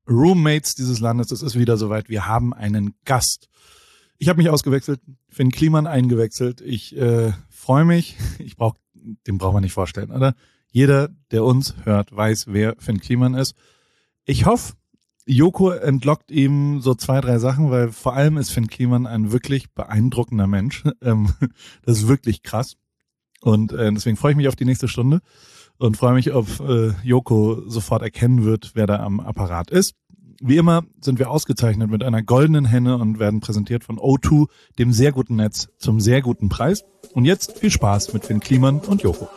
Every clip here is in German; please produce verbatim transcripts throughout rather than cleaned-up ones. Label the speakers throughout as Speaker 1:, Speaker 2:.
Speaker 1: Roommates dieses Landes. Es ist wieder soweit. Wir haben einen Gast. Ich habe mich ausgewechselt, Finn Kliman eingewechselt. Ich äh, freue mich. Ich brauch, den braucht man nicht vorstellen, oder? Jeder, der uns hört, weiß, wer Finn Kliman ist. Ich hoffe, Joko entlockt ihm so zwei, drei Sachen, weil vor allem ist Finn Kliman ein wirklich beeindruckender Mensch. Ähm, das ist wirklich krass. Und äh, deswegen freue ich mich auf die nächste Stunde und freue mich, ob äh, Joko sofort erkennen wird, wer da am Apparat ist. Wie immer sind wir ausgezeichnet mit einer goldenen Henne und werden präsentiert von O zwei, dem sehr guten Netz, zum sehr guten Preis. Und jetzt viel Spaß mit Finn Kliman und Joko.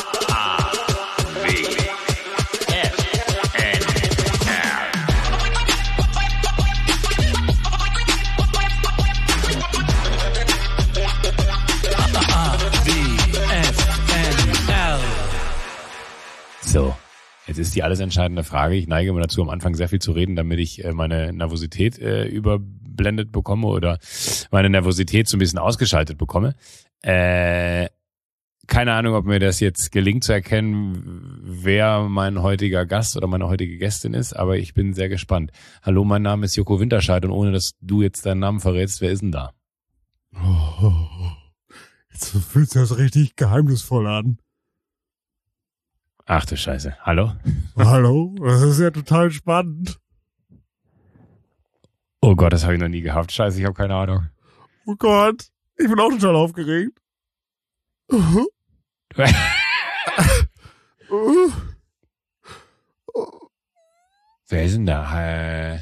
Speaker 2: So, jetzt ist die alles entscheidende Frage. Ich neige immer dazu, am Anfang sehr viel zu reden, damit ich äh, meine Nervosität äh, überblendet bekomme oder meine Nervosität so ein bisschen ausgeschaltet bekomme. Äh, keine Ahnung, ob mir das jetzt gelingt zu erkennen, wer mein heutiger Gast oder meine heutige Gästin ist, aber ich bin sehr gespannt. Hallo, mein Name ist Joko Winterscheid und ohne, dass du jetzt deinen Namen verrätst, wer ist denn da?
Speaker 3: Oh, jetzt fühlt sich das richtig geheimnisvoll an.
Speaker 2: Ach du Scheiße. Hallo?
Speaker 3: Hallo? Das ist ja total spannend.
Speaker 2: Oh Gott, das habe ich noch nie gehabt. Scheiße, ich habe keine Ahnung.
Speaker 3: Oh Gott, ich bin auch total aufgeregt. Uh-huh. uh.
Speaker 2: Wer ist denn da? Äh,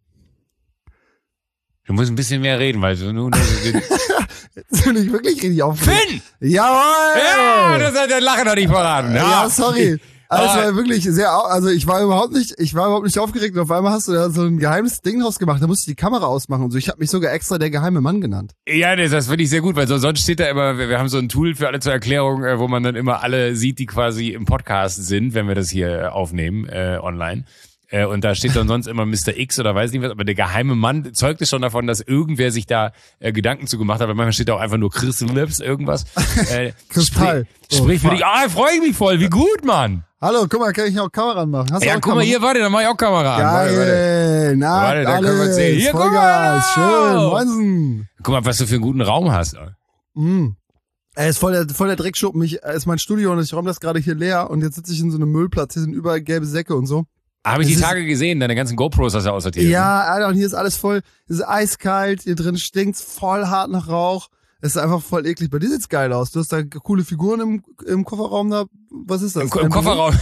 Speaker 2: du musst ein bisschen mehr reden, weil so nun...
Speaker 3: Jetzt bin ich wirklich richtig aufgeregt.
Speaker 2: Finn!
Speaker 3: Jawohl!
Speaker 2: Ja, das hat der Lachen noch nicht verraten.
Speaker 3: Ja, ja sorry. Also es war wirklich sehr, also ich war überhaupt nicht, ich war überhaupt nicht aufgeregt und auf einmal hast du da so ein geheimes Ding draus gemacht, da musste ich die Kamera ausmachen und so. Ich habe mich sogar extra der geheime Mann genannt.
Speaker 2: Ja, das, das finde ich sehr gut, weil so, sonst steht da immer, wir, wir haben so ein Tool für alle zur Erklärung, wo man dann immer alle sieht, die quasi im Podcast sind, wenn wir das hier aufnehmen, äh, online. Äh, und da steht dann sonst immer Mister X oder weiß nicht was, aber der geheime Mann zeugte schon davon, dass irgendwer sich da äh, Gedanken zu gemacht hat, weil manchmal steht da auch einfach nur Chris Lips irgendwas. Äh,
Speaker 3: Kristall.
Speaker 2: Sprich, sprich für dich. Ah, freue ich mich voll, wie gut, Mann.
Speaker 3: Hallo, guck mal, kann ich auch Kamera anmachen? Hast du
Speaker 2: ja,
Speaker 3: auch
Speaker 2: guck
Speaker 3: Kamera?
Speaker 2: mal, hier, warte, dann mach ich auch Kamera an.
Speaker 3: Geil,
Speaker 2: warte, warte.
Speaker 3: na,
Speaker 2: warte, da können wir sehen. Hier, guck mal.
Speaker 3: Schön, Moinsen.
Speaker 2: Guck mal, was du für einen guten Raum hast.
Speaker 3: Mhm. Er ist voll der, voll der Dreckschuppen. Ich, ist mein Studio und ich räume das gerade hier leer und jetzt sitze ich in so einem Müllplatz. Hier sind überall gelbe Säcke und so.
Speaker 2: Habe ich
Speaker 3: das
Speaker 2: die
Speaker 3: ist,
Speaker 2: Tage gesehen, deine ganzen GoPros hast du aussortiert.
Speaker 3: Ja, Alter, und hier ist alles voll, es ist eiskalt, hier drin stinkt's voll hart nach Rauch. Es ist einfach voll eklig. Bei dir sieht's geil aus. Du hast da coole Figuren im, im Kofferraum da. Was ist das?
Speaker 2: Im, im Kofferraum.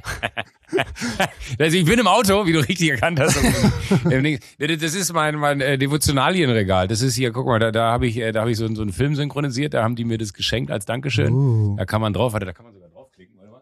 Speaker 2: Also ich bin im Auto, wie du richtig erkannt hast. Das ist mein, mein äh, Devotionalienregal. Das ist hier, guck mal, da, da habe ich, äh, da habe ich so, so einen Film synchronisiert. Da haben die mir das geschenkt als Dankeschön.
Speaker 3: Oh.
Speaker 2: Da kann man drauf, warte, da kann man sogar draufklicken. Warte mal.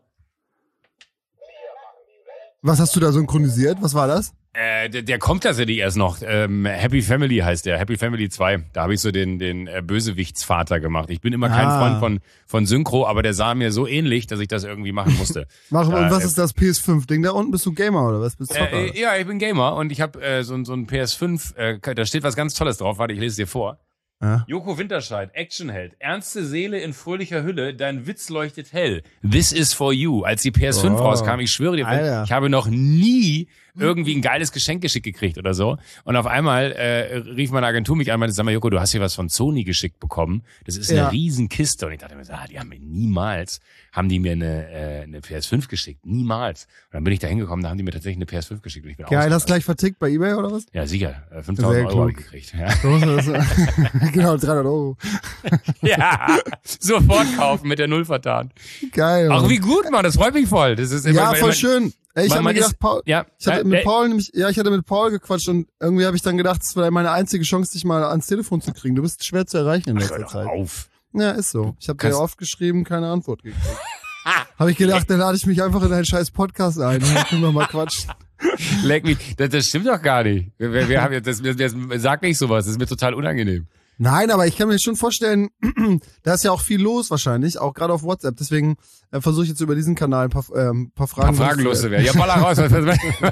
Speaker 3: Was hast du da synchronisiert? Was war das?
Speaker 2: Äh, der, der kommt tatsächlich erst noch. Ähm, Happy Family heißt der. Happy Family zwei. Da habe ich so den, den äh, Bösewichtsvater gemacht. Ich bin immer kein
Speaker 3: Ah.
Speaker 2: Freund von, von Synchro, aber der sah mir so ähnlich, dass ich das irgendwie machen musste.
Speaker 3: Mach,
Speaker 2: Da,
Speaker 3: und was
Speaker 2: äh,
Speaker 3: ist das P S fünf Ding da unten? Bist du Gamer oder was? Bist du Zocker?
Speaker 2: Äh, ja, ich bin Gamer und ich habe äh, so, so ein P S fünf, äh, da steht was ganz Tolles drauf. Warte, ich lese es dir vor.
Speaker 3: Ja.
Speaker 2: Joko Winterscheid, Actionheld, ernste Seele in fröhlicher Hülle, dein Witz leuchtet hell. This is for you. Als die P S fünf
Speaker 3: Oh.
Speaker 2: rauskam, ich schwöre dir,
Speaker 3: Alter.
Speaker 2: ich habe noch nie irgendwie ein geiles Geschenk geschickt gekriegt oder so. Und auf einmal äh, rief meine Agentur mich an und meinte, sag mal, Joko, du hast hier was von Sony geschickt bekommen. Das ist eine
Speaker 3: Ja.
Speaker 2: Riesenkiste. Und ich dachte mir, ah, die haben mir niemals, haben die mir eine, äh, eine P S fünf geschickt. Niemals. Und dann bin ich da hingekommen, da haben die mir tatsächlich eine P S fünf geschickt. Und ich bin
Speaker 3: Geil, hast
Speaker 2: ausgerastet.
Speaker 3: gleich vertickt bei eBay oder was?
Speaker 2: Ja, sicher. Äh, fünftausend
Speaker 3: Sehr
Speaker 2: Euro habe ich
Speaker 3: klug.
Speaker 2: gekriegt. Ja.
Speaker 3: So muss man das- genau, dreihundert Euro.
Speaker 2: Ja, sofort kaufen mit der Null vertan.
Speaker 3: Geil.
Speaker 2: Ach,
Speaker 3: Mann.
Speaker 2: wie gut, Mann, das freut mich voll. Das ist immer,
Speaker 3: Ja,
Speaker 2: immer,
Speaker 3: voll
Speaker 2: immer,
Speaker 3: schön. Ey, ich
Speaker 2: man-
Speaker 3: habe mir
Speaker 2: man
Speaker 3: gedacht,
Speaker 2: ist-
Speaker 3: Paul,
Speaker 2: Ja,
Speaker 3: ich hatte
Speaker 2: äh,
Speaker 3: mit
Speaker 2: äh,
Speaker 3: Paul nämlich, ja, ich hatte mit Paul gequatscht und irgendwie habe ich dann gedacht, es wäre meine einzige Chance, dich mal ans Telefon zu kriegen. Du bist schwer zu erreichen in
Speaker 2: Hör
Speaker 3: letzter
Speaker 2: doch
Speaker 3: Zeit.
Speaker 2: auf.
Speaker 3: Ja, ist so. Ich habe dir
Speaker 2: Kannst-
Speaker 3: oft geschrieben, keine Antwort gekriegt. Habe ich gedacht, dann lade ich mich einfach in deinen scheiß Podcast ein. Dann können wir mal quatschen.
Speaker 2: Leck mich. Das, das stimmt doch gar nicht. Wir, wir, wir haben jetzt, das, das, das sagt nicht sowas. Das ist mir total unangenehm.
Speaker 3: Nein, aber ich kann mir schon vorstellen, da ist ja auch viel los wahrscheinlich, auch gerade auf WhatsApp. Deswegen äh, versuche ich jetzt über diesen Kanal ein paar, ähm, paar Fragen,
Speaker 2: Ein paar Fragen loszuwerden. Ja, baller raus. Was,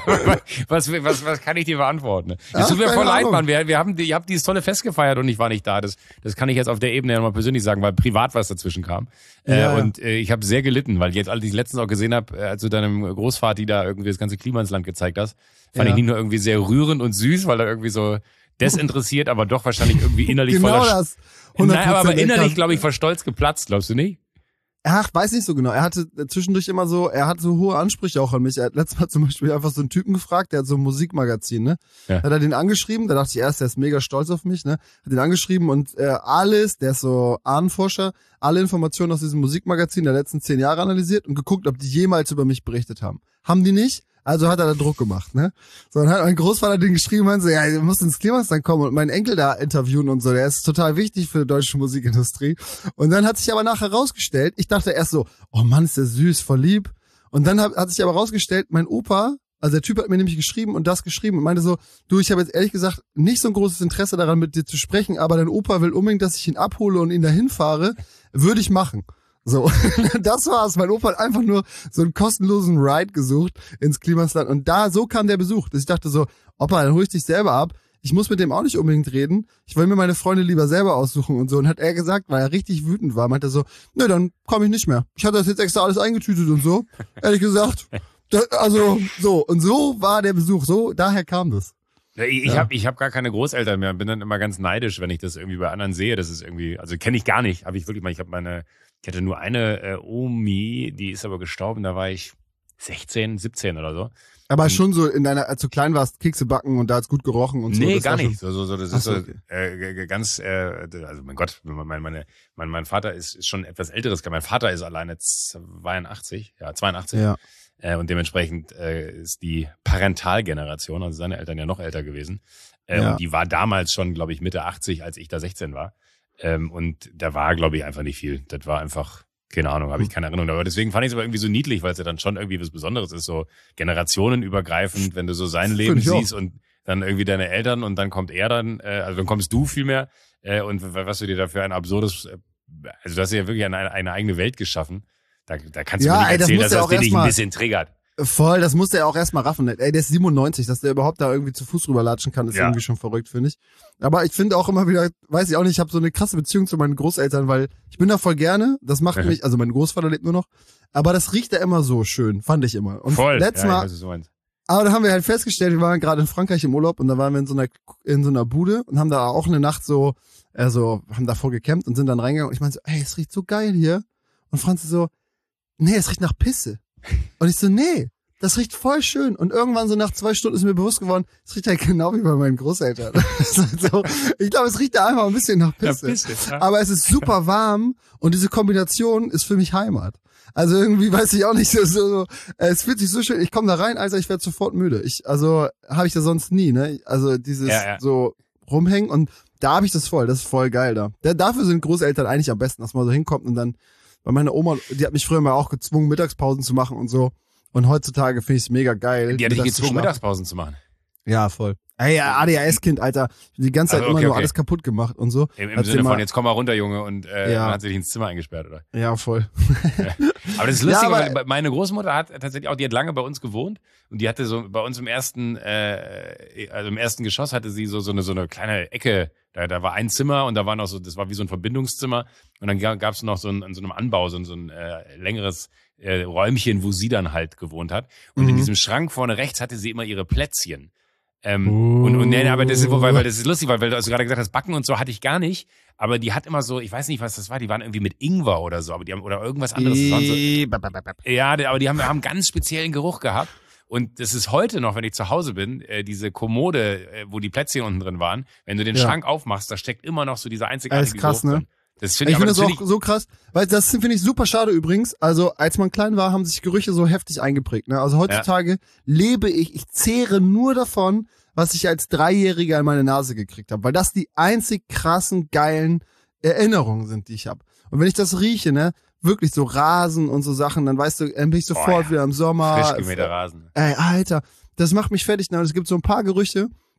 Speaker 2: was, was, was, was kann ich dir beantworten? Es tut mir voll leid, Mann. Wir, wir haben, ihr habt dieses tolle Fest gefeiert und ich war nicht da. Das, das kann ich jetzt auf der Ebene ja mal persönlich sagen, weil privat was dazwischen kam.
Speaker 3: Ja,
Speaker 2: äh,
Speaker 3: ja.
Speaker 2: Und äh, ich habe sehr gelitten, weil ich jetzt, als ich letztens auch gesehen habe, äh, als du deinem Großvati da irgendwie das ganze Klima ins Land gezeigt hast, fand
Speaker 3: Ja.
Speaker 2: ich nicht nur irgendwie sehr rührend und süß, weil er irgendwie so desinteressiert, aber doch wahrscheinlich irgendwie innerlich
Speaker 3: Genau
Speaker 2: voller...
Speaker 3: das. hundert
Speaker 2: Nein, aber, aber
Speaker 3: Prozent
Speaker 2: innerlich,
Speaker 3: erkannt.
Speaker 2: glaube ich, vor Stolz geplatzt, glaubst du nicht?
Speaker 3: Ach, weiß nicht so genau. Er hatte zwischendurch immer so, er hat so hohe Ansprüche auch an mich. Er hat letztes Mal zum Beispiel einfach so einen Typen gefragt, der hat so ein Musikmagazin, ne?
Speaker 2: Ja.
Speaker 3: Hat er den angeschrieben, da dachte ich erst, der ist mega stolz auf mich, ne? Hat den angeschrieben und äh, alles, der ist so Ahnenforscher, alle Informationen aus diesem Musikmagazin der letzten zehn Jahre analysiert und geguckt, ob die jemals über mich berichtet haben. Haben die nicht? Also hat er da Druck gemacht, ne? So, dann hat mein Großvater den geschrieben und so, ja, du musst ins Klimasland kommen und meinen Enkel da interviewen und so, der ist total wichtig für die deutsche Musikindustrie. Und dann hat sich aber nachher rausgestellt, ich dachte erst so, oh Mann, ist der süß, voll lieb. Und dann hat, hat sich aber rausgestellt, mein Opa, also der Typ hat mir nämlich geschrieben und das geschrieben und meinte so, du, ich habe jetzt ehrlich gesagt nicht so ein großes Interesse daran, mit dir zu sprechen, aber dein Opa will unbedingt, dass ich ihn abhole und ihn dahin fahre, würde ich machen. So, das war's. Mein Opa hat einfach nur so einen kostenlosen Ride gesucht ins Klimasland und da, so kam der Besuch, dass ich dachte so, Opa, dann hol ich dich selber ab. Ich muss mit dem auch nicht unbedingt reden. Ich will mir meine Freunde lieber selber aussuchen und so. Und hat er gesagt, weil er richtig wütend war, meinte er so, nö, dann komme ich nicht mehr. Ich hatte das jetzt extra alles eingetütet und so. Ehrlich gesagt, da, also so. Und so war der Besuch. So, daher kam das.
Speaker 2: Ich, ich
Speaker 3: Ja.
Speaker 2: habe ich hab gar keine Großeltern mehr. Bin dann immer ganz neidisch, wenn ich das irgendwie bei anderen sehe. Das ist irgendwie, also kenne ich gar nicht. Habe ich wirklich mal. Ich habe meine, ich hatte nur eine äh, Omi, die ist aber gestorben. Da war ich sechzehn, siebzehn oder so.
Speaker 3: Aber
Speaker 2: Und-
Speaker 3: schon so in deiner, als du klein warst, Kekse backen und da hat's gut gerochen und so.
Speaker 2: Nee,
Speaker 3: das
Speaker 2: gar
Speaker 3: war schon-
Speaker 2: nicht. So, so, so, das
Speaker 3: Ach
Speaker 2: ist
Speaker 3: so,
Speaker 2: so
Speaker 3: okay.
Speaker 2: äh, g- ganz, äh, also mein Gott, mein, meine, mein, mein Vater ist, ist schon etwas älteres. Mein Vater ist alleine zweiundachtzig, ja, zweiundachtzig.
Speaker 3: Ja.
Speaker 2: Äh, und dementsprechend äh, ist die Parentalgeneration, also seine Eltern ja noch älter gewesen. Äh,
Speaker 3: Ja.
Speaker 2: Und die war damals schon, glaube ich, Mitte achtzig, als ich da sechzehn war. Ähm, und da war, glaube ich, einfach nicht viel. Das war einfach, keine Ahnung, habe ich keine Erinnerung. Aber deswegen fand ich es aber irgendwie so niedlich, weil es ja dann schon irgendwie was Besonderes ist, so generationenübergreifend, wenn du so sein Leben
Speaker 3: Find ich auch.
Speaker 2: siehst und dann irgendwie deine Eltern und dann kommt er dann, äh, also dann kommst du vielmehr äh, und w- was du dir da für ein absurdes, äh, also du hast dir ja wirklich eine, eine eigene Welt geschaffen. Da, da kannst du
Speaker 3: Ja,
Speaker 2: mir nicht
Speaker 3: ey, das
Speaker 2: erzählen,
Speaker 3: muss
Speaker 2: dass
Speaker 3: ja
Speaker 2: das
Speaker 3: auch
Speaker 2: dich nicht
Speaker 3: erst
Speaker 2: ein
Speaker 3: mal-
Speaker 2: bisschen triggert.
Speaker 3: Voll, das musste er auch erstmal raffen. Ey, der ist siebenundneunzig, dass der überhaupt da irgendwie zu Fuß rüberlatschen kann, ist
Speaker 2: Ja.
Speaker 3: irgendwie schon verrückt, finde ich. Aber ich finde auch immer wieder, weiß ich auch nicht, ich habe so eine krasse Beziehung zu meinen Großeltern, weil ich bin da voll gerne, das macht
Speaker 2: Mhm.
Speaker 3: mich, also mein Großvater lebt nur noch, aber das riecht ja immer so schön, fand ich immer. Und
Speaker 2: Voll.
Speaker 3: letztes
Speaker 2: ja, ich
Speaker 3: Mal,
Speaker 2: weiß, was du meinst.
Speaker 3: aber da haben wir halt festgestellt, wir waren gerade in Frankreich im Urlaub und da waren wir in so einer, in so einer Bude und haben da auch eine Nacht so, also, haben davor gecampt und sind dann reingegangen und ich meinte so, ey, es riecht so geil hier. Und Franz so, nee, es riecht nach Pisse. Und ich so, nee, das riecht voll schön. Und irgendwann so nach zwei Stunden ist mir bewusst geworden, es riecht halt genau wie bei meinen Großeltern. Das ist halt so, ich glaube, es riecht da einfach ein bisschen nach
Speaker 2: Ja,
Speaker 3: Pisse.
Speaker 2: Pisse, ja.
Speaker 3: Aber es ist super warm und diese Kombination ist für mich Heimat. Also irgendwie weiß ich auch nicht, so, so, so es fühlt sich so schön, ich komme da rein, also ich werde sofort müde. Ich, also habe ich das sonst nie, ne? Also dieses
Speaker 2: Ja, ja.
Speaker 3: so rumhängen und da habe ich das voll, das ist voll geil da. da. Dafür sind Großeltern eigentlich am besten, dass man so hinkommt und dann, weil meine Oma, die hat mich früher mal auch gezwungen, Mittagspausen zu machen und so. Und heutzutage finde ich es mega geil.
Speaker 2: Die hat dich
Speaker 3: mittags zu
Speaker 2: gezwungen,
Speaker 3: schlafen.
Speaker 2: Mittagspausen zu machen.
Speaker 3: Ja, voll. Ey, ja, A D H S-Kind, Alter. Die ganze Zeit
Speaker 2: Also,
Speaker 3: immer
Speaker 2: okay,
Speaker 3: nur
Speaker 2: okay.
Speaker 3: alles kaputt gemacht und so.
Speaker 2: Im, im
Speaker 3: Hat sie
Speaker 2: Sinne
Speaker 3: mal-
Speaker 2: von, jetzt komm mal runter, Junge, und äh,
Speaker 3: Ja.
Speaker 2: dann hat sie dich ins Zimmer eingesperrt, oder?
Speaker 3: Ja, voll.
Speaker 2: Aber das ist lustig,
Speaker 3: Ja, aber-
Speaker 2: weil meine Großmutter hat tatsächlich auch, die hat lange bei uns gewohnt und die hatte so bei uns im ersten, äh, also im ersten Geschoss hatte sie so so eine so eine kleine Ecke. Da, da war ein Zimmer und da war noch so, das war wie so ein Verbindungszimmer und dann gab es noch so ein, in so einem Anbau so ein, so ein äh, längeres äh, Räumchen, wo sie dann halt gewohnt hat. Und in
Speaker 3: Mhm.
Speaker 2: diesem Schrank vorne rechts hatte sie immer ihre Plätzchen. Ähm, und, und nee, aber das ist, weil, weil das ist lustig, weil, weil du also gerade gesagt hast, Backen und so hatte ich gar nicht. Aber die hat immer so, ich weiß nicht, was das war, die waren irgendwie mit Ingwer oder so, aber die haben oder irgendwas anderes. Das waren so, ja, die- aber die haben, haben ganz speziellen Geruch gehabt. Und das ist heute noch, wenn ich zu Hause bin, äh, diese Kommode, äh, wo die Plätzchen unten drin waren, wenn du den
Speaker 3: Ja.
Speaker 2: Schrank aufmachst, da steckt immer noch so dieser einzigartige
Speaker 3: Ja, ist krass,
Speaker 2: Geruch
Speaker 3: ne?
Speaker 2: drin. Das finde
Speaker 3: Ich
Speaker 2: ich, aber
Speaker 3: finde
Speaker 2: das
Speaker 3: das
Speaker 2: finde
Speaker 3: auch
Speaker 2: ich,
Speaker 3: so krass, weil das finde ich super schade übrigens. Also als man klein war, haben sich Gerüche so heftig eingeprägt. Ne? Also heutzutage lebe ich, ich zehre nur davon, was ich als Dreijähriger in meine Nase gekriegt habe, weil das die einzig krassen, geilen Erinnerungen sind, die ich habe. Und wenn ich das rieche, ne, wirklich so Rasen und so Sachen, dann weißt du, dann bin ich sofort
Speaker 2: ja.
Speaker 3: wieder im Sommer.
Speaker 2: frisch gemähter Rasen.
Speaker 3: Ey, Alter, das macht mich fertig. Ne? Und es gibt so ein paar Gerüche,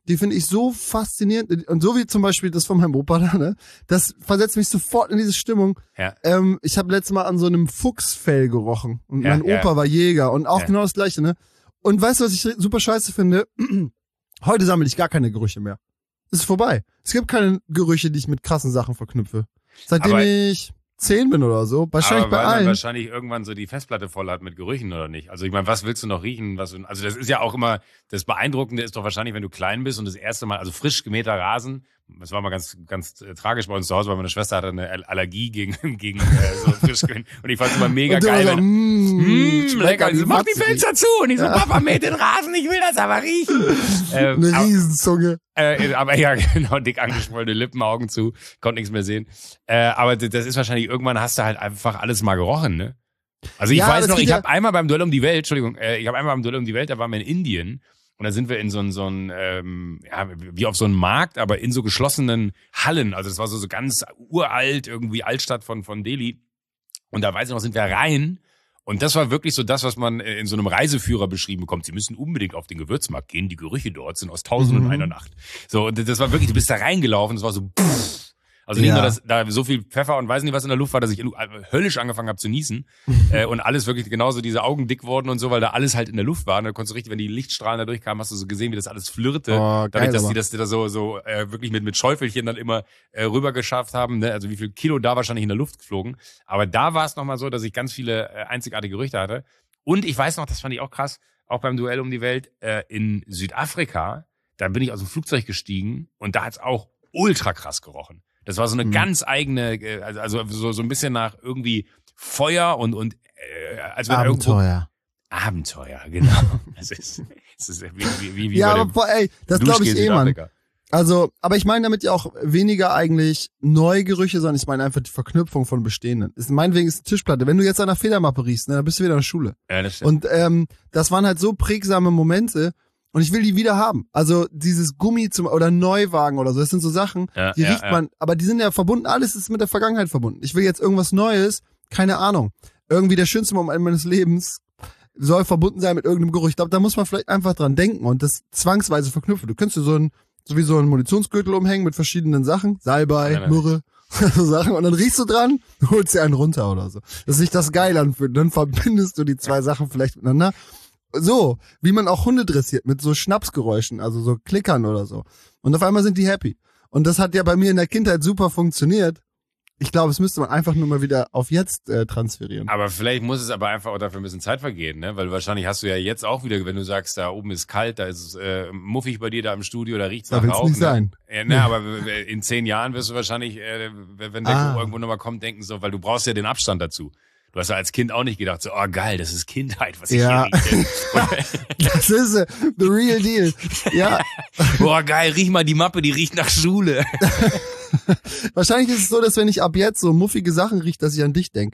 Speaker 3: die finde ich so faszinierend. Und so wie zum Beispiel das von meinem Opa da, ne? Das versetzt mich sofort in diese Stimmung.
Speaker 2: Ja.
Speaker 3: Ähm, ich habe letztes Mal an so einem Fuchsfell gerochen. Und
Speaker 2: Ja,
Speaker 3: mein Opa
Speaker 2: ja.
Speaker 3: war Jäger und auch
Speaker 2: Ja.
Speaker 3: genau das Gleiche, ne? Und weißt du, was ich super scheiße finde? Heute sammle ich gar keine Gerüche mehr. Es ist vorbei. Es gibt keine Gerüche, die ich mit krassen Sachen verknüpfe. Seitdem
Speaker 2: Aber-
Speaker 3: ich zehn bin oder so, wahrscheinlich
Speaker 2: aber
Speaker 3: bei
Speaker 2: weil man
Speaker 3: allen.
Speaker 2: wahrscheinlich irgendwann so die Festplatte voll hat mit Gerüchen oder nicht. Also ich meine, was willst du noch riechen? Was, du- also das ist ja auch immer, das Beeindruckende ist doch wahrscheinlich, wenn du klein bist und das erste Mal, also frisch gemähter Rasen, das war mal ganz ganz äh, tragisch bei uns zu Hause, weil meine Schwester hatte eine Al- Allergie gegen, gegen äh, so frisch gemäht. Und ich fand es immer mega
Speaker 3: Und du
Speaker 2: geil.
Speaker 3: immer so,
Speaker 2: wenn-
Speaker 3: mm,
Speaker 2: Mmh,
Speaker 3: schmeckt
Speaker 2: lecker.
Speaker 3: an die
Speaker 2: Also, mach die
Speaker 3: Matze.
Speaker 2: Fenster zu. Und ich so, Papa, mäht den Rasen, ich will das aber riechen. ähm,
Speaker 3: Eine
Speaker 2: aber,
Speaker 3: Riesenzunge.
Speaker 2: äh, aber ja, genau, dick angeschwollene Lippen, Augen zu, konnte nichts mehr sehen. Äh, aber d- das ist wahrscheinlich, irgendwann hast du halt einfach alles mal gerochen, ne? Also ich
Speaker 3: Ja,
Speaker 2: weiß
Speaker 3: das
Speaker 2: noch,
Speaker 3: geht
Speaker 2: ich
Speaker 3: ja-
Speaker 2: habe einmal beim Duell um die Welt, Entschuldigung, äh, ich habe einmal beim Duell um die Welt, da waren wir in Indien und da sind wir in so ein, so ein ähm, ja, wie auf so einem Markt, aber in so geschlossenen Hallen. Also das war so, so ganz uralt, irgendwie Altstadt von, von Delhi. Und da weiß ich noch, sind wir rein. Und das war wirklich so das, was man äh, in so einem Reiseführer beschrieben bekommt. Sie müssen unbedingt auf den Gewürzmarkt gehen. Die Gerüche dort sind aus Tausend und
Speaker 3: Mhm.
Speaker 2: einer Nacht. So, und das war wirklich, du bist da reingelaufen, das war so, pff. Also nicht
Speaker 3: Ja.
Speaker 2: nur, dass da so viel Pfeffer und weiß nicht was in der Luft war, dass ich höllisch angefangen habe zu niesen äh, und alles wirklich genauso diese Augen dick wurden und so, weil da alles halt in der Luft war. Und da konntest du richtig, wenn die Lichtstrahlen da durchkamen, hast du so gesehen, wie das alles flirrte.
Speaker 3: Oh,
Speaker 2: Dadurch,
Speaker 3: geil,
Speaker 2: dass
Speaker 3: aber.
Speaker 2: die das da so, so äh, wirklich mit, mit Schäufelchen dann immer äh, rüber geschafft haben. Ne? Also wie viel Kilo da wahrscheinlich in der Luft geflogen. Aber da war es nochmal so, dass ich ganz viele äh, einzigartige Gerüchte hatte. Und ich weiß noch, das fand ich auch krass, auch beim Duell um die Welt, äh, in Südafrika, da bin ich aus dem Flugzeug gestiegen und da hat's auch ultra krass gerochen. Das war so eine
Speaker 3: Mhm.
Speaker 2: ganz eigene, äh, also, also so, so ein bisschen nach irgendwie Feuer und, und äh, als wenn irgendwo
Speaker 3: Abenteuer.
Speaker 2: Abenteuer, genau. Es ist, es ist wie, wie, wie, wie
Speaker 3: Ja,
Speaker 2: bei
Speaker 3: aber
Speaker 2: dem
Speaker 3: boah, ey, das glaube ich
Speaker 2: Duschgel
Speaker 3: eh, Mann.
Speaker 2: Südafrika.
Speaker 3: Also, aber ich meine damit ja auch weniger eigentlich neue Gerüche, sondern ich meine einfach die Verknüpfung von bestehenden. Ist meinetwegen ist eine Tischplatte. Wenn du jetzt an einer Federmappe riechst, ne, dann bist du wieder in der Schule.
Speaker 2: Ja, das stimmt.
Speaker 3: Und ähm, das waren halt so prägsame Momente und ich will die wieder haben. Also dieses Gummi zum oder Neuwagen oder so, das sind so Sachen,
Speaker 2: Ja,
Speaker 3: die
Speaker 2: ja,
Speaker 3: riecht
Speaker 2: ja.
Speaker 3: man, aber die sind ja verbunden, alles ist mit der Vergangenheit verbunden. Ich will jetzt irgendwas Neues, keine Ahnung. Irgendwie der schönste Moment meines Lebens soll verbunden sein mit irgendeinem Geruch. Ich glaube, da muss man vielleicht einfach dran denken und das zwangsweise verknüpfen. Du könntest dir so ein so wie so einen Munitionsgürtel umhängen mit verschiedenen Sachen, Salbei,
Speaker 2: Nein, nein,
Speaker 3: Myrrhe, so Sachen und dann riechst du dran, holst dir einen runter oder so. Dass sich das geil anfühlt. Dann verbindest du die zwei Sachen vielleicht miteinander. So, wie man auch Hunde dressiert mit so Schnapsgeräuschen, also so Klickern oder so. Und auf einmal sind die happy. Und das hat ja bei mir in der Kindheit super funktioniert. Ich glaube, es müsste man einfach nur mal wieder auf jetzt äh, transferieren.
Speaker 2: Aber vielleicht muss es aber einfach auch dafür ein bisschen Zeit vergehen, ne? Weil wahrscheinlich hast du ja jetzt auch wieder, wenn du sagst, da oben ist kalt, da ist es äh, muffig bei dir da im Studio, da riecht's
Speaker 3: Da
Speaker 2: nach
Speaker 3: will's
Speaker 2: Rauch.
Speaker 3: nicht
Speaker 2: ne?
Speaker 3: sein.
Speaker 2: Ja, ne, aber in zehn Jahren wirst du wahrscheinlich, äh, wenn der
Speaker 3: Ah.
Speaker 2: irgendwo nochmal kommt, denken so, weil du brauchst ja den Abstand dazu. Du hast ja als Kind auch nicht gedacht, so, oh geil, das ist Kindheit, was ich
Speaker 3: Ja.
Speaker 2: hier rieche.
Speaker 3: Das ist äh, the real deal. Ja,
Speaker 2: Boah, geil, riech mal die Mappe, die riecht nach Schule.
Speaker 3: wahrscheinlich ist es so, dass wenn ich ab jetzt so muffige Sachen rieche, dass ich an dich denke,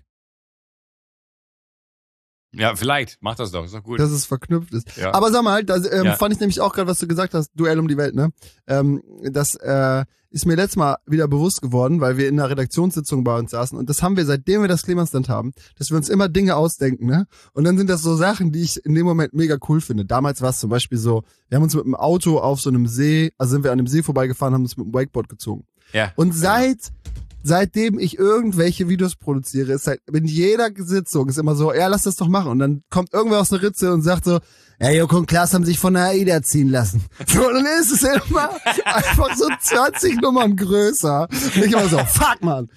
Speaker 2: Ja, vielleicht, mach das doch, ist doch gut.
Speaker 3: dass es verknüpft ist.
Speaker 2: Ja.
Speaker 3: Aber sag mal, das ähm,
Speaker 2: Ja.
Speaker 3: fand ich nämlich auch gerade, was du gesagt hast, Duell um die Welt, ne? Ähm, das äh, ist mir letztes Mal wieder bewusst geworden, weil wir in einer Redaktionssitzung bei uns saßen und das haben wir, seitdem wir das Klimansland haben, dass wir uns immer Dinge ausdenken, ne? Und dann sind das so Sachen, die ich in dem Moment mega cool finde. Damals war es zum Beispiel so, wir haben uns mit dem Auto auf so einem See, also sind wir an dem See vorbeigefahren, haben uns mit dem Wakeboard gezogen.
Speaker 2: ja.
Speaker 3: Und seit, seitdem ich irgendwelche Videos produziere, ist halt, in jeder Sitzung ist immer so, ja, lass das doch machen. Und dann kommt irgendwer aus der Ritze und sagt so, ja, Joko und Klaas haben sich von der AIDA ziehen lassen. So, und dann ist es immer einfach so zwanzig Nummern größer. Und ich immer so, fuck, man.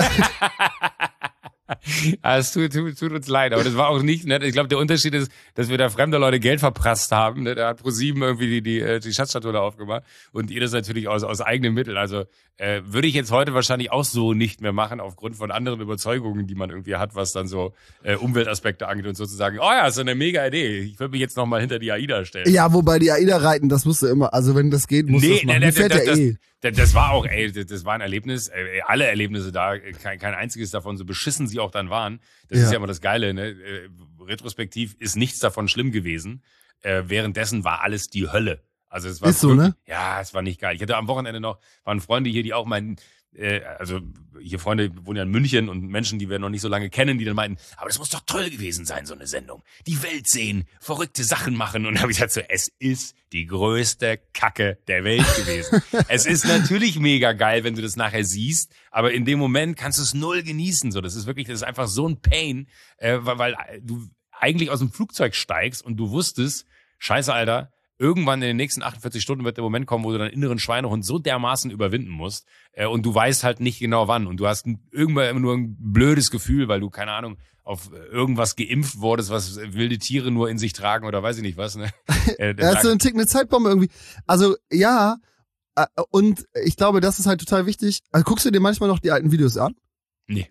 Speaker 2: Ah, es tut, tut, tut uns leid, aber das war auch nicht, ne? Ich glaube, der Unterschied ist, dass wir da fremde Leute Geld verprasst haben. Ne? Da hat ProSieben irgendwie die, die, äh, die Schatzstatue da aufgemacht und ihr das natürlich aus, aus eigenem Mittel. Also äh, würde ich jetzt heute wahrscheinlich auch so nicht mehr machen, aufgrund von anderen Überzeugungen, die man irgendwie hat, was dann so äh, Umweltaspekte angeht und sozusagen, oh ja, ist eine mega Idee. Ich würde mich jetzt nochmal hinter die AIDA stellen.
Speaker 3: Ja, wobei die AIDA reiten, das musst du immer, also wenn das geht, musst du das machen. Die fährt ja
Speaker 2: das,
Speaker 3: eh.
Speaker 2: das, das war auch, ey, das, das war ein Erlebnis, ey, alle Erlebnisse da, kein, kein einziges davon, so beschissen sie auch dann waren. Das
Speaker 3: Ja.
Speaker 2: ist ja immer das Geile, ne? Äh, Retrospektiv ist nichts davon schlimm gewesen. Äh, währenddessen war alles die Hölle. Also es war
Speaker 3: Ist so,
Speaker 2: wirklich,
Speaker 3: ne?
Speaker 2: Ja, es war nicht geil. Ich hatte am Wochenende noch, waren Freunde hier, die auch meinen, äh, also hier Freunde wohnen ja in München und Menschen, die wir noch nicht so lange kennen, die dann meinten, aber das muss doch toll gewesen sein, so eine Sendung. Die Welt sehen, verrückte Sachen machen. Und da habe ich gesagt so, es ist die größte Kacke der Welt gewesen. Es ist natürlich mega geil, wenn du das nachher siehst, aber in dem Moment kannst du es null genießen. So, das ist wirklich, das ist einfach so ein Pain, äh, weil, weil du eigentlich aus dem Flugzeug steigst und du wusstest, scheiße, Alter, irgendwann in den nächsten achtundvierzig Stunden wird der Moment kommen, wo du deinen inneren Schweinehund so dermaßen überwinden musst äh, und du weißt halt nicht genau wann und du hast ein, irgendwann immer nur ein blödes Gefühl, weil du, keine Ahnung, auf irgendwas geimpft wurdest, was wilde Tiere nur in sich tragen oder weiß ich nicht was. Ne? Äh,
Speaker 3: er hat so einen Tick, eine Zeitbombe irgendwie. Also ja, äh, und ich glaube, das ist halt total wichtig. Also, guckst du dir manchmal noch die alten Videos an?
Speaker 2: Nee.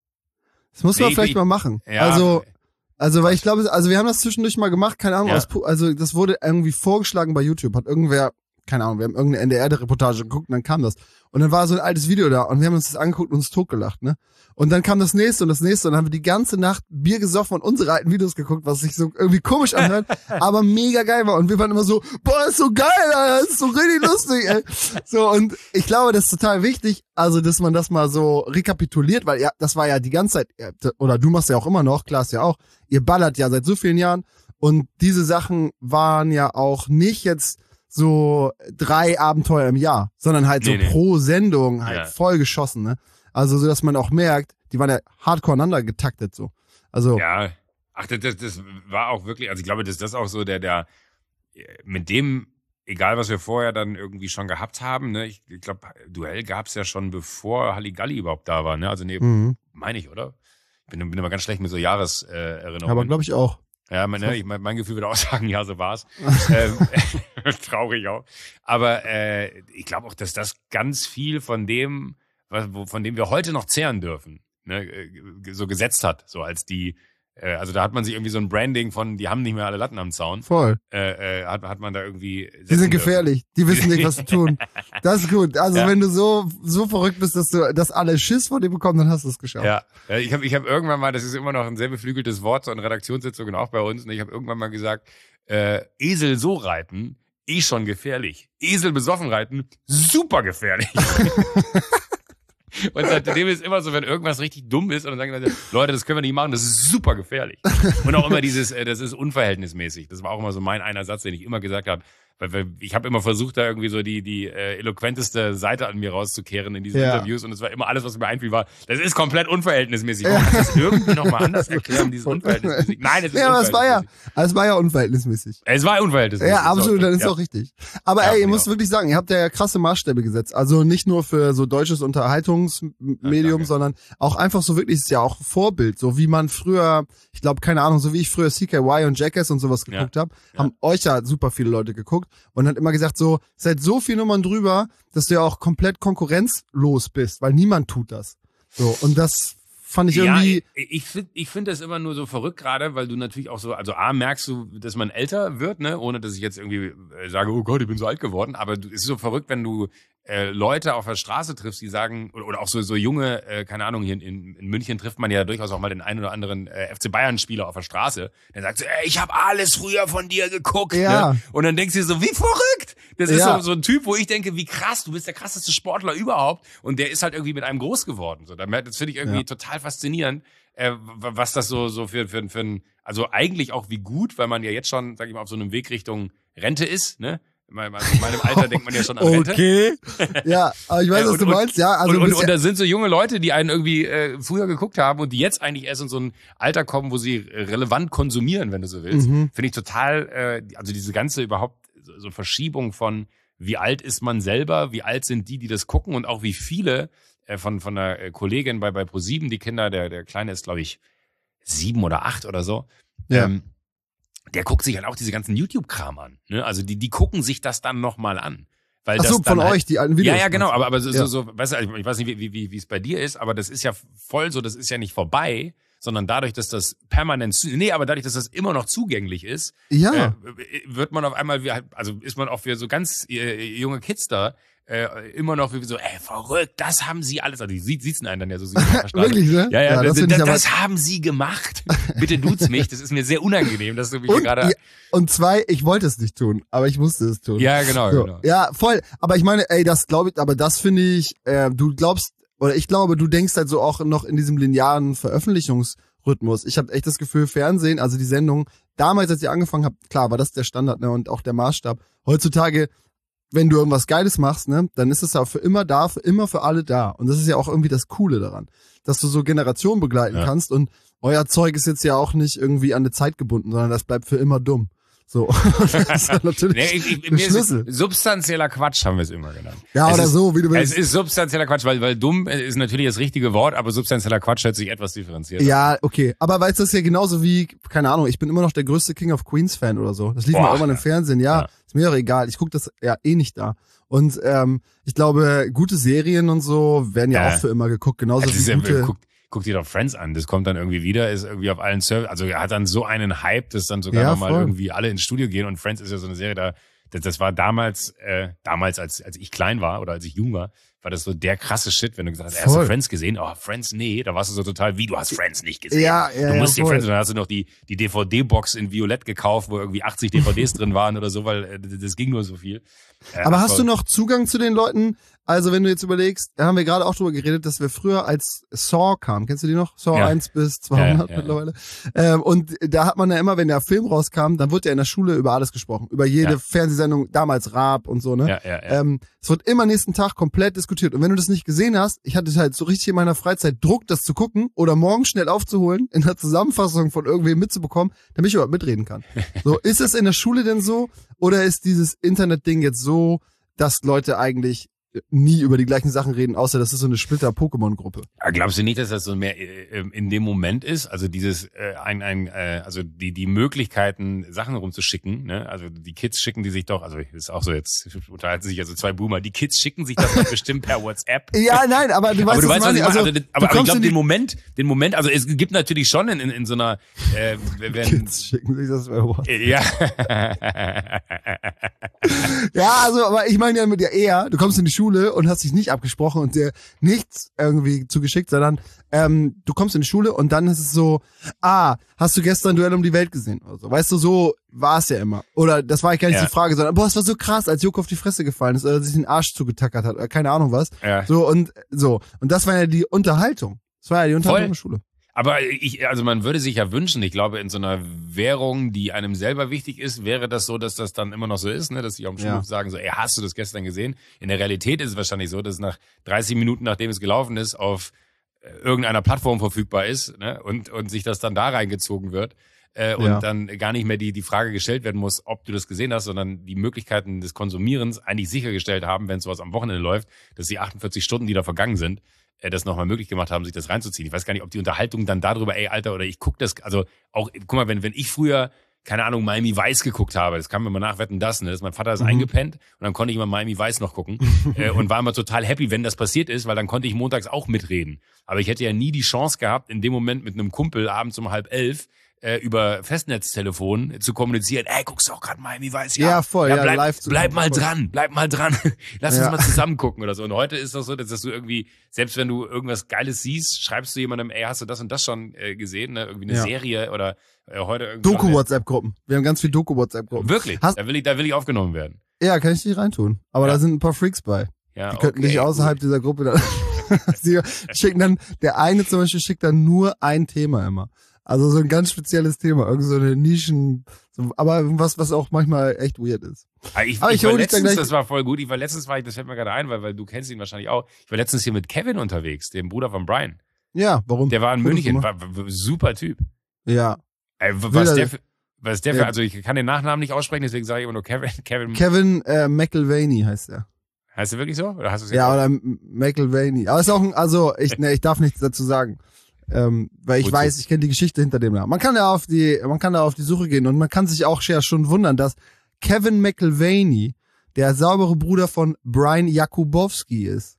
Speaker 3: Das muss
Speaker 2: Nee,
Speaker 3: man vielleicht
Speaker 2: ich,
Speaker 3: mal machen.
Speaker 2: Ja,
Speaker 3: also Also, weil ich glaube, also wir haben das zwischendurch mal gemacht, keine Ahnung,
Speaker 2: Ja.
Speaker 3: aus, also das wurde irgendwie vorgeschlagen bei YouTube, hat irgendwer, keine Ahnung, wir haben irgendeine N D R-Reportage geguckt und dann kam das. Und dann war so ein altes Video da und wir haben uns das angeguckt und uns totgelacht, ne? Und dann kam das nächste und das nächste und dann haben wir die ganze Nacht Bier gesoffen und unsere alten Videos geguckt, was sich so irgendwie komisch anhört, aber mega geil war. Und wir waren immer so, boah, ist so geil, Alter, ist so richtig lustig, ey. So, und ich glaube, das ist total wichtig, also, dass man das mal so rekapituliert, weil ja, das war ja die ganze Zeit, oder du machst ja auch immer noch, Klaas ja auch, ihr ballert ja seit so vielen Jahren und diese Sachen waren ja auch nicht jetzt so drei Abenteuer im Jahr, sondern halt so
Speaker 2: Nee, nee.
Speaker 3: pro Sendung halt
Speaker 2: Ja.
Speaker 3: voll geschossen, ne? Also so, dass man auch merkt, die waren ja hardcore aneinander getaktet so. Also
Speaker 2: Ja, ach, das, das, das war auch wirklich, also ich glaube, dass das auch so der, der, mit dem, egal was wir vorher dann irgendwie schon gehabt haben, ne, ich, ich glaube, Duell gab's ja schon bevor Halligalli überhaupt da war, ne, also nee,
Speaker 3: mhm.
Speaker 2: meine ich, oder? Ich bin, bin immer ganz schlecht mit so Jahreserinnerungen.
Speaker 3: aber glaube ich auch.
Speaker 2: Ja, mein, ne, ich, mein, mein Gefühl würde auch sagen, ja, so war's. ähm, traurig auch. Aber äh, ich glaube auch, dass das ganz viel von dem, was, wo, von dem wir heute noch zehren dürfen, ne, äh, so gesetzt hat, so als die, äh, also da hat man sich irgendwie so ein Branding von, die haben nicht mehr alle Latten am Zaun,
Speaker 3: Voll.
Speaker 2: äh, äh, hat, hat man da irgendwie.
Speaker 3: Die sind gefährlich. Die wissen nicht, was sie tun. Das ist gut. Also
Speaker 2: Ja.
Speaker 3: wenn du so so verrückt bist, dass du dass alle Schiss vor dir bekommen, dann hast du es geschafft.
Speaker 2: Ja, ja, ich habe ich hab irgendwann mal, das ist immer noch ein sehr beflügeltes Wort, so in Redaktionssitzungen auch bei uns, und ich habe irgendwann mal gesagt, äh, Esel so reiten, eh schon gefährlich. Esel besoffen reiten, super gefährlich. Und seitdem ist immer so, wenn irgendwas richtig dumm ist, und dann sagen Leute, Leute, das können wir nicht machen, das ist super gefährlich. Und auch immer dieses, äh, das ist unverhältnismäßig. Das war auch immer so mein einer Satz, den ich immer gesagt habe. Weil, weil ich habe immer versucht, da irgendwie so die die äh, eloquenteste Seite an mir rauszukehren in diesen
Speaker 3: Ja.
Speaker 2: Interviews, und es war immer alles, was mir einfiel, war, das ist komplett unverhältnismäßig. Warum kannst du das irgendwie nochmal anders erklären, dieses unverhältnismäßig? Nein, es ist
Speaker 3: Ja, aber es war ja,
Speaker 2: unverhältnismäßig.
Speaker 3: es war ja unverhältnismäßig.
Speaker 2: Es war unverhältnismäßig.
Speaker 3: Ja, absolut, dann ist
Speaker 2: ja.
Speaker 3: auch richtig. Aber
Speaker 2: Ja,
Speaker 3: ey, ihr
Speaker 2: finde ich
Speaker 3: müsst
Speaker 2: auch.
Speaker 3: wirklich sagen, ihr habt ja krasse Maßstäbe gesetzt. Also nicht nur für so deutsches Unterhaltungsmedium,
Speaker 2: danke.
Speaker 3: sondern auch einfach so wirklich, ist ja auch Vorbild. So wie man früher, ich glaube, keine Ahnung, so wie ich früher C K Y und Jackass und sowas geguckt
Speaker 2: Ja.
Speaker 3: habe, haben euch ja super viele Leute geguckt und hat immer gesagt, so, seid so viel Nummern drüber, dass du ja auch komplett konkurrenzlos bist, weil niemand tut das. So, und das fand ich
Speaker 2: Ja,
Speaker 3: irgendwie,
Speaker 2: ich, ich finde ich find das immer nur so verrückt gerade, weil du natürlich auch so, also A, merkst du, dass man älter wird, ne, ohne dass ich jetzt irgendwie äh, sage, oh Gott, ich bin so alt geworden, aber du, es ist so verrückt, wenn du äh, Leute auf der Straße triffst, die sagen, oder, oder auch so, so junge, äh, keine Ahnung, hier in, in, in München trifft man ja durchaus auch mal den einen oder anderen äh, F C Bayern-Spieler auf der Straße, der sagt so, ey, ich habe alles früher von dir geguckt,
Speaker 3: Ja.
Speaker 2: ne? Und dann denkst du dir so, wie verrückt! Das ist
Speaker 3: Ja.
Speaker 2: so, so ein Typ, wo ich denke, wie krass, du bist der krasseste Sportler überhaupt, und der ist halt irgendwie mit einem groß geworden. So, das finde ich irgendwie
Speaker 3: Ja.
Speaker 2: total faszinierend, äh, was das so, so für, für, für ein, also eigentlich auch wie gut, weil man ja jetzt schon, sag ich mal, auf so einem Weg Richtung Rente ist, ne? In meinem, also in meinem Alter denkt man ja schon an Rente.
Speaker 3: okay. Ja, aber ich weiß,
Speaker 2: Äh,
Speaker 3: was
Speaker 2: und-
Speaker 3: du
Speaker 2: und-
Speaker 3: meinst. Ja, also
Speaker 2: und,
Speaker 3: du
Speaker 2: und,
Speaker 3: bist
Speaker 2: und
Speaker 3: ja,
Speaker 2: da sind so junge Leute, die einen irgendwie äh, früher geguckt haben und die jetzt eigentlich erst in so ein Alter kommen, wo sie relevant konsumieren, wenn du so willst.
Speaker 3: Mhm.
Speaker 2: Finde ich total, äh, also diese ganze überhaupt so, so Verschiebung von, wie alt ist man selber, wie alt sind die, die das gucken, und auch wie viele äh, von von der äh, Kollegin bei bei ProSieben, die Kinder, der der Kleine ist, glaube ich, sieben oder acht oder so.
Speaker 3: Ja.
Speaker 2: Ähm, der guckt sich halt auch diese ganzen YouTube-Kram an. Ne? Also die die gucken sich das dann nochmal an. Weil
Speaker 3: ach
Speaker 2: das
Speaker 3: so,
Speaker 2: dann
Speaker 3: von
Speaker 2: halt,
Speaker 3: euch, die alten Videos.
Speaker 2: ja, ja, genau, aber, aber so,
Speaker 3: Ja.
Speaker 2: so, so, weißt du, ich weiß nicht, wie, wie, wie es bei dir ist, aber das ist ja voll so, das ist ja nicht vorbei, sondern dadurch, dass das permanent, zu, nee, aber dadurch, dass das immer noch zugänglich ist,
Speaker 3: Ja.
Speaker 2: äh, wird man auf einmal, wie, also ist man auch für so ganz äh, junge Kids da, Äh, immer noch wie so, ey, verrückt, das haben sie alles, also die sie- sitzen einen dann ja so süß auf der Straße.
Speaker 3: Wirklich, ne?
Speaker 2: Ja, ja,
Speaker 3: Ja, das
Speaker 2: das,
Speaker 3: find
Speaker 2: das,
Speaker 3: ich aber-
Speaker 2: das haben sie gemacht. Bitte duzt mich, das ist mir sehr unangenehm, dass du mich hier
Speaker 3: Und,
Speaker 2: gerade...
Speaker 3: ja, und zwei, ich wollte es nicht tun, aber ich musste es tun.
Speaker 2: Ja, genau,
Speaker 3: So.
Speaker 2: genau.
Speaker 3: Ja, voll. Aber ich meine, ey, das glaube ich, aber das finde ich, äh, du glaubst, oder ich glaube, du denkst halt so auch noch in diesem linearen Veröffentlichungsrhythmus. Ich habe echt das Gefühl, Fernsehen, also die Sendung, damals, als ich angefangen habe, klar, war das der Standard, ne, und auch der Maßstab. Heutzutage, wenn du irgendwas Geiles machst, ne, dann ist es auch für immer da, für immer für alle da. Und das ist ja auch irgendwie das Coole daran, dass du so Generationen begleiten
Speaker 2: Ja.
Speaker 3: kannst und euer Zeug ist jetzt ja auch nicht irgendwie an eine Zeit gebunden, sondern das bleibt für immer dumm. So. Das ist natürlich
Speaker 2: Nee, ich, ich,
Speaker 3: der
Speaker 2: mir ist,
Speaker 3: Schlüssel.
Speaker 2: substanzieller Quatsch haben wir es immer genannt.
Speaker 3: Ja,
Speaker 2: es
Speaker 3: oder
Speaker 2: ist,
Speaker 3: so, wie du
Speaker 2: Es
Speaker 3: willst.
Speaker 2: ist substanzieller Quatsch, weil, weil dumm ist natürlich das richtige Wort, aber substanzieller Quatsch hört sich etwas differenziert an.
Speaker 3: Ja, okay. Aber weißt du, das ist ja genauso wie, keine Ahnung, ich bin immer noch der größte King of Queens Fan oder so. Das lief
Speaker 2: Boah.
Speaker 3: mal irgendwann im Fernsehen, ja,
Speaker 2: Ja.
Speaker 3: ist mir auch egal. Ich gucke das ja eh nicht da. Und ähm, ich glaube, gute Serien und so werden ja
Speaker 2: Ja.
Speaker 3: auch für immer geguckt, genauso
Speaker 2: Das ist
Speaker 3: wie
Speaker 2: ja,
Speaker 3: gute.
Speaker 2: guck, guck dir doch Friends an, das kommt dann irgendwie wieder, ist irgendwie auf allen Servern, also er hat dann so einen Hype, dass dann sogar
Speaker 3: Ja,
Speaker 2: nochmal
Speaker 3: voll.
Speaker 2: irgendwie alle ins Studio gehen und Friends ist ja so eine Serie, da das, das war damals, äh, damals als als ich klein war oder als ich jung war, war das so der krasse Shit, wenn du gesagt hast, hast du
Speaker 3: Voll.
Speaker 2: Friends gesehen? Oh, Friends, nee, da warst du so total, wie, du hast Friends nicht gesehen.
Speaker 3: Ja, ja,
Speaker 2: du
Speaker 3: ja,
Speaker 2: musst dir
Speaker 3: voll.
Speaker 2: Friends, und dann hast du noch die die D V D-Box in Violett gekauft, wo irgendwie achtzig D V Ds drin waren oder so, weil äh, das ging nur so viel. Äh,
Speaker 3: Aber hast
Speaker 2: voll.
Speaker 3: du noch Zugang zu den Leuten? Also wenn du jetzt überlegst, da haben wir gerade auch drüber geredet, dass wir früher als Saw kam, kennst du die noch? Saw
Speaker 2: Ja.
Speaker 3: eins bis zweihundert
Speaker 2: Ja, ja, ja.
Speaker 3: mittlerweile. Ähm, und da hat man ja immer, wenn der Film rauskam, dann wurde ja in der Schule über alles gesprochen. Über jede
Speaker 2: Ja.
Speaker 3: Fernsehsendung, damals Raab und so, ne?
Speaker 2: Ja, ja, ja.
Speaker 3: Ähm, es wird immer nächsten Tag komplett diskutiert. Und wenn du das nicht gesehen hast, ich hatte halt so richtig in meiner Freizeit Druck, das zu gucken oder morgen schnell aufzuholen, in der Zusammenfassung von irgendwem mitzubekommen, damit ich überhaupt mitreden kann. So, ist es in der Schule denn so? Oder ist dieses Internet-Ding jetzt so, dass Leute eigentlich nie über die gleichen Sachen reden, außer das ist so eine Splitter-Pokémon-Gruppe?
Speaker 2: Aber glaubst du nicht, dass das so mehr äh, in dem Moment ist? Also dieses äh, ein ein äh, also die die Möglichkeiten Sachen rumzuschicken, ne? Also die Kids schicken die sich doch, also das ist auch so jetzt unterhalten sich also zwei Boomer, die Kids schicken sich das doch bestimmt per WhatsApp.
Speaker 3: Ja, nein, aber du weißt,
Speaker 2: aber du weißt, was ich meine.
Speaker 3: also,
Speaker 2: Also, das-
Speaker 3: du
Speaker 2: aber, aber ich
Speaker 3: kommst
Speaker 2: glaube,
Speaker 3: in
Speaker 2: den
Speaker 3: die
Speaker 2: Moment, den Moment, also es gibt natürlich schon in, in, in so einer, äh, wenn,
Speaker 3: Kids schicken sich das bei WhatsApp.
Speaker 2: äh, ja,
Speaker 3: Ja, also, aber ich meine ja mit dir eher, du kommst in die Schule und hast dich nicht abgesprochen und dir nichts irgendwie zugeschickt, sondern ähm, du kommst in die Schule und dann ist es so, ah, hast du gestern Duell um die Welt gesehen oder so? Weißt du, so war es ja immer. Oder das war gar nicht
Speaker 2: Ja.
Speaker 3: die Frage, sondern, boah, es war so krass, als Joko auf die Fresse gefallen ist oder sich den Arsch zugetackert hat oder keine Ahnung was.
Speaker 2: ja.
Speaker 3: So und so. Und das war ja die Unterhaltung. Das war ja die Unterhaltung
Speaker 2: Voll.
Speaker 3: in der Schule.
Speaker 2: Aber ich, also man würde sich ja wünschen, ich glaube, in so einer Währung, die einem selber wichtig ist, wäre das so, dass das dann immer noch so ist, ne, dass die auf dem Schulhof
Speaker 3: Ja.
Speaker 2: sagen so, ey, hast du das gestern gesehen? In der Realität ist es wahrscheinlich so, dass es nach dreißig Minuten, nachdem es gelaufen ist, auf äh, irgendeiner Plattform verfügbar ist, ne, und, und sich das dann da reingezogen wird. Äh, und
Speaker 3: Ja.
Speaker 2: dann gar nicht mehr die, die Frage gestellt werden muss, ob du das gesehen hast, sondern die Möglichkeiten des Konsumierens eigentlich sichergestellt haben, wenn sowas am Wochenende läuft, dass die achtundvierzig Stunden, die da vergangen sind, äh, das nochmal möglich gemacht haben, sich das reinzuziehen. Ich weiß gar nicht, ob die Unterhaltung dann darüber, ey, Alter, oder ich guck das, also auch, guck mal, wenn, wenn ich früher, keine Ahnung, Miami Vice geguckt habe, das kam mir immer nach Wetten, das, ne, dass mein Vater ist
Speaker 3: Mhm.
Speaker 2: eingepennt und dann konnte ich immer Miami Vice noch gucken äh, und war immer total happy, wenn das passiert ist, weil dann konnte ich montags auch mitreden. Aber ich hätte ja nie die Chance gehabt, in dem Moment mit einem Kumpel abends um halb elf äh, über Festnetztelefon zu kommunizieren, ey, guckst du auch gerade Miami Vice?
Speaker 3: Ja, voll, ja,
Speaker 2: bleib,
Speaker 3: live zu
Speaker 2: bleib
Speaker 3: gucken,
Speaker 2: mal
Speaker 3: voll.
Speaker 2: dran, bleib mal dran. Lass
Speaker 3: Ja.
Speaker 2: uns mal zusammen gucken oder so. Und heute ist das so, dass, dass du irgendwie, selbst wenn du irgendwas Geiles siehst, schreibst du jemandem, ey, hast du das und das schon äh, gesehen, ne? Irgendwie eine
Speaker 3: Ja.
Speaker 2: Serie oder äh, heute irgendwie. noch eine-
Speaker 3: Doku-WhatsApp-Gruppen. Wir haben ganz viel Doku-WhatsApp-Gruppen.
Speaker 2: Wirklich?
Speaker 3: Hast-
Speaker 2: Da will ich, da will ich aufgenommen werden.
Speaker 3: Ja, kann ich dich reintun. Aber
Speaker 2: Ja.
Speaker 3: da sind ein paar Freaks bei.
Speaker 2: Ja,
Speaker 3: Die könnten
Speaker 2: okay,
Speaker 3: dich außerhalb
Speaker 2: gut.
Speaker 3: dieser Gruppe dann, sie schicken dann, der eine zum Beispiel schickt dann nur ein Thema immer. Also so ein ganz spezielles Thema, irgend so eine Nischen, so, aber was, was auch manchmal echt weird ist.
Speaker 2: Ah, Ich,
Speaker 3: Aber
Speaker 2: ich,
Speaker 3: ich
Speaker 2: war
Speaker 3: hol dich dann
Speaker 2: letztens,
Speaker 3: gleich-
Speaker 2: das war voll gut. Ich war letztens, war ich, das fällt mir gerade ein, weil, weil du kennst ihn wahrscheinlich auch. Ich war letztens hier mit Kevin unterwegs, dem Bruder von Brian.
Speaker 3: Ja, warum?
Speaker 2: Der war in
Speaker 3: Fotos
Speaker 2: München,
Speaker 3: gemacht.
Speaker 2: war, war, super Typ.
Speaker 3: Ja.
Speaker 2: Ey, w- was
Speaker 3: Wilder-
Speaker 2: der für, was der für,
Speaker 3: Ja.
Speaker 2: also ich kann den Nachnamen nicht aussprechen, deswegen sage ich immer nur Kevin. Kevin,
Speaker 3: Kevin äh, McIlvaney heißt er.
Speaker 2: heißt der wirklich so? Oder hast du es
Speaker 3: Ja,
Speaker 2: jetzt
Speaker 3: oder M- McIlvaney. Aber ist auch ein, also ich, ne, ich darf nichts dazu sagen. Ähm, weil ich
Speaker 2: Wozu?
Speaker 3: weiß, ich kenne die Geschichte hinter dem Namen. Man kann da auf die, man kann da auf die Suche gehen und man kann sich auch ja schon wundern, dass Kevin McIlvaney der saubere Bruder von Brian Jakubowski ist.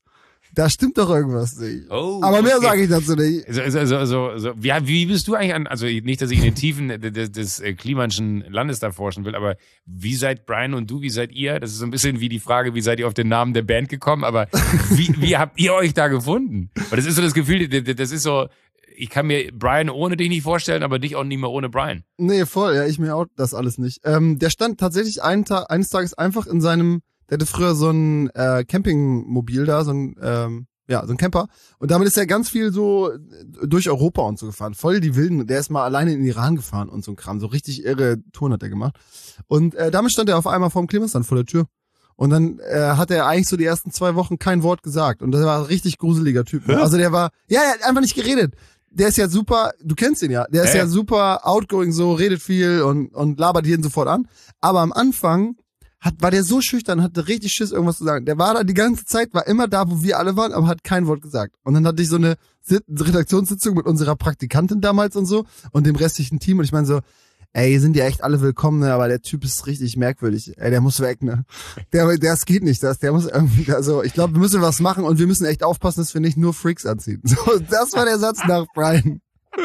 Speaker 3: Da stimmt doch irgendwas nicht.
Speaker 2: Oh,
Speaker 3: Aber mehr
Speaker 2: okay.
Speaker 3: sage ich dazu nicht.
Speaker 2: So, so, so, so, so. Ja, wie bist du eigentlich an, also nicht, dass ich in den Tiefen des, des Klimanschen Landes da forschen will, aber wie seid Brian und du, wie seid ihr? Das ist so ein bisschen wie die Frage, wie seid ihr auf den Namen der Band gekommen, aber wie, wie habt ihr euch da gefunden? Weil das ist so das Gefühl, das ist so, ich kann mir Brian ohne dich nicht vorstellen, aber dich auch nicht mehr ohne Brian.
Speaker 3: Nee, voll, ja, ich mir auch das alles nicht. Ähm, der stand tatsächlich einen Tag, eines Tages einfach in seinem, der hatte früher so ein äh, Campingmobil da, so ein, ähm, ja, so ein Camper. Und damit ist er ganz viel so durch Europa und so gefahren. Voll die Wilden. Der ist mal alleine in den Iran gefahren und so ein Kram. So richtig irre Touren hat er gemacht. Und äh, damit stand er auf einmal vorm Klimansland vor der Tür. Und dann äh, hat er eigentlich so die ersten zwei Wochen kein Wort gesagt. Und das war ein richtig gruseliger Typ. Ne? Also der war, ja, er hat einfach nicht geredet. Der ist ja super, du kennst ihn ja, der ist
Speaker 2: ja,
Speaker 3: ja super outgoing so, redet viel und und labert jeden sofort an. Aber am Anfang hat, war der so schüchtern, hatte richtig Schiss, irgendwas zu sagen. Der war da die ganze Zeit, war immer da, wo wir alle waren, aber hat kein Wort gesagt. Und dann hatte ich so eine Redaktionssitzung mit unserer Praktikantin damals und so und dem restlichen Team und ich meine so, ey, sind ja echt alle willkommen, ne? Aber der Typ ist richtig merkwürdig. Ey, der muss weg, ne? Der, das geht nicht, das, der muss irgendwie, also ich glaube, wir müssen was machen und wir müssen echt aufpassen, dass wir nicht nur Freaks anziehen. So, das war der Satz nach Brian.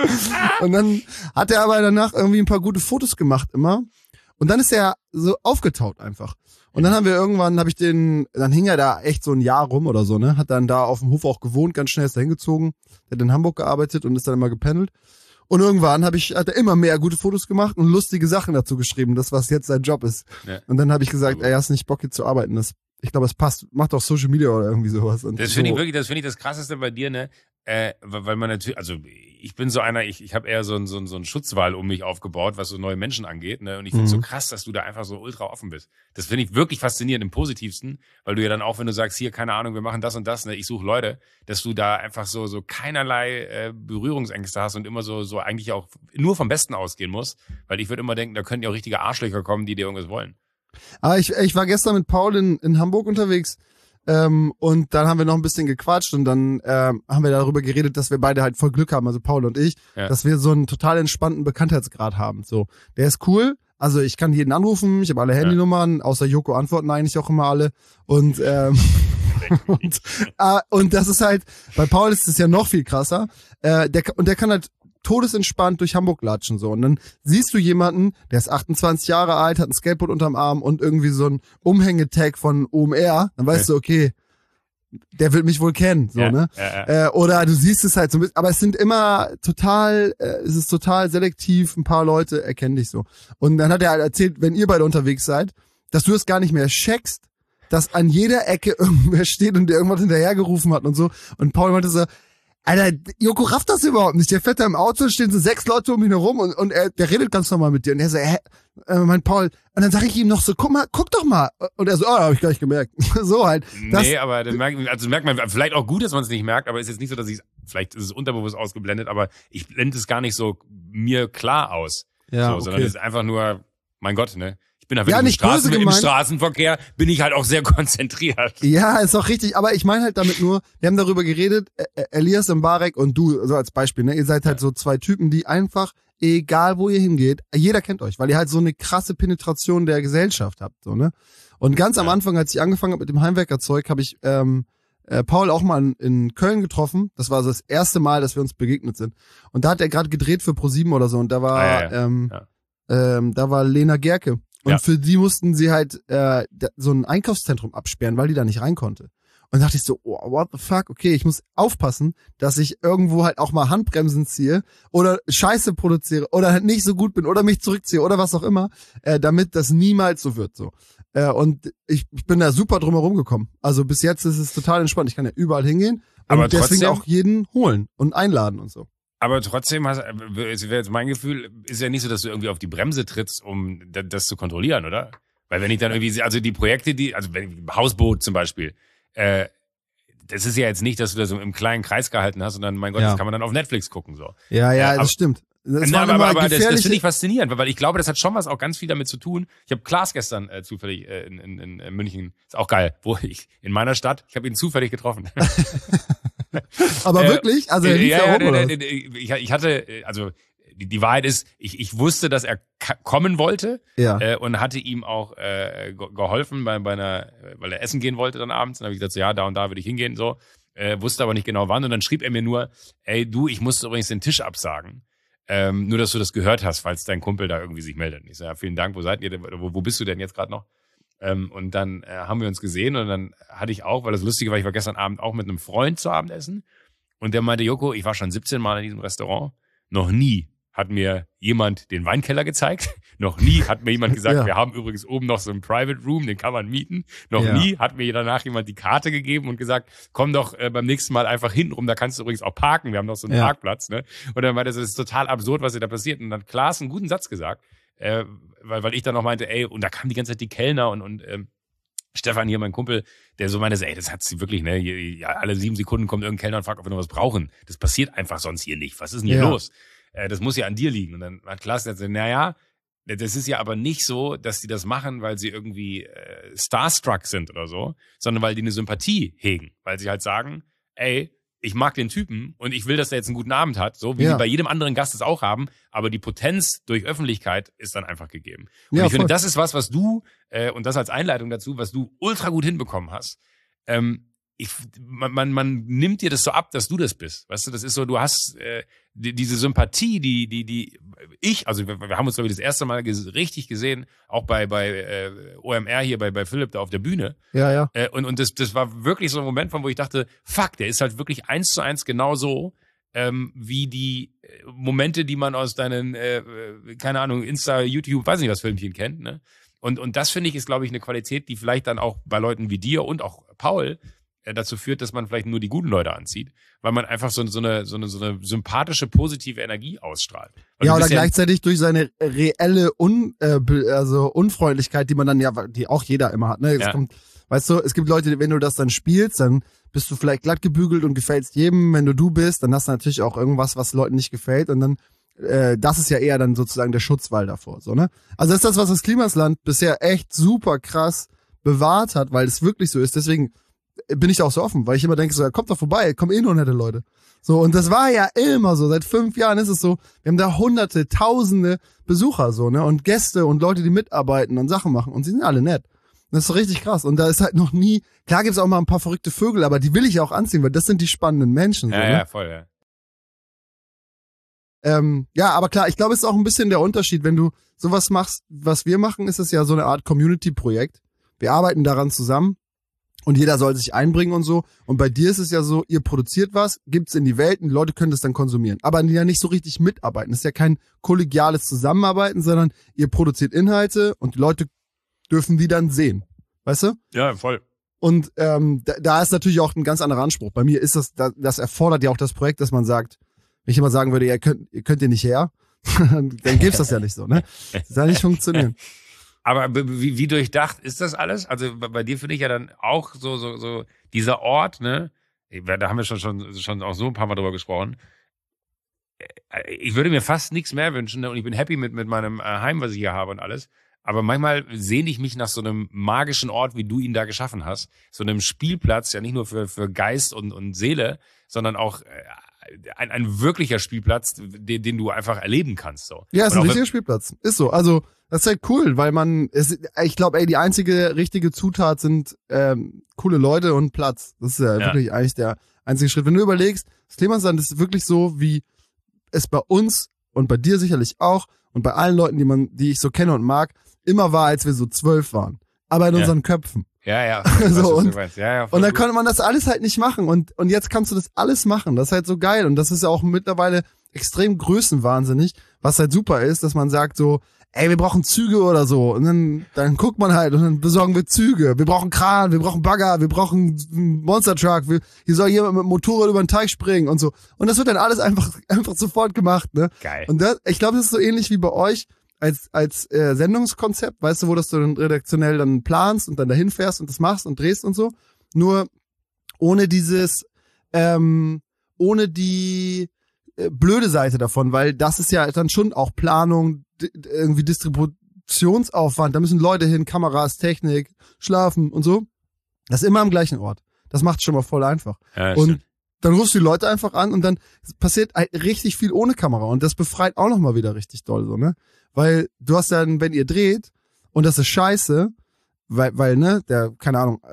Speaker 3: Und dann hat er aber danach irgendwie ein paar gute Fotos gemacht immer. Und dann ist er so aufgetaut einfach. Und dann haben wir irgendwann, habe ich den, dann hing er da echt so ein Jahr rum oder so, ne? Hat dann da auf dem Hof auch gewohnt, ganz schnell ist da hingezogen. Der hat in Hamburg gearbeitet und ist dann immer gependelt. Und irgendwann habe ich, hat er immer mehr gute Fotos gemacht und lustige Sachen dazu geschrieben, das was jetzt sein Job ist. Ja. Und dann habe ich gesagt, ey, hast nicht Bock hier zu arbeiten? Das, ich glaube, es passt. Mach doch Social Media oder irgendwie sowas. Und
Speaker 2: das
Speaker 3: so.
Speaker 2: finde ich wirklich, das finde ich das Krasseste bei dir, ne? Äh, weil man natürlich, also ich bin so einer, ich, ich habe eher so ein so ein so ein Schutzwall um mich aufgebaut, was so neue Menschen angeht, ne? Und ich finde es mhm. so krass, dass du da einfach so ultra offen bist. Das finde ich wirklich faszinierend im Positivsten, weil du ja dann auch, wenn du sagst, hier, keine Ahnung, wir machen das und das, ne? Ich suche Leute, dass du da einfach so so keinerlei äh, Berührungsängste hast und immer so so eigentlich auch nur vom Besten ausgehen musst, weil ich würde immer denken, da könnten ja auch richtige Arschlöcher kommen, die dir irgendwas wollen.
Speaker 3: Ah, ich ich war gestern mit Paul in in Hamburg unterwegs. Ähm, und dann haben wir noch ein bisschen gequatscht und dann ähm, haben wir darüber geredet, dass wir beide halt voll Glück haben, also Paul und ich, ja. dass wir so einen total entspannten Bekanntheitsgrad haben. So, der ist cool. Also ich kann jeden anrufen, ich habe alle Handynummern, ja. außer Joko antworten eigentlich auch immer alle. Und ähm, und, äh, und das ist halt, bei Paul ist es ja noch viel krasser. Äh, der und der kann halt todesentspannt durch Hamburg latschen so und dann siehst du jemanden, der ist achtundzwanzig Jahre alt, hat ein Skateboard unterm Arm und irgendwie so ein Umhängetag von O M R, dann weißt ja. du, okay, der wird mich wohl kennen, so, ja, ne? Ja, ja. Äh, oder du siehst es halt so ein bisschen, aber es sind immer total, äh, es ist total selektiv, ein paar Leute erkennen dich so. Und dann hat er halt erzählt, wenn ihr beide unterwegs seid, dass du es gar nicht mehr checkst, dass an jeder Ecke irgendwer steht und der irgendwas hinterhergerufen hat und so. Und Paul meinte so, Alter, Joko rafft das überhaupt nicht. Der fährt da im Auto, stehen so sechs Leute um ihn herum und, und er, der redet ganz normal mit dir. Und er so, hä, äh, mein Paul. Und dann sage ich ihm noch so, guck mal, guck doch mal. Und er so, oh, hab ich gar nicht gemerkt. So halt. Das,
Speaker 2: nee, aber dann merkt, also merkt man, vielleicht auch gut, dass man es nicht merkt, aber es ist jetzt nicht so, dass ich vielleicht ist es unterbewusst ausgeblendet, aber ich blende es gar nicht so mir klar aus. Ja, so, okay. Sondern es ist einfach nur, mein Gott, ne? Ich bin da wirklich
Speaker 3: ja,
Speaker 2: im,
Speaker 3: nicht
Speaker 2: Straßen,
Speaker 3: böse
Speaker 2: im Straßenverkehr, bin ich halt auch sehr konzentriert.
Speaker 3: Ja, ist auch richtig. Aber ich meine halt damit nur, wir haben darüber geredet, Elias Mbarek und du, so als Beispiel, ne? Ihr seid halt ja. so zwei Typen, die einfach, egal wo ihr hingeht, jeder kennt euch, weil ihr halt so eine krasse Penetration der Gesellschaft habt, so, ne? Und ganz am ja. Anfang, als ich angefangen habe mit dem Heimwerkerzeug, habe ich ähm, äh, Paul auch mal in, in Köln getroffen. Das war so das erste Mal, dass wir uns begegnet sind. Und da hat er gerade gedreht für ProSieben oder so und da war, ah, ja, ja. Ähm, ja. Ähm, da war Lena Gerke. Und ja. für die mussten sie halt äh, so ein Einkaufszentrum absperren, weil die da nicht rein konnte. Und da dachte ich so, oh, what the fuck, okay, ich muss aufpassen, dass ich irgendwo halt auch mal Handbremsen ziehe oder Scheiße produziere oder halt nicht so gut bin oder mich zurückziehe oder was auch immer, äh, damit das niemals so wird. So. Äh, und ich, ich bin da super drum herum gekommen. Also bis jetzt ist es total entspannt. Ich kann ja überall hingehen und aber deswegen trotzdem auch jeden holen und einladen und so.
Speaker 2: Aber trotzdem, hast, wäre jetzt mein Gefühl, ist ja nicht so, dass du irgendwie auf die Bremse trittst, um das zu kontrollieren, oder? Weil wenn ich dann irgendwie, also die Projekte, die, also wenn, Hausboot zum Beispiel, äh, das ist ja jetzt nicht, dass du das so im kleinen Kreis gehalten hast und dann, mein Gott, ja. das kann man dann auf Netflix gucken, so.
Speaker 3: Ja, ja, äh, das aber, stimmt. Das
Speaker 2: na, aber aber, aber das, das finde ich faszinierend, weil ich glaube, das hat schon was auch ganz viel damit zu tun. Ich habe Klaas gestern äh, zufällig äh, in, in, in München, ist auch geil, wo ich, in meiner Stadt, ich habe ihn zufällig getroffen.
Speaker 3: Aber äh, wirklich? Also er lief
Speaker 2: ja,
Speaker 3: ja,
Speaker 2: ja,
Speaker 3: rum,
Speaker 2: ich, ich hatte, also die, die Wahrheit ist, ich, ich wusste, dass er kommen wollte
Speaker 3: ja.
Speaker 2: äh, und hatte ihm auch äh, geholfen bei, bei einer, weil er essen gehen wollte dann abends. Dann habe ich gesagt, so, ja, da und da würde ich hingehen, so. äh, wusste aber nicht genau wann und dann schrieb er mir nur, ey du, ich musste übrigens den Tisch absagen. Ähm, nur, dass du das gehört hast, falls dein Kumpel da irgendwie sich meldet. Und ich so, ja, vielen Dank, wo seid ihr denn, wo, wo bist du denn jetzt gerade noch? Ähm, und dann äh, haben wir uns gesehen und dann hatte ich auch, weil das Lustige war, ich war gestern Abend auch mit einem Freund zu Abendessen und der meinte, Joko, ich war schon siebzehn Mal in diesem Restaurant, noch nie hat mir jemand den Weinkeller gezeigt, noch nie hat mir jemand gesagt, ja. wir haben übrigens oben noch so einen Private Room, den kann man mieten, noch ja. nie hat mir danach jemand die Karte gegeben und gesagt, komm doch äh, beim nächsten Mal einfach hinten rum, da kannst du übrigens auch parken, wir haben noch so einen ja. Parkplatz, ne? Und dann meinte er, das ist total absurd, was hier da passiert und dann hat Klaas einen guten Satz gesagt, äh, weil, weil ich dann noch meinte, ey, und da kamen die ganze Zeit die Kellner und, und ähm, Stefan hier, mein Kumpel, der so meinte, ey, das hat sie wirklich, ne, ja, alle sieben Sekunden kommt irgendein Kellner und fragt, ob wir noch was brauchen. Das passiert einfach sonst hier nicht. Was ist denn hier ja. los? Äh, das muss ja an dir liegen. Und dann hat Klaas gesagt, naja, das ist ja aber nicht so, dass die das machen, weil sie irgendwie äh, starstruck sind oder so, sondern weil die eine Sympathie hegen. Weil sie halt sagen, ey, ich mag den Typen und ich will, dass er jetzt einen guten Abend hat, so wie ja. sie bei jedem anderen Gast es auch haben, aber die Potenz durch Öffentlichkeit ist dann einfach gegeben. Und ja, ich voll. finde, das ist was, was du, äh, und das als Einleitung dazu, was du ultra gut hinbekommen hast. Ähm, ich, man, man, man nimmt dir das so ab, dass du das bist. Weißt du, das ist so, du hast äh, die, diese Sympathie, die, die, die ich, also wir, wir haben uns, glaube ich, das erste Mal ges- richtig gesehen, auch bei, bei äh, O M R hier, bei, bei Philipp da auf der Bühne.
Speaker 3: Ja, ja.
Speaker 2: Äh, und und das, das war wirklich so ein Moment, von wo ich dachte, fuck, der ist halt wirklich eins zu eins genau so, ähm, wie die Momente, die man aus deinen, äh, keine Ahnung, Insta, YouTube, weiß nicht was Filmchen kennt, ne? Und, und das finde ich ist, glaube ich, eine Qualität, die vielleicht dann auch bei Leuten wie dir und auch Paul dazu führt, dass man vielleicht nur die guten Leute anzieht, weil man einfach so, so, eine, so, eine, so eine sympathische, positive Energie ausstrahlt. Weil
Speaker 3: ja, oder gleichzeitig durch seine reelle Un, äh, also Unfreundlichkeit, die man dann ja, die auch jeder immer hat. Ne? Es
Speaker 2: ja.
Speaker 3: kommt, weißt du, es gibt Leute, wenn du das dann spielst, dann bist du vielleicht glatt gebügelt und gefällst jedem. Wenn du du bist, dann hast du natürlich auch irgendwas, was Leuten nicht gefällt und dann äh, das ist ja eher dann sozusagen der Schutzwall davor. So, ne? Also das ist das, was das Klimasland bisher echt super krass bewahrt hat, weil es wirklich so ist. Deswegen bin ich da auch so offen, weil ich immer denke, so, kommt doch vorbei, kommen eh nur nette Leute. So, und das war ja immer so, seit fünf Jahren ist es so, wir haben da hunderte, tausende Besucher so, ne, und Gäste und Leute, die mitarbeiten und Sachen machen und sie sind alle nett. Das ist so richtig krass und da ist halt noch nie, klar gibt's auch mal ein paar verrückte Vögel, aber die will ich ja auch anziehen, weil das sind die spannenden Menschen. So,
Speaker 2: ja,
Speaker 3: ne?
Speaker 2: ja, voll, ja.
Speaker 3: Ähm, ja, aber klar, ich glaube, es ist auch ein bisschen der Unterschied, wenn du sowas machst, was wir machen, ist es ja so eine Art Community-Projekt. Wir arbeiten daran zusammen. Und jeder soll sich einbringen und so. Und bei dir ist es ja so, ihr produziert was, gibt's in die Welt und die Leute können das dann konsumieren. Aber die ja nicht so richtig mitarbeiten. Das ist ja kein kollegiales Zusammenarbeiten, sondern ihr produziert Inhalte und die Leute dürfen die dann sehen. Weißt du?
Speaker 2: Ja, voll.
Speaker 3: Und ähm, da, da ist natürlich auch ein ganz anderer Anspruch. Bei mir ist das, das erfordert ja auch das Projekt, dass man sagt, wenn ich immer sagen würde, ihr könnt, ihr könnt ihr nicht her, dann gibt's das ja nicht so, ne? Das soll nicht funktionieren.
Speaker 2: Aber wie, wie durchdacht ist das alles? Also bei dir finde ich ja dann auch so, so, so dieser Ort, ne? Da haben wir schon, schon, schon auch so ein paar Mal drüber gesprochen. Ich würde mir fast nichts mehr wünschen, ne? Und ich bin happy mit, mit meinem Heim, was ich hier habe und alles. Aber manchmal sehne ich mich nach so einem magischen Ort, wie du ihn da geschaffen hast. So einem Spielplatz, ja nicht nur für, für Geist und, und Seele, sondern auch ein, ein wirklicher Spielplatz, den, den du einfach erleben kannst. So.
Speaker 3: Ja, ist
Speaker 2: und
Speaker 3: ein richtiger Spielplatz. Ist so. Also das ist halt cool, weil man, es, ich glaube, ey, die einzige richtige Zutat sind ähm, coole Leute und Platz. Das ist ja, ja wirklich eigentlich der einzige Schritt. Wenn du überlegst, das Klimasland ist wirklich so, wie es bei uns und bei dir sicherlich auch und bei allen Leuten, die man, die ich so kenne und mag, immer war, als wir so zwölf waren. Aber in
Speaker 2: ja.
Speaker 3: unseren Köpfen.
Speaker 2: Ja, ja.
Speaker 3: so, und,
Speaker 2: ja, ja
Speaker 3: und dann konnte man das alles halt nicht machen. Und, und jetzt kannst du das alles machen. Das ist halt so geil. Und das ist ja auch mittlerweile extrem größenwahnsinnig, was halt super ist, dass man sagt so, ey, wir brauchen Züge oder so. Und dann, dann guckt man halt und dann besorgen wir Züge. Wir brauchen Kran, wir brauchen Bagger, wir brauchen Monster Truck. Wir, hier soll jemand mit dem Motorrad über den Teich springen und so. Und das wird dann alles einfach, einfach sofort gemacht, ne?
Speaker 2: Geil.
Speaker 3: Und das, ich glaube, das ist so ähnlich wie bei euch als, als äh, Sendungskonzept. Weißt du, wo das du dann redaktionell dann planst und dann dahin fährst und das machst und drehst und so. Nur ohne dieses, ähm, ohne die äh, blöde Seite davon, weil das ist ja dann schon auch Planung, irgendwie Distributionsaufwand, da müssen Leute hin, Kameras, Technik, schlafen und so. Das ist immer am gleichen Ort. Das macht es schon mal voll einfach.
Speaker 2: Ja,
Speaker 3: und
Speaker 2: stimmt.
Speaker 3: dann rufst du die Leute einfach an und dann passiert richtig viel ohne Kamera und das befreit auch nochmal wieder richtig doll so, ne? Weil du hast dann, wenn ihr dreht und das ist scheiße, weil, weil, ne, der, keine Ahnung,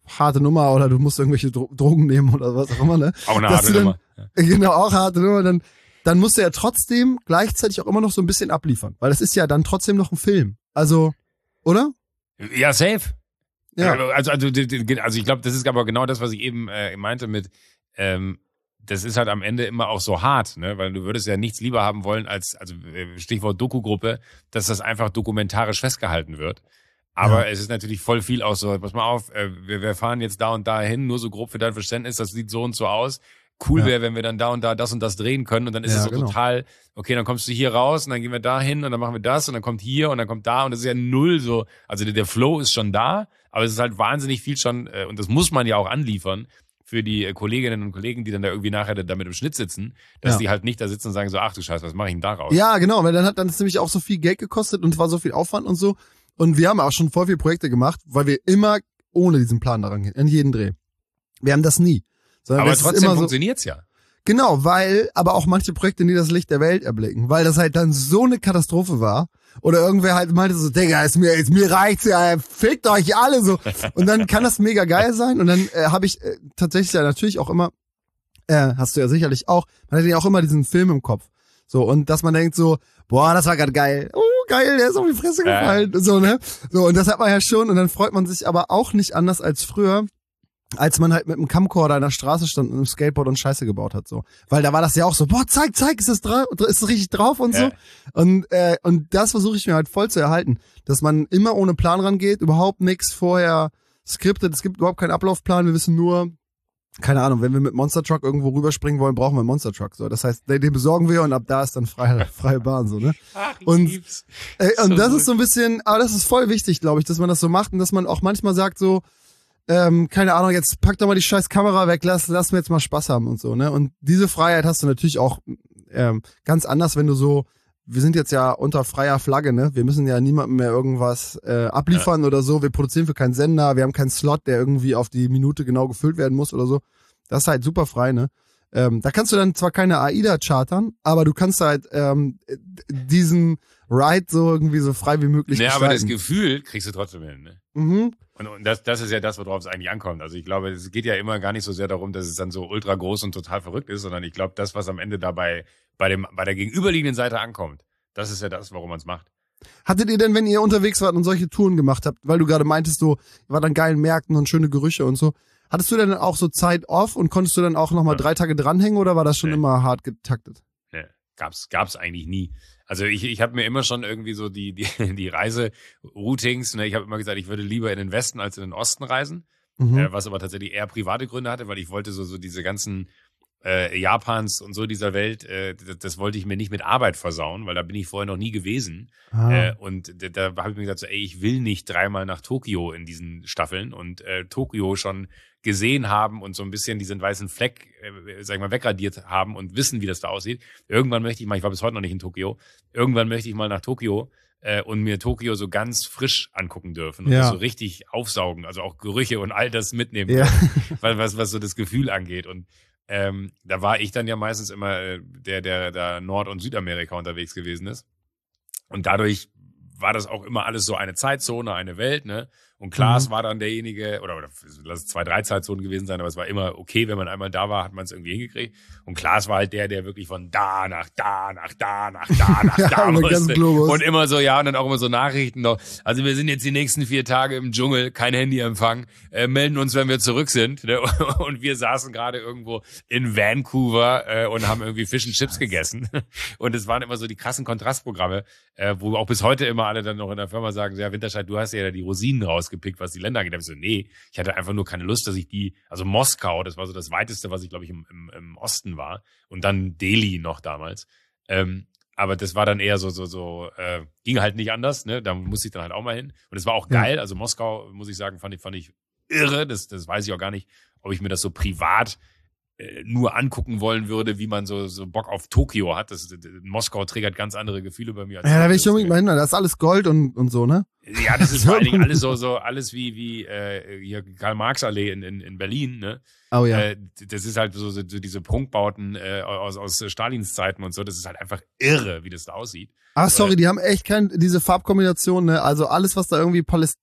Speaker 3: harte Nummer oder du musst irgendwelche Dro- Drogen nehmen oder was auch immer, ne?
Speaker 2: Auch eine
Speaker 3: Dass
Speaker 2: harte
Speaker 3: du dann,
Speaker 2: Nummer. Ja.
Speaker 3: Genau, auch harte Nummer, dann, dann musst du ja trotzdem gleichzeitig auch immer noch so ein bisschen abliefern, weil das ist ja dann trotzdem noch ein Film. Also, oder?
Speaker 2: Ja, safe.
Speaker 3: Ja.
Speaker 2: Also, also, also ich glaube, das ist aber genau das, was ich eben äh, meinte mit, ähm, das ist halt am Ende immer auch so hart, ne? Weil du würdest ja nichts lieber haben wollen als, also Stichwort Doku-Gruppe, dass das einfach dokumentarisch festgehalten wird. Aber ja. es ist natürlich voll viel auch so, pass mal auf, äh, wir, wir fahren jetzt da und da hin, nur so grob für dein Verständnis, das sieht so und so aus. Cool ja. wäre, wenn wir dann da und da das und das drehen können und dann ist ja, es so genau. total, okay, dann kommst du hier raus und dann gehen wir da hin und dann machen wir das und dann kommt hier und dann kommt da und das ist ja null so, also der, der Flow ist schon da, aber es ist halt wahnsinnig viel schon äh, und das muss man ja auch anliefern für die äh, Kolleginnen und Kollegen, die dann da irgendwie nachher damit im Schnitt sitzen, dass ja. die halt nicht da sitzen und sagen so, ach du Scheiße, was mache ich denn da raus?
Speaker 3: Ja, genau, weil dann hat dann ist nämlich auch so viel Geld gekostet und war so viel Aufwand und so und wir haben auch schon voll viele Projekte gemacht, weil wir immer ohne diesen Plan daran gehen, in jeden Dreh. Wir haben das nie.
Speaker 2: Sondern aber trotzdem immer funktioniert's so, ja.
Speaker 3: Genau, weil aber auch manche Projekte nie das Licht der Welt erblicken, weil das halt dann so eine Katastrophe war oder irgendwer halt meinte so, Digga, ist mir, ist mir reicht's ja, fickt euch alle so und dann kann das mega geil sein und dann äh, habe ich äh, tatsächlich ja natürlich auch immer, äh, hast du ja sicherlich auch, man hat ja auch immer diesen Film im Kopf, so und dass man denkt so, boah, das war gerade geil, oh geil, der ist auf die Fresse gefallen, äh. so ne, so und das hat man ja schon und dann freut man sich aber auch nicht anders als früher, als man halt mit einem Camcorder an der Straße stand und einem Skateboard und Scheiße gebaut hat, so. Weil da war das ja auch so, boah, zeig, zeig, ist das drauf, ist das richtig drauf und so. Ja. Und, äh, und das versuche ich mir halt voll zu erhalten, dass man immer ohne Plan rangeht, überhaupt nichts vorher skriptet, es gibt überhaupt keinen Ablaufplan, wir wissen nur, keine Ahnung, wenn wir mit Monster Truck irgendwo rüberspringen wollen, brauchen wir einen Monster Truck, so. Das heißt, den, den besorgen wir und ab da ist dann freie, freie Bahn, so, ne?
Speaker 2: Ach, ich
Speaker 3: und,
Speaker 2: lieb's.
Speaker 3: Äh, und
Speaker 2: so
Speaker 3: das
Speaker 2: gut.
Speaker 3: ist so ein bisschen, aber das ist voll wichtig, glaube ich, dass man das so macht und dass man auch manchmal sagt so, Ähm, keine Ahnung, jetzt pack doch mal die scheiß Kamera weg, lass, lass mir jetzt mal Spaß haben und so, ne? Und diese Freiheit hast du natürlich auch ähm, ganz anders, wenn du so, wir sind jetzt ja unter freier Flagge, ne? Wir müssen ja niemandem mehr irgendwas äh, abliefern ja. oder so, wir produzieren für keinen Sender, wir haben keinen Slot, der irgendwie auf die Minute genau gefüllt werden muss oder so. Das ist halt super frei, ne? Ähm, da kannst du dann zwar keine AIDA chartern, aber du kannst halt ähm, diesen Ride so irgendwie so frei wie möglich
Speaker 2: ja,
Speaker 3: gestalten.
Speaker 2: aber das Gefühl kriegst du trotzdem hin, ne?
Speaker 3: Mhm.
Speaker 2: Und, und das, das ist ja das, worauf es eigentlich ankommt. Also ich glaube, es geht ja immer gar nicht so sehr darum, dass es dann so ultra groß und total verrückt ist, sondern ich glaube, das, was am Ende dabei bei dem bei der gegenüberliegenden Seite ankommt, das ist ja das, warum man es macht.
Speaker 3: Hattet ihr denn, wenn ihr unterwegs wart und solche Touren gemacht habt, weil du gerade meintest, so, ihr wart an geilen Märkten und schöne Gerüche und so, hattest du denn auch so Zeit off und konntest du dann auch nochmal ja. drei Tage dranhängen oder war das schon nee. immer hart getaktet?
Speaker 2: Nee, gab's, gab's eigentlich nie. Also ich, ich habe mir immer schon irgendwie so die, die, die Reiseroutings, ne, ich habe immer gesagt, ich würde lieber in den Westen als in den Osten reisen, mhm. äh, was aber tatsächlich eher private Gründe hatte, weil ich wollte so, so diese ganzen äh, Japans und so dieser Welt, äh, das, das wollte ich mir nicht mit Arbeit versauen, weil da bin ich vorher noch nie gewesen. Ah. Äh, und da, da habe ich mir gesagt, so, ey, ich will nicht dreimal nach Tokio in diesen Staffeln und äh, Tokio schon gesehen haben und so ein bisschen diesen weißen Fleck, äh, sag ich mal, wegradiert haben und wissen, wie das da aussieht. Irgendwann möchte ich mal, ich war bis heute noch nicht in Tokio, irgendwann möchte ich mal nach Tokio äh, und mir Tokio so ganz frisch angucken dürfen und
Speaker 3: ja.
Speaker 2: das so richtig aufsaugen, also auch Gerüche und all das mitnehmen,
Speaker 3: ja.
Speaker 2: weil was, was so das Gefühl angeht. Und ähm, da war ich dann ja meistens immer äh, der, der da Nord- und Südamerika unterwegs gewesen ist. Und dadurch war das auch immer alles so eine Zeitzone, eine Welt, ne? Und Klaas mhm. war dann derjenige, oder, oder lass es zwei, drei Zeitzonen gewesen sein, aber es war immer okay, wenn man einmal da war, hat man es irgendwie hingekriegt. Und Klaas war halt der, der wirklich von da nach da, nach da, nach da, nach
Speaker 3: ja,
Speaker 2: da musste.
Speaker 3: Und
Speaker 2: immer so, ja, und dann auch immer so Nachrichten noch. Also wir sind jetzt die nächsten vier Tage im Dschungel, kein Handyempfang, äh, melden uns, wenn wir zurück sind. Ne? Und wir saßen gerade irgendwo in Vancouver äh, und haben irgendwie Fish and Chips gegessen. Und es waren immer so die krassen Kontrastprogramme, äh, wo auch bis heute immer alle dann noch in der Firma sagen, so, ja, Winterscheid, du hast ja die Rosinen rausgepickt, was die Länder angeht. Da hab ich so, nee, ich hatte einfach nur keine Lust, dass ich die, also Moskau, das war so das weiteste, was ich, glaube ich, im, im, im Osten war. Und dann Delhi noch damals. Ähm, aber das war dann eher so, so, so, äh, ging halt nicht anders, ne? Da musste ich dann halt auch mal hin. Und es war auch geil. Ja. Also Moskau, muss ich sagen, fand ich, fand ich irre. Das, das weiß ich auch gar nicht, ob ich mir das so privat äh, nur angucken wollen würde, wie man so, so Bock auf Tokio hat. Das, das, Moskau triggert ganz andere Gefühle bei mir. Als
Speaker 3: ja, da will ich unbedingt mal hin. Das ist alles Gold und, und so, ne?
Speaker 2: Ja, das ist vor allen Dingen alles so, so, alles wie, wie, äh, hier Karl-Marx-Allee in, in, in Berlin, ne?
Speaker 3: Oh ja.
Speaker 2: Äh, das ist halt so, so, so diese Prunkbauten äh, aus, aus Stalins Zeiten und so. Das ist halt einfach irre, wie das da aussieht.
Speaker 3: Ach, sorry, äh, die haben echt kein, diese Farbkombination, ne? Also alles, was da irgendwie Paläst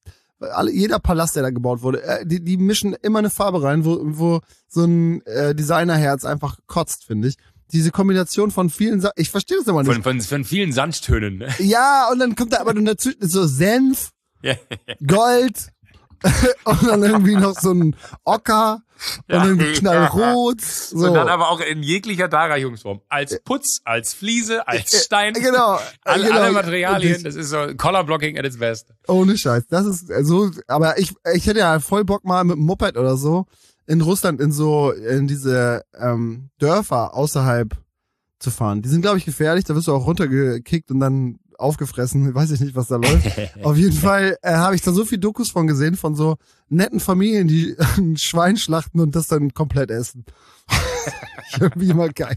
Speaker 3: alle, jeder Palast, der da gebaut wurde, äh, die, die mischen immer eine Farbe rein, wo, wo so ein äh, Designerherz einfach kotzt, finde ich. Diese Kombination von vielen Sachen, ich verstehe das immer nicht.
Speaker 2: Von, von, von vielen Sandtönen. Ne?
Speaker 3: Ja, und dann kommt da aber dann dazu so Senf,
Speaker 2: Ja.
Speaker 3: Gold und dann irgendwie noch so ein Ocker und
Speaker 2: Ja.
Speaker 3: irgendwie knallrot. So.
Speaker 2: Und dann aber auch in jeglicher Darreichungsform. Als Putz, als Fliese, als Stein.
Speaker 3: Genau.
Speaker 2: Alle,
Speaker 3: genau.
Speaker 2: alle Materialien.
Speaker 3: Und
Speaker 2: Das ist so Color-Blocking at its best.
Speaker 3: Ohne Scheiß. Das ist so, aber ich, ich hätte ja voll Bock mal mit dem Moped oder so in Russland in so, in diese ähm, Dörfer außerhalb zu fahren. Die sind, glaube ich, gefährlich. Da wirst du auch runtergekickt und dann aufgefressen. Weiß ich nicht, was da läuft. Auf jeden Fall äh, habe ich da so viel Dokus von gesehen, von so netten Familien, die ein Schwein schlachten und das dann komplett essen. Irgendwie immer geil.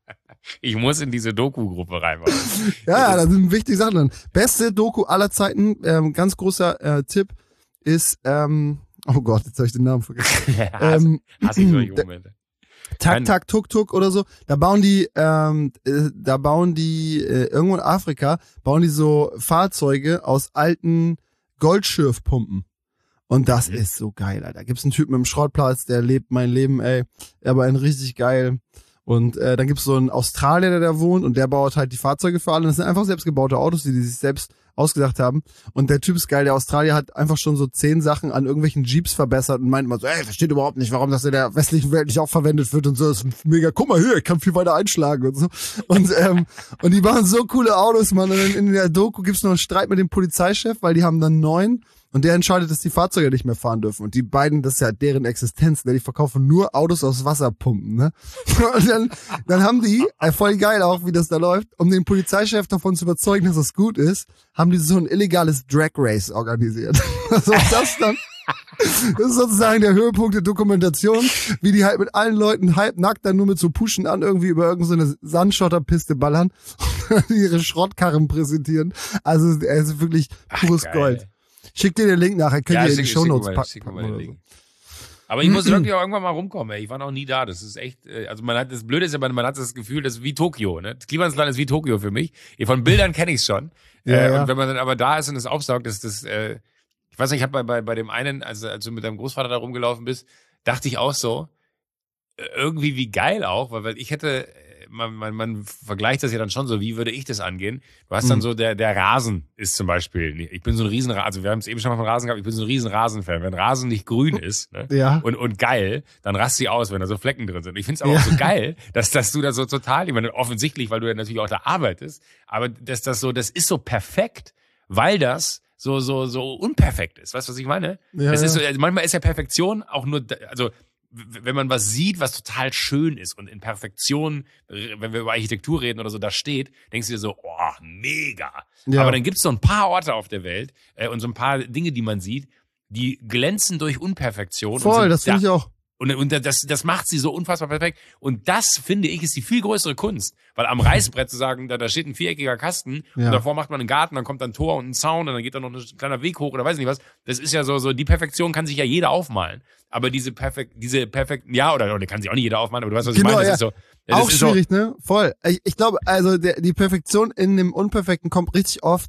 Speaker 2: Ich muss in diese Doku-Gruppe reinmachen.
Speaker 3: Ja, ja, da sind wichtige Sachen drin. Beste Doku aller Zeiten, ähm, ganz großer äh, Tipp, ist, ähm, oh Gott, jetzt habe ich den Namen vergessen. ähm,
Speaker 2: Hasse ich solche Momente.
Speaker 3: Tak Tak Tuk Tuk oder so. Da bauen die, ähm, äh, da bauen die äh, irgendwo in Afrika bauen die so Fahrzeuge aus alten Goldschürfpumpen. Und das
Speaker 2: Mhm.
Speaker 3: ist so geil, Alter. Gibt's einen Typen im Schrottplatz, der lebt mein Leben, ey. Aber ein richtig geil. Und äh, dann gibt's so einen Australier, der da wohnt und der baut halt die Fahrzeuge für alle. Das sind einfach selbstgebaute Autos, die die sich selbst ausgedacht haben. Und der Typ ist geil, der Australier hat einfach schon so zehn Sachen an irgendwelchen Jeeps verbessert und meint immer so, ey, versteht überhaupt nicht, warum das in der westlichen Welt nicht auch verwendet wird und so. Das ist mega, guck mal hier, ich kann viel weiter einschlagen und so. Und ähm, und die machen so coole Autos, Mann. Und in der Doku gibt's noch einen Streit mit dem Polizeichef, weil die haben dann neun und der entscheidet, dass die Fahrzeuge nicht mehr fahren dürfen. Und die beiden, das ist ja deren Existenz, ne? Die verkaufen nur Autos aus Wasserpumpen, ne? Und dann, dann haben die, äh, voll geil auch, wie das da läuft, um den Polizeichef davon zu überzeugen, dass das gut ist, haben die so ein illegales Drag Race organisiert. Also das dann, das ist sozusagen der Höhepunkt der Dokumentation, wie die halt mit allen Leuten halbnackt dann nur mit so Puschen an irgendwie über irgendeine so Sandschotterpiste ballern und ihre Schrottkarren präsentieren. Also es ist wirklich pures
Speaker 2: Ach,
Speaker 3: Gold. Schick dir den Link nachher, könnt
Speaker 2: Ja,
Speaker 3: ihr in die
Speaker 2: schick-
Speaker 3: Shownotes
Speaker 2: schick mal-
Speaker 3: packen.
Speaker 2: schick mal den
Speaker 3: oder so.
Speaker 2: Link. Aber ich muss wirklich auch irgendwann mal rumkommen, ey. Ich war noch nie da. Das ist echt, äh, also man hat, das Blöde ist ja, man, man hat das Gefühl, das ist wie Tokio, ne? Das Klimansland ist wie Tokio für mich. Von Bildern kenne ich es schon.
Speaker 3: Ja,
Speaker 2: äh,
Speaker 3: ja.
Speaker 2: Und wenn man dann aber da ist und es aufsaugt, ist das, äh, ich weiß nicht, ich habe bei, bei, bei dem einen, also als du mit deinem Großvater da rumgelaufen bist, dachte ich auch so, äh, irgendwie wie geil auch, weil, weil ich hätte, äh, man, man, man vergleicht das ja dann schon so, wie würde ich das angehen? Du hast dann
Speaker 3: Mhm.
Speaker 2: so, der, der Rasen ist zum Beispiel, ich bin so ein riesen, also wir haben es eben schon mal von Rasen gehabt, ich bin so ein riesen Rasenfan. Wenn Rasen nicht grün ist, ne?
Speaker 3: Ja.
Speaker 2: Und, und geil, dann rast sie aus, wenn da so Flecken drin sind. Ich find's aber
Speaker 3: Ja.
Speaker 2: auch so geil, dass, dass du da so total, ich meine, offensichtlich, weil du ja natürlich auch da arbeitest, aber dass das so, das ist so perfekt, weil das so, so, so unperfekt ist. Weißt du, was ich meine?
Speaker 3: Ja,
Speaker 2: es ist
Speaker 3: ja.
Speaker 2: so, also manchmal ist ja Perfektion auch nur, da- also, w- wenn man was sieht, was total schön ist und in Perfektion, wenn wir über Architektur reden oder so, da steht, denkst du dir so, oh, mega.
Speaker 3: Ja.
Speaker 2: Aber dann gibt's so ein paar Orte auf der Welt äh, und so ein paar Dinge, die man sieht, die glänzen durch Unperfektion. und
Speaker 3: Voll,
Speaker 2: sind
Speaker 3: das finde
Speaker 2: da-
Speaker 3: ich auch.
Speaker 2: und, und das, das macht sie so unfassbar perfekt. Und das, finde ich, ist die viel größere Kunst. Weil am Reißbrett zu sagen, da, da steht ein viereckiger Kasten
Speaker 3: Ja.
Speaker 2: und davor macht man einen Garten, dann kommt dann ein Tor und ein Zaun und dann geht da noch ein kleiner Weg hoch oder weiß nicht was. Das ist ja so, so die Perfektion kann sich ja jeder aufmalen. Aber diese perfekt, diese perfekt, ja, oder, oder kann sich auch nicht jeder aufmalen, aber du weißt, was
Speaker 3: Genau,
Speaker 2: ich meine. Das
Speaker 3: ja.
Speaker 2: ist so, das
Speaker 3: Auch
Speaker 2: ist
Speaker 3: schwierig, ne? Voll. Ich, ich glaube, also der, die Perfektion in dem Unperfekten kommt richtig oft,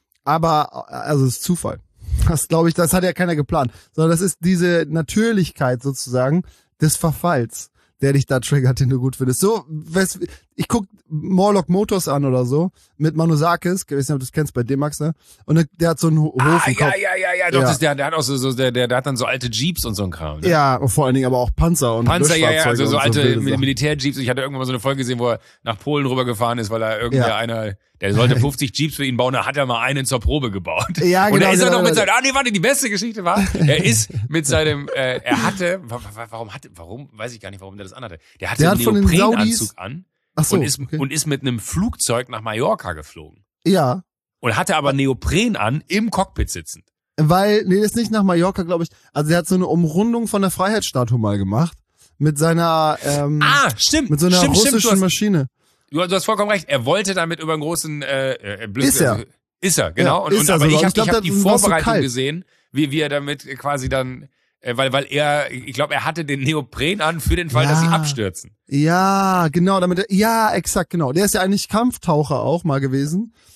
Speaker 3: aber also es ist Zufall. Das glaube ich, das hat ja keiner geplant. Sondern das ist diese Natürlichkeit sozusagen des Verfalls, der dich da triggert, den du gut findest. So, wes- ich guck Morlock Motors an oder so, mit Manusakis, ich weiß nicht, ob du das kennst bei D-Max, ne? Und der, der hat so einen Ho-
Speaker 2: so, ah,
Speaker 3: Hof im
Speaker 2: ja,
Speaker 3: Kopf.
Speaker 2: ja, ja, ja, doch,
Speaker 3: Ja.
Speaker 2: Das, der, der hat auch so, so der, der, der hat dann so alte Jeeps und so ein Kram. Ne?
Speaker 3: Ja, und vor allen Dingen aber auch Panzer und
Speaker 2: Panzer, ja, ja, also
Speaker 3: Löschfahrzeuge
Speaker 2: so
Speaker 3: und
Speaker 2: alte
Speaker 3: wilde
Speaker 2: Mil
Speaker 3: Sachen.
Speaker 2: Militärjeeps. Ich hatte irgendwann mal so eine Folge gesehen, wo er nach Polen rübergefahren ist, weil er irgendwer
Speaker 3: Ja.
Speaker 2: einer, der sollte fünfzig Jeeps für ihn bauen, da hat er mal einen zur Probe gebaut.
Speaker 3: Ja,
Speaker 2: Und
Speaker 3: genau,
Speaker 2: da ist er
Speaker 3: genau,
Speaker 2: noch mit
Speaker 3: genau.
Speaker 2: seinem, ah nee, warte, die beste Geschichte war, er ist mit seinem, äh, er hatte, wa- wa- warum hatte, warum, weiß ich gar nicht, warum der das anhatte. Der hatte
Speaker 3: Der
Speaker 2: einen
Speaker 3: hat von den
Speaker 2: Neoprenanzug
Speaker 3: Saudis-
Speaker 2: an
Speaker 3: Ach so,
Speaker 2: und ist,
Speaker 3: okay.
Speaker 2: und ist mit einem Flugzeug nach Mallorca geflogen.
Speaker 3: Ja,
Speaker 2: Und hatte aber Neopren an, im Cockpit sitzend.
Speaker 3: weil, nee, das ist nicht nach Mallorca, glaube ich. Also er hat so eine Umrundung von der Freiheitsstatue mal gemacht. Mit seiner, ähm,
Speaker 2: Ah, stimmt.
Speaker 3: mit so einer
Speaker 2: stimmt,
Speaker 3: russischen
Speaker 2: stimmt, du hast,
Speaker 3: Maschine.
Speaker 2: Du, du hast vollkommen recht. Er wollte damit über einen großen äh, äh, Blödsinn-
Speaker 3: Ist er.
Speaker 2: also, Ist er, genau.
Speaker 3: Ja,
Speaker 2: und,
Speaker 3: ist
Speaker 2: und,
Speaker 3: er
Speaker 2: aber
Speaker 3: sogar.
Speaker 2: ich habe
Speaker 3: Ich glaub,
Speaker 2: hab
Speaker 3: das
Speaker 2: die
Speaker 3: war so
Speaker 2: Vorbereitung
Speaker 3: kalt.
Speaker 2: gesehen, wie, wie er damit quasi dann, äh, weil, weil er, ich glaube, er hatte den Neopren an für den Fall,
Speaker 3: Ja.
Speaker 2: dass sie abstürzen.
Speaker 3: Ja, genau, damit er, ja, exakt, genau. Der ist ja eigentlich Kampftaucher auch mal gewesen.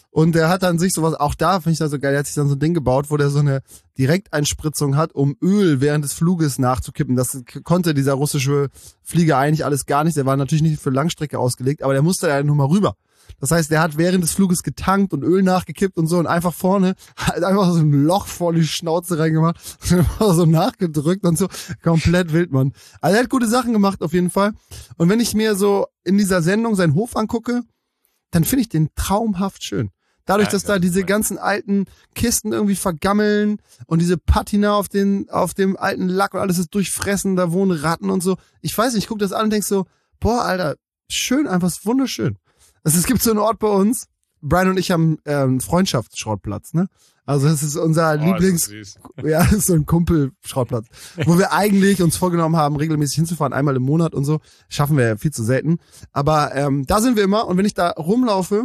Speaker 3: Und der hat dann sich sowas, auch da finde ich das so geil, der hat sich dann so ein Ding gebaut, wo der so eine Direkteinspritzung hat, um Öl während des Fluges nachzukippen. Das konnte dieser russische Flieger eigentlich alles gar nicht. Der war natürlich nicht für Langstrecke ausgelegt, aber der musste da nur mal rüber. Das heißt, der hat während des Fluges getankt und Öl nachgekippt und so und einfach vorne halt einfach so ein Loch vor die Schnauze reingemacht und einfach so nachgedrückt und so. Komplett wild, Mann. Also er hat gute Sachen gemacht auf jeden Fall. Und wenn ich mir so in dieser Sendung seinen Hof angucke, dann finde ich den traumhaft schön. Dadurch,
Speaker 2: Ja,
Speaker 3: dass da
Speaker 2: das
Speaker 3: diese
Speaker 2: ist
Speaker 3: ganzen alten Kisten irgendwie vergammeln und diese Patina auf den auf dem alten Lack und alles ist durchfressen, da wohnen Ratten und so. Ich weiß nicht, ich gucke das an und denk so, boah, Alter, schön, einfach ist wunderschön. Also es gibt so einen Ort bei uns, Brian und ich haben ähm, einen Freundschaftsschrottplatz, ne? Also das ist unser
Speaker 2: Oh,
Speaker 3: Lieblings...
Speaker 2: das ist süß.
Speaker 3: Ja, das ist so ein Kumpel-Schrottplatz, wo wir eigentlich uns vorgenommen haben, regelmäßig hinzufahren, einmal im Monat und so. Schaffen wir ja viel zu selten. Aber ähm, da sind wir immer und wenn ich da rumlaufe,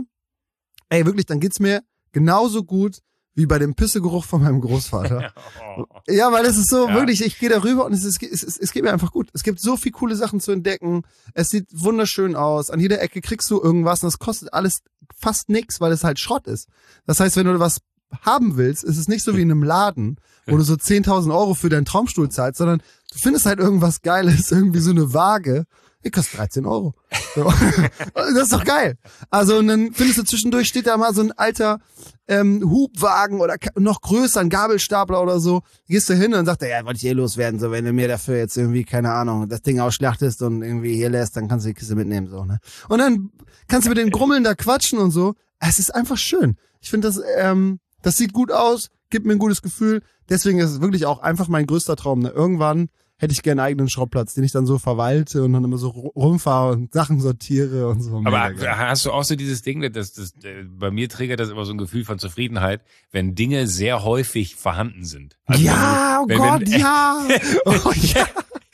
Speaker 3: ey, wirklich, dann geht's mir genauso gut wie bei dem Pissegeruch von meinem Großvater.
Speaker 2: Oh.
Speaker 3: Ja, weil es ist so,
Speaker 2: Ja.
Speaker 3: wirklich, ich gehe da rüber und es, ist, es, es, es geht mir einfach gut. Es gibt so viel coole Sachen zu entdecken. Es sieht wunderschön aus. An jeder Ecke kriegst du irgendwas und das kostet alles fast nix, weil es halt Schrott ist. Das heißt, wenn du was haben willst, ist es nicht so wie in einem Laden, wo du so zehntausend Euro für deinen Traumstuhl zahlst, sondern du findest halt irgendwas Geiles, irgendwie so eine Waage. Die kostet dreizehn Euro. So. Das ist doch geil. Also und dann findest du zwischendurch, steht da mal so ein alter ähm, Hubwagen oder noch größer, ein Gabelstapler oder so. Gehst du hin und dann sagt er, ja, wollte ich eh loswerden, so wenn du mir dafür jetzt irgendwie, keine Ahnung, das Ding ausschlachtest und irgendwie hier lässt, dann kannst du die Kiste mitnehmen. So, ne? Und dann kannst du mit den Grummeln da quatschen und so. Es ist einfach schön. Ich finde das, ähm, das sieht gut aus, gibt mir ein gutes Gefühl. Deswegen ist es wirklich auch einfach mein größter Traum. Ne? Irgendwann hätte ich gerne einen eigenen Schrottplatz, den ich dann so verwalte und dann immer so rumfahre und Sachen sortiere und so.
Speaker 2: Aber
Speaker 3: Mega geil.
Speaker 2: hast du auch so dieses Ding, das, das, äh, bei mir triggert das immer so ein Gefühl von Zufriedenheit, wenn Dinge sehr häufig vorhanden sind. Also
Speaker 3: Ja, oh
Speaker 2: wenn, wenn,
Speaker 3: Gott,
Speaker 2: wenn,
Speaker 3: ja. Oh, ja.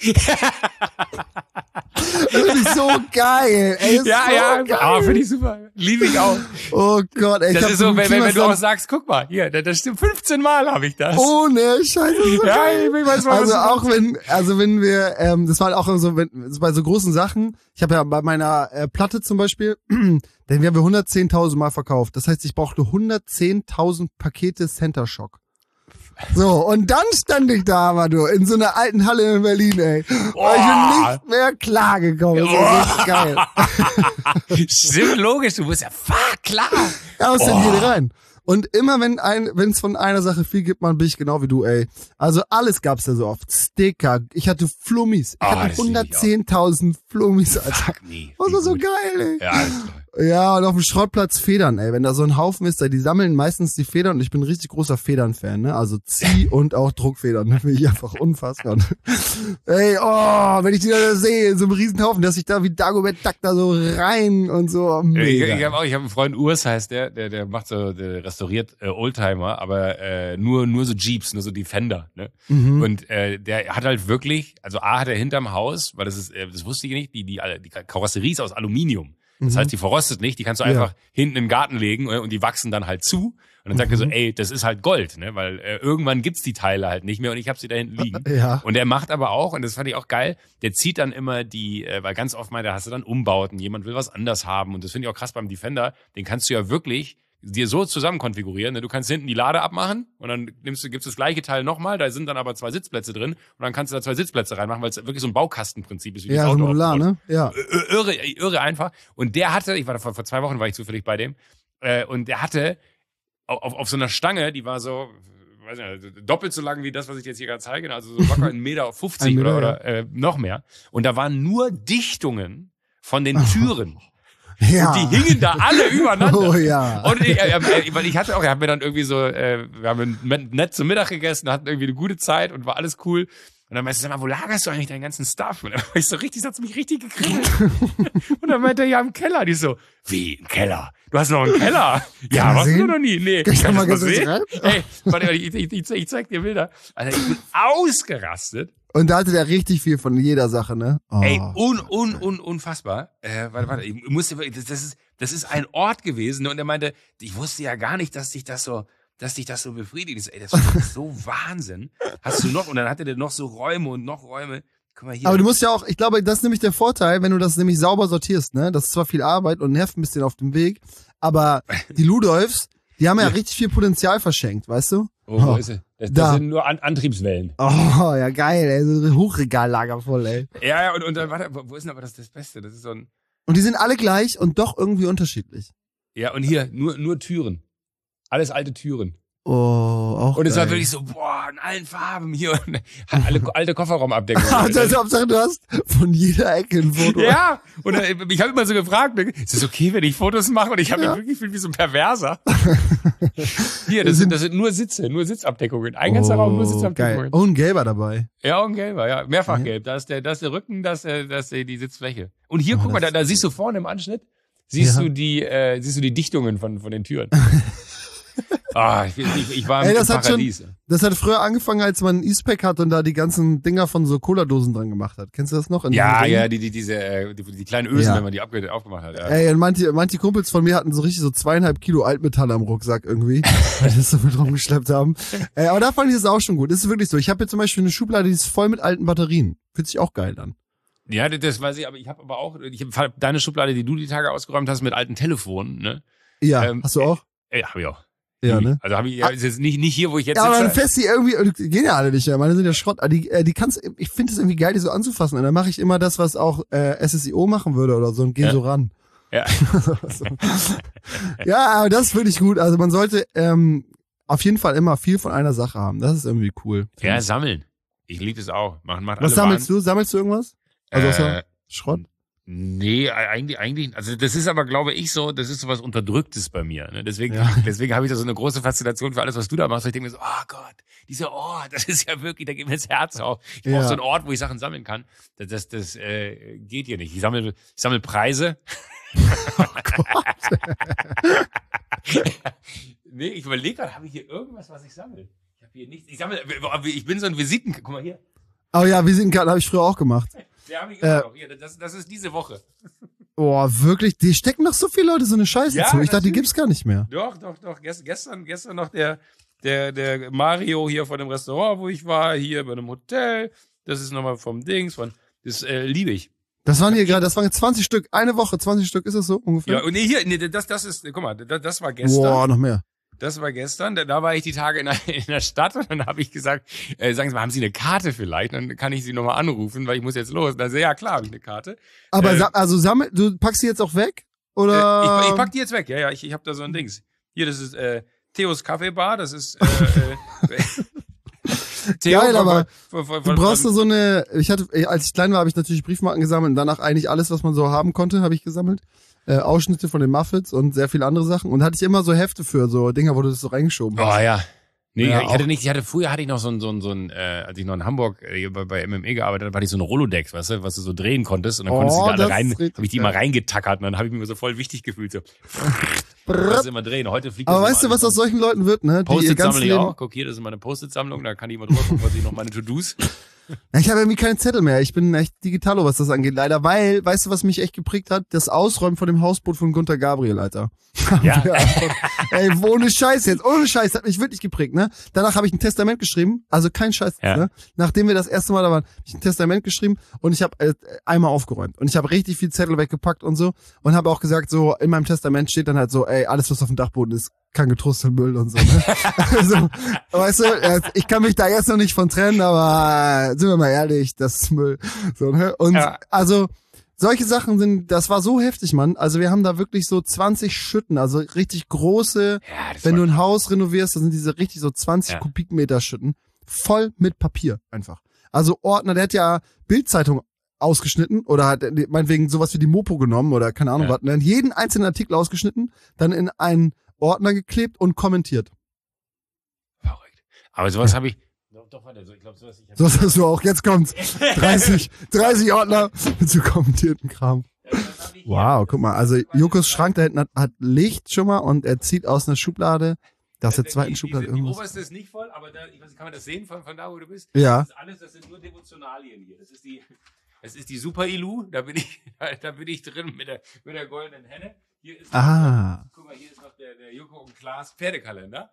Speaker 3: Das finde ich so geil. Ey, das
Speaker 2: ja,
Speaker 3: ist so
Speaker 2: ja,
Speaker 3: geil.
Speaker 2: ah, finde ich super. Liebe ich auch.
Speaker 3: Oh Gott, ey, ich
Speaker 2: Das
Speaker 3: hab
Speaker 2: ist so,
Speaker 3: einen
Speaker 2: wenn, wenn, wenn du
Speaker 3: Klimastand-
Speaker 2: auch sagst, guck mal, hier, das, das stimmt, fünfzehn Mal habe ich das.
Speaker 3: Ohne Scheiße. das ist so
Speaker 2: ja,
Speaker 3: geil.
Speaker 2: ich weiß mal,
Speaker 3: Also
Speaker 2: was du
Speaker 3: auch wenn, also wenn wir, ähm, das war halt auch so, wenn, bei so großen Sachen, ich habe ja bei meiner äh, Platte zum Beispiel, denn wir haben wir hundertzehntausend Mal verkauft. Das heißt, ich brauchte hundertzehntausend Pakete Center Shock. So, und dann stand ich da, aber du, in so einer alten Halle in Berlin, ey.
Speaker 2: Oh.
Speaker 3: Und ich bin nicht mehr klargekommen. Das war richtig geil.
Speaker 2: Stimmt, logisch, du musst ja, fuck, klar.
Speaker 3: Ja, was denn
Speaker 2: Oh.
Speaker 3: hier rein? Und immer wenn ein, wenn es von einer Sache viel gibt, man bin ich genau wie du, ey. Also alles gab's da so oft. Sticker, ich hatte Flummis. Ich
Speaker 2: Oh,
Speaker 3: hatte
Speaker 2: das lieb ich auch.
Speaker 3: hundertzehntausend Flummis, Alter.
Speaker 2: Fuck me.
Speaker 3: Das
Speaker 2: Wie
Speaker 3: war so
Speaker 2: gut.
Speaker 3: geil, ey.
Speaker 2: Ja, alles klar.
Speaker 3: Ja, und auf dem Schrottplatz Federn, ey. Wenn da so ein Haufen ist, da, die sammeln meistens die Federn und ich bin ein richtig großer Federn-Fan, ne? Also Zieh- und auch Druckfedern, ne? Finde ich einfach unfassbar. Ey, oh, wenn ich die da sehe, in so einem Riesenhaufen, dass ich da wie Dagobert Duck da so rein und so.
Speaker 2: Ich,
Speaker 3: Mega.
Speaker 2: ich habe auch, ich habe einen Freund, Urs heißt der, der, der macht so, der restauriert äh, Oldtimer, aber äh, nur, nur so Jeeps, nur so Defender, ne?
Speaker 3: Mhm.
Speaker 2: Und äh, der hat halt wirklich, also A hat er hinterm Haus, weil das ist, äh, das wusste ich nicht, die, die, die Karosserie ist aus Aluminium. Das
Speaker 3: Mhm.
Speaker 2: heißt, die verrostet nicht, die kannst du
Speaker 3: Ja.
Speaker 2: einfach hinten in den Garten legen äh, und die wachsen dann halt zu. Und dann sagt er so,
Speaker 3: Mhm.
Speaker 2: ey, das ist halt Gold, ne? Weil äh, irgendwann gibt's die Teile halt nicht mehr und ich habe sie da hinten liegen.
Speaker 3: Ja.
Speaker 2: Und der macht aber auch, und das fand ich auch geil, der zieht dann immer die, äh, weil ganz oft mal, da hast du dann Umbauten, jemand will was anders haben und das finde ich auch krass beim Defender, den kannst du ja wirklich dir so zusammen konfigurieren, ne? Du kannst hinten die Lade abmachen und dann nimmst du, gibst das gleiche Teil nochmal, da sind dann aber zwei Sitzplätze drin und dann kannst du da zwei Sitzplätze reinmachen, weil es wirklich so ein Baukastenprinzip ist, wie
Speaker 3: Ja,
Speaker 2: das
Speaker 3: so
Speaker 2: Auto
Speaker 3: modular,
Speaker 2: aufgebaut
Speaker 3: ne? Ja.
Speaker 2: ist. Irre, irre einfach. Und der hatte, ich war da vor, vor zwei Wochen war ich zufällig bei dem, äh, und der hatte auf, auf so einer Stange, die war so, weiß nicht, doppelt so lang wie das, was ich jetzt hier gerade zeige, also so locker einen Meter fünfzig
Speaker 3: Ein Meter,
Speaker 2: oder, oder äh, noch mehr. Und da waren nur Dichtungen von den Türen.
Speaker 3: Ja.
Speaker 2: Und die hingen da alle übereinander.
Speaker 3: Oh ja.
Speaker 2: Und ich, äh, äh, weil ich hatte auch, er hat mir dann irgendwie so, äh, wir haben nett zum Mittag gegessen, hatten irgendwie eine gute Zeit und war alles cool. Und dann meinte ich, sag mal, wo lagerst du eigentlich deinen ganzen Stuff? Und dann war ich so richtig, das hat mich richtig gekriegt. Und dann meinte er, ja, im Keller. Die so, wie, im Keller? Du hast noch einen Keller? Ja,
Speaker 3: man
Speaker 2: warst du
Speaker 3: sehen?
Speaker 2: noch nie? Nee.
Speaker 3: Kann ich da mal
Speaker 2: das
Speaker 3: ganz kurz rein?
Speaker 2: Ey, warte, ich, ich, ich, ich zeig dir Bilder. Also ich bin ausgerastet.
Speaker 3: Und da hatte der richtig viel von jeder Sache, ne? Oh.
Speaker 2: Ey, un, un, un, unfassbar. Äh, warte, warte, ich musste, das, das ist, das ist ein Ort gewesen. Und er meinte, ich wusste ja gar nicht, dass dich das so, dass dich das so befriedigt. Ey, das ist so Wahnsinn. Hast du noch, und dann hatte der noch so Räume und noch Räume. guck mal hier.
Speaker 3: Aber du musst ja auch, ich glaube, das ist nämlich der Vorteil, wenn du das nämlich sauber sortierst, ne? Das ist zwar viel Arbeit und nervt ein bisschen auf dem Weg, aber die Ludolfs, die haben ja, ja richtig viel Potenzial verschenkt, weißt du?
Speaker 2: Oh, wo ist sie? Das, das
Speaker 3: Da.
Speaker 2: sind nur An Antriebswellen.
Speaker 3: Oh, ja geil, ey, so ein Hochregallager voll, ey.
Speaker 2: Ja, ja, und, und dann, warte, wo ist denn aber das, das Beste? Das ist so ein,
Speaker 3: Und die sind alle gleich und doch irgendwie unterschiedlich.
Speaker 2: ja, und hier, nur, nur Türen. Alles alte Türen.
Speaker 3: Oh, auch
Speaker 2: Und es war
Speaker 3: geil.
Speaker 2: wirklich so, boah, in allen Farben hier. Und alle alte Kofferraumabdeckung.
Speaker 3: Also, Hauptsache, du hast von jeder Ecke ein Foto.
Speaker 2: Ja, und äh, ich habe immer so gefragt, ne, ist es okay, wenn ich Fotos mache? Und ich habe
Speaker 3: Ja.
Speaker 2: mich wirklich gefühlt wie so ein Perverser. Hier, das sind, das sind nur Sitze, nur Sitzabdeckungen. Ein ganzer Raum, nur
Speaker 3: geil.
Speaker 2: Sitzabdeckungen.
Speaker 3: Oh, ein Gelber dabei.
Speaker 2: Ja, und gelber, ja. Mehrfach
Speaker 3: Ja.
Speaker 2: gelb. Da ist der, da ist der Rücken, da ist, der, da ist der, die Sitzfläche. Und hier,
Speaker 3: Oh,
Speaker 2: guck mal,
Speaker 3: das
Speaker 2: da, da
Speaker 3: ist
Speaker 2: siehst du vorne im Anschnitt, siehst
Speaker 3: Ja.
Speaker 2: du die, äh, siehst du die Dichtungen von, von den Türen. Ah, ich, ich, ich war im
Speaker 3: Ey, das hat schon-
Speaker 2: Paradies.
Speaker 3: Das hat früher angefangen, als man ein E-Spec hat und da die ganzen Dinger von so Cola-Dosen dran gemacht hat. Kennst du das noch? In
Speaker 2: Ja,
Speaker 3: diesen
Speaker 2: ja,
Speaker 3: Ringen?
Speaker 2: die, die, diese, äh, die, die kleinen Ösen,
Speaker 3: Ja.
Speaker 2: wenn man die abge aufgemacht hat. Ja.
Speaker 3: Ey, und manche, manche Kumpels von mir hatten so richtig so zweieinhalb Kilo Altmetall am Rucksack irgendwie, weil die das so mit rumgeschleppt haben. Ey, aber da fand ich das auch schon gut. Das ist wirklich so. Ich habe jetzt zum Beispiel eine Schublade, die ist voll mit alten Batterien. Fühlt sich auch geil an.
Speaker 2: Ja, das- das weiß ich, aber ich habe aber auch, ich habe deine Schublade, die du die Tage ausgeräumt hast, mit alten Telefonen, ne?
Speaker 3: Ja,
Speaker 2: Ähm,
Speaker 3: hast du auch?
Speaker 2: Ey, hab ich auch.
Speaker 3: Ja, ne?
Speaker 2: Also habe ich, ja, ist jetzt nicht, nicht hier, wo ich jetzt
Speaker 3: Ja, aber dann
Speaker 2: sitze.
Speaker 3: fest die irgendwie, und die gehen ja alle nicht mehr, meine sind ja Schrott. Aber die, äh, die kannst, ich finde es irgendwie geil, die so anzufassen. Und dann mache ich immer das, was auch äh, S S I O machen würde oder so und gehe
Speaker 2: Ja.
Speaker 3: so ran.
Speaker 2: Ja.
Speaker 3: So. Ja, aber das finde ich gut. Also man sollte ähm, auf jeden Fall immer viel von einer Sache haben. Das ist irgendwie cool.
Speaker 2: Ja, sammeln. Ich liebe das auch. Macht, macht
Speaker 3: Was
Speaker 2: alle
Speaker 3: sammelst
Speaker 2: Waren.
Speaker 3: du? Sammelst du irgendwas? Also außer
Speaker 2: Äh,
Speaker 3: Schrott?
Speaker 2: Nee, eigentlich, eigentlich, also das ist aber, glaube ich, so, das ist so was Unterdrücktes bei mir. Ne? Deswegen,
Speaker 3: Ja.
Speaker 2: deswegen habe ich da so eine große Faszination für alles, was du da machst. Ich denke mir so, oh Gott, dieser Ort, das ist ja wirklich, da geht mir das Herz auf. Ich brauche
Speaker 3: Ja.
Speaker 2: so einen Ort, wo ich Sachen sammeln kann. Das, das, das äh, geht hier nicht. Ich sammle, ich sammle Preise.
Speaker 3: Oh Gott.
Speaker 2: Nee, ich überlege gerade, habe ich hier irgendwas, was ich sammle? Ich habe hier nichts. Ich sammle, ich bin so ein Visiten, guck mal hier.
Speaker 3: Oh ja, Visitenkarten habe ich früher auch gemacht.
Speaker 2: Der habe ich immer
Speaker 3: Äh.
Speaker 2: noch hier. Das, das ist diese Woche.
Speaker 3: Boah, wirklich, die stecken noch so viele Leute so eine Scheiße
Speaker 2: Ja,
Speaker 3: zu. Ich dachte, die
Speaker 2: natürlich.
Speaker 3: gibt's gar nicht mehr.
Speaker 2: Doch, doch, doch. Gest, gestern, gestern noch der, der, der Mario hier von dem Restaurant, wo ich war, hier bei einem Hotel. Das ist nochmal vom Dings, von, das äh, liebe ich.
Speaker 3: Das waren hier gerade, das waren jetzt zwanzig Stück. Eine Woche, zwanzig Stück, ist das so ungefähr?
Speaker 2: Ja, und nee, hier, nee, das, das ist, guck mal, das, das war gestern.
Speaker 3: Boah, noch mehr.
Speaker 2: Das war gestern, da, da war ich die Tage in der, in der Stadt und dann habe ich gesagt, äh, sagen Sie mal, haben Sie eine Karte vielleicht? Dann kann ich Sie nochmal anrufen, weil ich muss jetzt los. Und dann so, ja klar, habe ich eine Karte.
Speaker 3: Aber
Speaker 2: Äh,
Speaker 3: sa- also sammel, du packst die jetzt auch weg? Oder?
Speaker 2: Äh, ich, ich pack die jetzt weg, ja, ja, ich, ich habe da so ein Dings. Hier, das ist äh, Theos Kaffeebar, das ist äh, äh, Theo
Speaker 3: Geil,
Speaker 2: von-
Speaker 3: aber
Speaker 2: von- von-
Speaker 3: Du
Speaker 2: von-
Speaker 3: brauchst
Speaker 2: von-
Speaker 3: so eine, ich hatte, als ich klein war, habe ich natürlich Briefmarken gesammelt und danach eigentlich alles, was man so haben konnte, habe ich gesammelt. Äh, Ausschnitte von den Muffets und sehr viele andere Sachen. Und hatte ich immer so Hefte für so Dinger, wo du das so reingeschoben
Speaker 2: Oh
Speaker 3: hast.
Speaker 2: ja. Nee,
Speaker 3: Ja,
Speaker 2: ich hatte
Speaker 3: auch-
Speaker 2: nicht, ich hatte früher hatte ich noch so ein, so ein, so ein äh, als ich noch in Hamburg äh, bei, bei M M E gearbeitet habe, hatte ich so ein Rolodex, weißt du, was du so drehen konntest und dann
Speaker 3: Oh,
Speaker 2: konntest du die alle
Speaker 3: das
Speaker 2: rein,
Speaker 3: ist richtig
Speaker 2: habe ich die
Speaker 3: geil.
Speaker 2: immer reingetackert und dann habe ich mich immer so voll wichtig gefühlt. So.
Speaker 3: Brrrt.
Speaker 2: Das immer drehen. Heute fliegt
Speaker 3: Aber
Speaker 2: das
Speaker 3: weißt du,
Speaker 2: immer
Speaker 3: was
Speaker 2: alles
Speaker 3: aus solchen Leuten wird, ne? Die ihr
Speaker 2: Post-it
Speaker 3: ganzes
Speaker 2: sammle ich
Speaker 3: Leben.
Speaker 2: auch. Guck hier, das ist meine Post-it-Sammlung, da kann ich mal drüber gucken, was ich noch meine To-Dos.
Speaker 3: Ja, ich habe irgendwie keine Zettel mehr. Ich bin echt digitalo, was das angeht, leider. Weil, weißt du, was mich echt geprägt hat? Das Ausräumen von dem Hausboot von Gunter Gabriel, Alter.
Speaker 2: Ja.
Speaker 3: Ey, ohne Scheiß jetzt, ohne Scheiß, hat mich wirklich geprägt, ne? Danach habe ich ein Testament geschrieben, also kein Scheiß,
Speaker 2: Ja.
Speaker 3: ne? Nachdem wir das erste Mal da waren, habe ich ein Testament geschrieben und ich habe äh, einmal aufgeräumt und ich habe richtig viel Zettel weggepackt und so und habe auch gesagt, so in meinem Testament steht dann halt so, ey, alles was auf dem Dachboden ist, kann getrost in Müll und so, ne? Also, weißt du, äh, ich kann mich da jetzt noch nicht von trennen, aber äh, sind wir mal ehrlich, das ist Müll, so, ne? Und
Speaker 2: Ja.
Speaker 3: also solche Sachen sind, das war so heftig, Mann. Also wir haben da wirklich so zwanzig Schütten, also richtig große,
Speaker 2: Ja, das
Speaker 3: wenn
Speaker 2: war-
Speaker 3: du ein Haus renovierst, das sind diese richtig so zwanzig
Speaker 2: Ja.
Speaker 3: Kubikmeter Schütten, voll mit Papier einfach. Also Ordner, der hat ja Bildzeitung ausgeschnitten oder hat äh, meinetwegen sowas wie die Mopo genommen oder keine Ahnung
Speaker 2: Ja.
Speaker 3: was, dann jeden einzelnen Artikel ausgeschnitten, dann in einen Ordner geklebt und kommentiert.
Speaker 2: verrückt. Aber sowas habe ich. Doch, doch, warte, so, ich glaube, sowas. Ich hab,
Speaker 3: So hast du auch, jetzt kommt's. dreißig, dreißig Ordner mit so kommentierten Kram.
Speaker 2: Ja, das hab ich hier.
Speaker 3: Wow, guck mal, also Jokos Schrank da hinten hat, hat Licht schon mal und er zieht aus einer Schublade, da aus der
Speaker 2: Die-
Speaker 3: zweiten
Speaker 2: die,
Speaker 3: Schublade
Speaker 2: die, die
Speaker 3: irgendwas.
Speaker 2: oberste ist nicht voll, aber da, ich weiß nicht, kann man das sehen von, von da, wo du bist?
Speaker 3: Ja.
Speaker 2: Das ist alles, das sind nur Devotionalien hier. Das ist die, das ist die Super Ilu, da bin ich, da bin ich drin mit der, mit der goldenen Henne. Hier ist,
Speaker 3: Ah,
Speaker 2: guck mal, hier ist noch der, der Joko und Klaas Pferdekalender.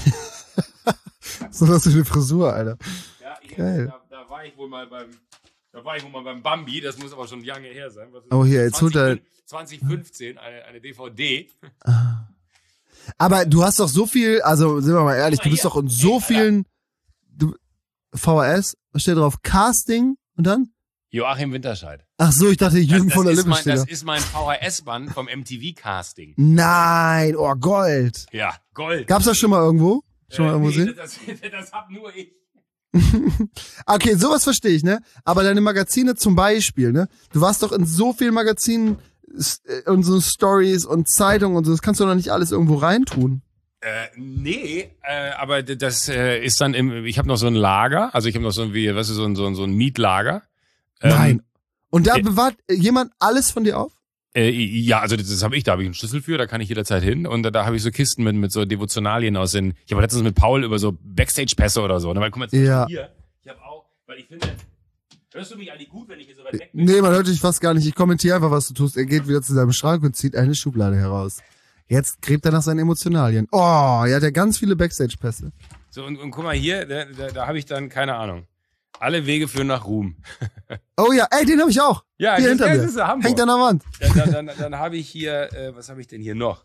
Speaker 3: so das ist eine Frisur, Alter.
Speaker 2: Ja, hier,
Speaker 3: Geil.
Speaker 2: Da, da war ich wohl mal beim, Da war ich wohl mal beim Bambi, das muss aber schon lange her sein. Was ist
Speaker 3: Oh, hier, jetzt holt er-
Speaker 2: zwanzig fünfzehn, eine, eine D V D.
Speaker 3: Aber du hast doch so viel, also sind wir mal ehrlich, du bist doch in so vielen du, V H S, was steht drauf? Casting und dann?
Speaker 2: Joachim Winterscheid.
Speaker 3: Ach so, ich dachte, Jürgen
Speaker 2: Das,
Speaker 3: von der
Speaker 2: das, ist
Speaker 3: Lippe
Speaker 2: mein,
Speaker 3: steht
Speaker 2: das
Speaker 3: da.
Speaker 2: ist mein V H S-Band vom M T V-Casting.
Speaker 3: Nein, oh Gold.
Speaker 2: Ja, Gold.
Speaker 3: Gab's das schon mal irgendwo? Schon mal
Speaker 2: Äh,
Speaker 3: irgendwo
Speaker 2: nee,
Speaker 3: sehen?
Speaker 2: das, das, das hab nur ich.
Speaker 3: Okay, sowas verstehe ich, ne? Aber deine Magazine zum Beispiel, ne? Du warst doch in so vielen Magazinen s- äh, und so Stories und Zeitungen und so, das kannst du doch nicht alles irgendwo reintun.
Speaker 2: Äh, nee, äh, aber d- das äh, ist dann im, ich habe noch so ein Lager, also ich habe noch so ein, wie, weißt du, so ein, so ein, so ein Mietlager. Ähm,
Speaker 3: Nein. Und da
Speaker 2: äh,
Speaker 3: bewahrt jemand alles von dir auf?
Speaker 2: Äh, ja, also das, das habe ich, da habe ich einen Schlüssel für, da kann ich jederzeit hin und da, da habe ich so Kisten mit, mit so Devotionalien aus den, ich habe letztens mit Paul über so Backstage-Pässe oder so, ne? Weil guck mal, zum
Speaker 3: Ja.
Speaker 2: Beispiel hier, ich habe auch, weil ich finde, hörst du mich eigentlich gut, wenn ich hier so weit weg bin?
Speaker 3: Nee, man hört dich fast gar nicht. Ich kommentiere einfach, was du tust. Er geht wieder zu seinem Schrank und zieht eine Schublade heraus. Jetzt gräbt er nach seinen Emotionalien. Oh, er hat ja ganz viele Backstage-Pässe.
Speaker 2: So, und, und guck mal hier, da, da, da habe ich dann, keine Ahnung, alle Wege führen nach Ruhm.
Speaker 3: Oh ja, ey, den habe ich auch.
Speaker 2: Ja,
Speaker 3: Hier
Speaker 2: das,
Speaker 3: hinter
Speaker 2: das
Speaker 3: mir.
Speaker 2: ist ja Hamburg.
Speaker 3: Hängt an der Wand.
Speaker 2: Dann, dann, dann, dann habe ich hier, äh, was habe ich denn hier noch?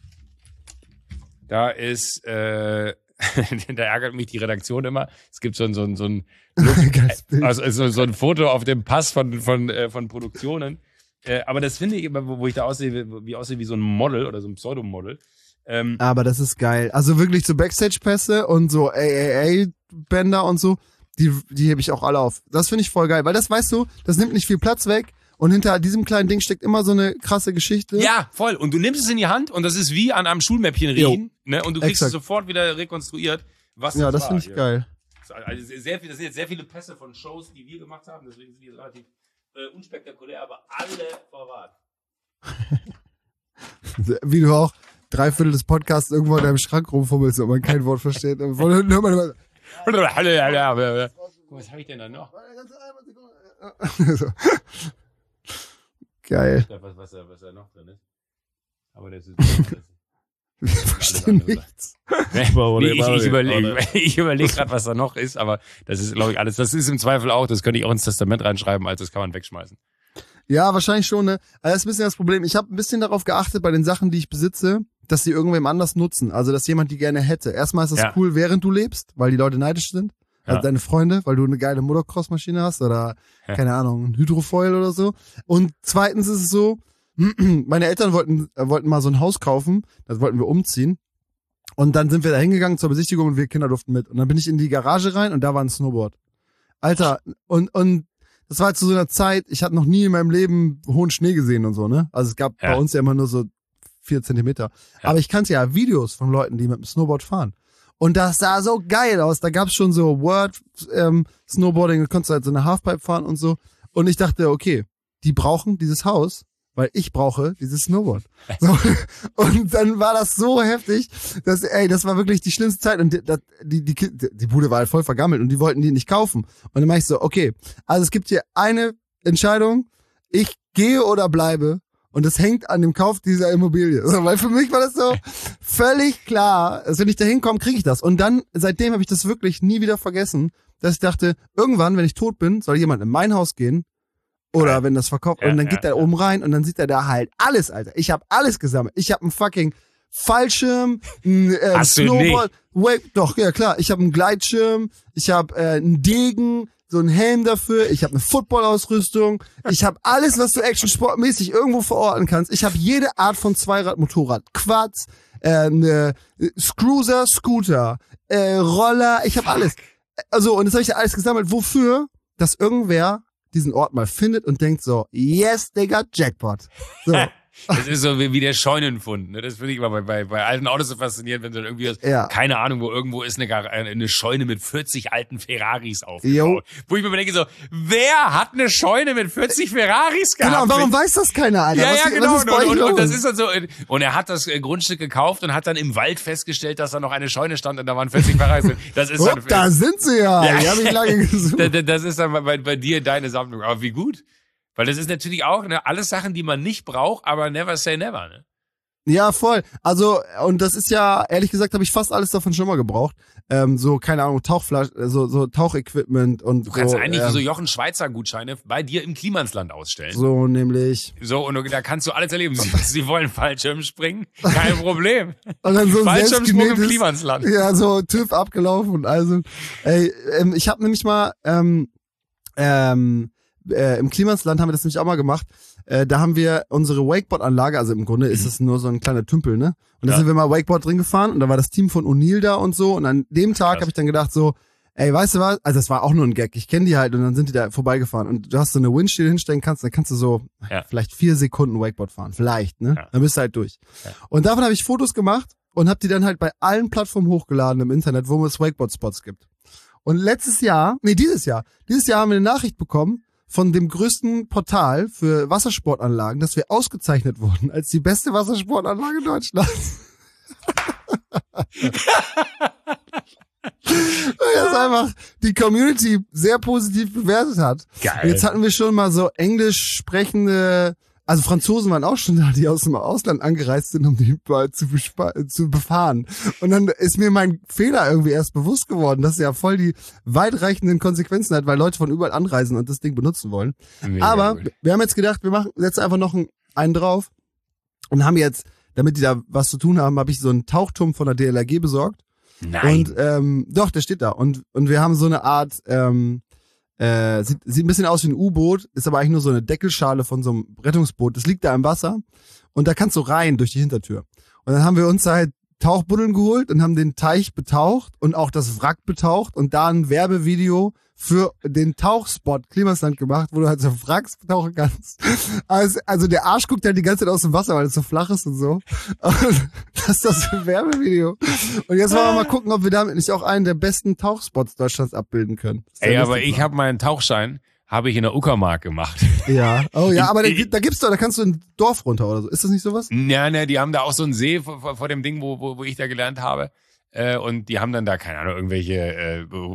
Speaker 2: Da ist, äh, da ärgert mich die Redaktion immer. Es gibt so ein, so ein, so ein,
Speaker 3: Geiles Bild.
Speaker 2: also, so, so ein Foto auf dem Pass von, von, äh, von Produktionen. Äh, aber das finde ich immer, wo, wo ich da aussehe, wie, wie aussehe wie so ein Model oder so ein Pseudomodel. Ähm,
Speaker 3: Aber das ist geil. Also wirklich so Backstage-Pässe und so A A A-Bänder und so, die, die hebe ich auch alle auf. Das finde ich voll geil, weil das, weißt du, das nimmt nicht viel Platz weg und hinter diesem kleinen Ding steckt immer so eine krasse Geschichte.
Speaker 2: ja, voll. Und du nimmst es in die Hand und das ist wie an einem Schulmäppchen riechen, ne? Und du kriegst
Speaker 3: Exakt.
Speaker 2: es sofort wieder rekonstruiert, was
Speaker 3: Ja, das
Speaker 2: war.
Speaker 3: finde ich
Speaker 2: Ja.
Speaker 3: geil.
Speaker 2: Also sehr viel, das sind jetzt sehr viele Pässe von Shows, die wir gemacht haben, deswegen sind die jetzt relativ äh, unspektakulär, aber alle verwahrt.
Speaker 3: Wie du auch drei Viertel des Podcasts irgendwo in deinem Schrank rumfummelst und man kein Wort versteht. Und von hinten hört man immer,
Speaker 2: Guck mal, was habe ich denn da noch?
Speaker 3: so. Geil.
Speaker 2: Was, was, da, was da noch drin ist. Aber das ist.
Speaker 3: Ich verstehe nichts.
Speaker 2: Nee, ich ich überlege ich überleg gerade, was da noch ist, aber das ist, glaube ich, alles. Das ist im Zweifel auch, das könnte ich auch ins Testament reinschreiben, als das kann man wegschmeißen.
Speaker 3: Ja, wahrscheinlich schon, ne? Aber das ist ein bisschen das Problem. Ich habe ein bisschen darauf geachtet bei den Sachen, die ich besitze, dass sie irgendwem anders nutzen. Also, dass jemand die gerne hätte. Erstmal ist das
Speaker 2: Ja.
Speaker 3: cool, während du lebst, weil die Leute neidisch sind. Also
Speaker 2: Ja.
Speaker 3: deine Freunde, weil du eine geile Motocross-Maschine hast oder,
Speaker 2: Ja.
Speaker 3: keine Ahnung, ein Hydrofoil oder so. Und zweitens ist es so, meine Eltern wollten, äh, wollten mal so ein Haus kaufen, das wollten wir umziehen. Und dann sind wir da hingegangen zur Besichtigung und wir Kinder durften mit. Und dann bin ich in die Garage rein und da war ein Snowboard. Alter, und, und das war zu so einer Zeit, ich hatte noch nie in meinem Leben hohen Schnee gesehen und so, ne? Also es gab
Speaker 2: Ja.
Speaker 3: bei uns ja immer nur so vier Zentimeter.
Speaker 2: Ja.
Speaker 3: Aber ich kannte ja Videos von Leuten, die mit dem Snowboard fahren. Und das sah so geil aus. Da gab's schon so Word ähm, Snowboarding, da konntest du halt so eine Halfpipe fahren und so. Und ich dachte, okay, die brauchen dieses Haus, weil ich brauche dieses Snowboard. So. Und dann war das so heftig, dass, ey, das war wirklich die schlimmste Zeit. Und die, das- die, die, Ki- die Bude war halt voll vergammelt und die wollten die nicht kaufen. Und dann mach ich so, okay, also es gibt hier eine Entscheidung, ich gehe oder bleibe. Und das hängt an dem Kauf dieser Immobilie. So, weil für mich war das so völlig klar, dass wenn ich da hinkomme, kriege ich das. Und dann, seitdem habe ich das wirklich nie wieder vergessen, dass ich dachte, irgendwann, wenn ich tot bin, soll jemand in mein Haus gehen oder
Speaker 2: Ja.
Speaker 3: wenn das verkauft.
Speaker 2: Ja,
Speaker 3: und dann
Speaker 2: ja,
Speaker 3: geht er
Speaker 2: ja.
Speaker 3: oben rein und dann sieht er da halt alles, Alter. Ich habe alles gesammelt. Ich habe einen fucking Fallschirm, ein äh,
Speaker 2: Hast du
Speaker 3: Snowboard. Wait, doch, ja klar. Ich habe einen Gleitschirm, ich habe äh, einen Degen, so einen Helm dafür, ich habe eine Footballausrüstung, ich habe alles, was du actionsportmäßig irgendwo verorten kannst. Ich habe jede Art von Zweiradmotorrad, Quads, äh, eine Cruiser, Scooter, äh, Roller, ich habe alles. Also, und das habe ich ja alles gesammelt. Wofür? Dass irgendwer diesen Ort mal findet und denkt so, yes, Digga, Jackpot. So.
Speaker 2: Das ist so wie, wie der Scheunenfund. Ne? Das finde ich immer bei, bei, bei alten Autos so faszinierend, wenn du dann irgendwie hast,
Speaker 3: Ja.
Speaker 2: keine Ahnung, wo irgendwo ist eine, Gar- eine Scheune mit vierzig alten Ferraris aufgebaut. Wo ich mir denke so, wer hat eine Scheune mit vierzig Ferraris gehabt?
Speaker 3: Genau, und warum weiß das keiner, Alter?
Speaker 2: Ja,
Speaker 3: was,
Speaker 2: ja, genau.
Speaker 3: Was ist bei
Speaker 2: und,
Speaker 3: euch
Speaker 2: und, und
Speaker 3: los?
Speaker 2: das ist dann so. Und er hat das äh, Grundstück gekauft und hat dann im Wald festgestellt, dass da noch eine Scheune stand und da waren vierzig Ferraris drin. Das ist
Speaker 3: Hopp, da
Speaker 2: dann,
Speaker 3: sind sie ja.
Speaker 2: Ja.
Speaker 3: Die habe ich lange gesucht.
Speaker 2: das, das ist dann bei, bei dir deine Sammlung. Aber wie gut. Weil das ist natürlich auch ne, alles Sachen, die man nicht braucht, aber never say never. Ne?
Speaker 3: Ja, voll. Also, und das ist ja, ehrlich gesagt, habe ich fast alles davon schon mal gebraucht. Ähm, so, keine Ahnung, Tauchflasch, so, so Tauchequipment und
Speaker 2: Du kannst
Speaker 3: so,
Speaker 2: eigentlich
Speaker 3: ähm,
Speaker 2: für so Jochen Schweizer Gutscheine bei dir im Klimansland ausstellen.
Speaker 3: so nämlich.
Speaker 2: So, und da kannst du alles erleben. Sie, sie wollen Fallschirm springen? Kein Problem.
Speaker 3: Und dann so ein
Speaker 2: Fallschirmsprung im
Speaker 3: selbstgenähtes-
Speaker 2: Klimansland.
Speaker 3: Ja, so TÜV abgelaufen und also, ey, ähm, ich habe nämlich mal, ähm, ähm, äh, im Klimansland haben wir das nämlich auch mal gemacht. Äh, da haben wir unsere Wakeboard-Anlage, also im Grunde ist es nur so ein kleiner Tümpel, ne? Und da
Speaker 2: Ja.
Speaker 3: sind wir mal Wakeboard drin gefahren und da war das Team von O'Neill da und so. Und an dem Tag
Speaker 2: Krass.
Speaker 3: habe ich dann gedacht so, ey, weißt du was? Also das war auch nur ein Gag. Ich kenne die halt und dann sind die da vorbeigefahren. Und du hast so eine Winch, die du hinstellen kannst, dann kannst du so
Speaker 2: Ja.
Speaker 3: vielleicht vier Sekunden Wakeboard fahren. Vielleicht, ne?
Speaker 2: Ja.
Speaker 3: Dann bist du halt durch.
Speaker 2: Ja.
Speaker 3: Und davon habe ich Fotos gemacht und habe die dann halt bei allen Plattformen hochgeladen im Internet, wo es Wakeboard-Spots gibt. Und letztes Jahr, nee, dieses Jahr, dieses Jahr haben wir eine Nachricht bekommen von dem größten Portal für Wassersportanlagen, dass wir ausgezeichnet wurden als die beste Wassersportanlage Deutschlands. Weil das einfach die Community sehr positiv bewertet hat.
Speaker 2: Geil.
Speaker 3: Und jetzt hatten wir schon mal so englisch sprechende, also Franzosen waren auch schon da, die aus dem Ausland angereist sind, um die mal zu, bespa- zu befahren. Und dann ist mir mein Fehler irgendwie erst bewusst geworden, dass er ja voll die weitreichenden Konsequenzen hat, weil Leute von überall anreisen und das Ding benutzen wollen.
Speaker 2: Mega
Speaker 3: Aber
Speaker 2: gut.
Speaker 3: wir haben jetzt gedacht, wir machen setzen einfach noch einen, einen drauf und haben jetzt, damit die da was zu tun haben, habe ich so einen Tauchturm von der D L R G besorgt.
Speaker 2: Nein.
Speaker 3: Und ähm, doch, der steht da. Und und wir haben so eine Art, ähm, äh, sieht, sieht ein bisschen aus wie ein U-Boot, ist aber eigentlich nur so eine Deckelschale von so einem Rettungsboot. Das liegt da im Wasser und da kannst du rein durch die Hintertür. Und dann haben wir uns halt Tauchbuddeln geholt und haben den Teich betaucht und auch das Wrack betaucht und da ein Werbevideo für den Tauchspot Klimasland gemacht, wo du halt so Wracks tauchen kannst. Also, also der Arsch guckt halt die ganze Zeit aus dem Wasser, weil es so flach ist und so. Und das ist das für ein Werbevideo. Und jetzt wollen wir mal gucken, ob wir damit nicht auch einen der besten Tauchspots Deutschlands abbilden können. Das ist
Speaker 2: Ey,
Speaker 3: der
Speaker 2: aber
Speaker 3: lustigste.
Speaker 2: ich habe meinen Tauchschein, habe ich in der Uckermark gemacht.
Speaker 3: Ja, oh ja, aber da,
Speaker 2: Ich-
Speaker 3: da gibt's doch, da kannst du ein Dorf runter oder so. Ist das nicht sowas?
Speaker 2: Ja, ne, die haben da auch so einen See vor, vor, vor dem Ding, wo, wo, wo ich da gelernt habe. Äh, und die haben dann da, keine Ahnung, irgendwelche äh, äh,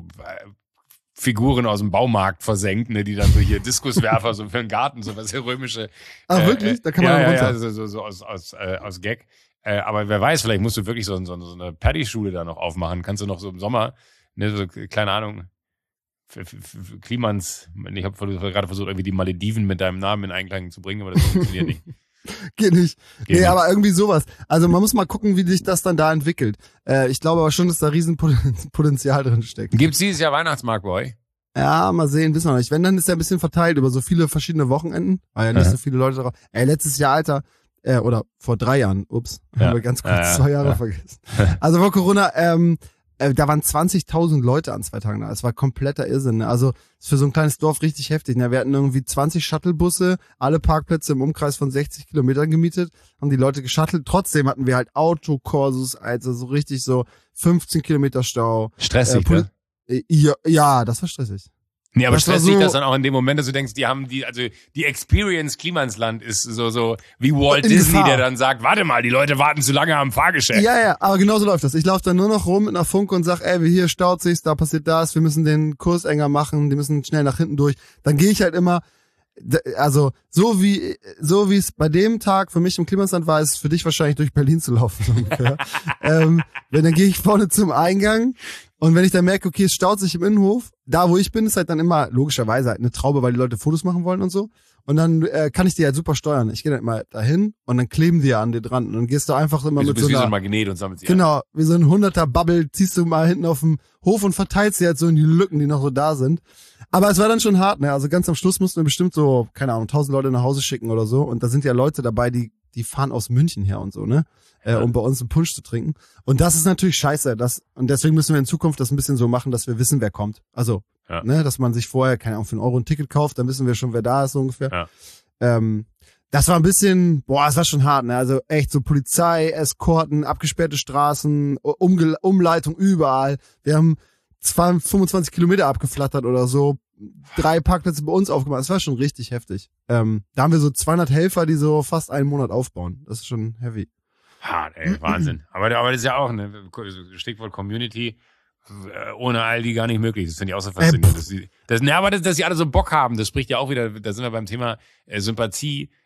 Speaker 2: Figuren aus dem Baumarkt versenkt, ne, die dann so hier Diskuswerfer so für den Garten, so was römische.
Speaker 3: Ah,
Speaker 2: äh,
Speaker 3: wirklich? Da kann man
Speaker 2: ja,
Speaker 3: dann
Speaker 2: ja,
Speaker 3: runter.
Speaker 2: ja, so, so, so aus, aus, äh, aus Gag. Äh, aber wer weiß, vielleicht musst du wirklich so, so, so eine Paddy-Schule da noch aufmachen. Kannst du noch so im Sommer, ne, so, keine Ahnung, für, für, für Klimans, ich habe gerade versucht, irgendwie die Malediven mit deinem Namen in Einklang zu bringen, aber das funktioniert nicht.
Speaker 3: Geht nicht.
Speaker 2: Geht
Speaker 3: nee,
Speaker 2: nicht.
Speaker 3: aber irgendwie sowas. Also man muss mal gucken, wie sich das dann da entwickelt. Äh, ich glaube aber schon, dass da riesen Poten- Potenzial drin steckt.
Speaker 2: Gibt's dieses Jahr Weihnachtsmarkt bei euch?
Speaker 3: Ja, mal sehen, wissen wir noch nicht. Wenn, dann ist er ein bisschen verteilt über so viele verschiedene Wochenenden, weil ja nicht
Speaker 2: Aha.
Speaker 3: so viele Leute drauf. Ey, letztes Jahr, Alter, äh, oder vor drei Jahren, ups,
Speaker 2: Ja.
Speaker 3: haben wir ganz kurz
Speaker 2: Ja, ja,
Speaker 3: zwei Jahre
Speaker 2: ja.
Speaker 3: vergessen. Also vor Corona, ähm, äh, da waren zwanzigtausend Leute an zwei Tagen da. Es war kompletter Irrsinn. Ne? Also ist für so ein kleines Dorf richtig heftig. Ne? Wir hatten irgendwie zwanzig Shuttlebusse, alle Parkplätze im Umkreis von sechzig Kilometern gemietet, haben die Leute geschuttelt. Trotzdem hatten wir halt Autokursus, also so richtig so fünfzehn Kilometer Stau.
Speaker 2: Stressig,
Speaker 3: Äh, Poli-
Speaker 2: ne?
Speaker 3: Äh, Ja, ja, das war stressig.
Speaker 2: Nee, aber
Speaker 3: Das war
Speaker 2: stressig
Speaker 3: so-
Speaker 2: das dann auch in dem Moment, dass du denkst, die haben die, also die Experience Klimansland ist so, so wie Walt
Speaker 3: In
Speaker 2: Disney,
Speaker 3: Gefahr.
Speaker 2: der dann sagt, warte mal, die Leute warten zu lange am Fahrgeschäft.
Speaker 3: Ja, ja, aber genauso läuft das. Ich laufe dann nur noch rum mit einer Funke und sag, ey, wir hier staut sich's, da passiert das, wir müssen den Kurs enger machen, die müssen schnell nach hinten durch. Dann gehe ich halt immer, d- also so wie so wie es bei dem Tag für mich im Klimasland war, ist es für dich wahrscheinlich durch Berlin zu laufen so ungefähr. ähm, wenn dann gehe ich vorne zum Eingang und wenn ich dann merke, okay, es staut sich im Innenhof, da wo ich bin, ist halt dann immer logischerweise halt eine Traube, weil die Leute Fotos machen wollen und so. Und dann äh, kann ich die halt super steuern. Ich gehe dann immer dahin und dann kleben die ja an dir dran. Und dann gehst du einfach immer
Speaker 2: Du
Speaker 3: mit
Speaker 2: bist
Speaker 3: so
Speaker 2: wie so
Speaker 3: einer
Speaker 2: ein Magnet und sammelst sie
Speaker 3: Genau, wie so ein hunderter Bubble ziehst du mal hinten auf dem Hof und verteilst sie halt so in die Lücken, die noch so da sind. Aber es war dann schon hart, ne? Also ganz am Schluss mussten wir bestimmt so, keine Ahnung, tausend Leute nach Hause schicken oder so. Und da sind ja Leute dabei, die, die fahren aus München her und so, ne? Äh,
Speaker 2: Ja.
Speaker 3: um bei uns einen Punsch zu trinken. Und das ist natürlich scheiße. Das, und deswegen müssen wir in Zukunft das ein bisschen so machen, dass wir wissen, wer kommt. Also,
Speaker 2: Ja.
Speaker 3: ne, dass man sich vorher, keine Ahnung, für einen Euro ein Ticket kauft, dann wissen wir schon, wer da ist, so ungefähr.
Speaker 2: Ja.
Speaker 3: Ähm, das war ein bisschen, boah, es war schon hart, ne? Also echt so Polizei, Eskorten, abgesperrte Straßen, Umge- Umleitung überall. Wir haben zwei, fünfundzwanzig Kilometer abgeflattert oder so. Drei Parkplätze bei uns aufgemacht. Das war schon richtig heftig. Ähm, da haben wir so zweihundert Helfer, die so fast einen Monat aufbauen. Das ist schon heavy.
Speaker 2: Hart, ey, Wahnsinn. Aber, aber das ist ja auch, ne, Stichwort Community, äh, ohne all die gar nicht möglich. Das finde ich auch so faszinierend.
Speaker 3: pff.
Speaker 2: dass, die, das, ne, aber dass, dass die alle so Bock haben, das spricht ja auch wieder, da sind wir beim Thema äh, Sympathie,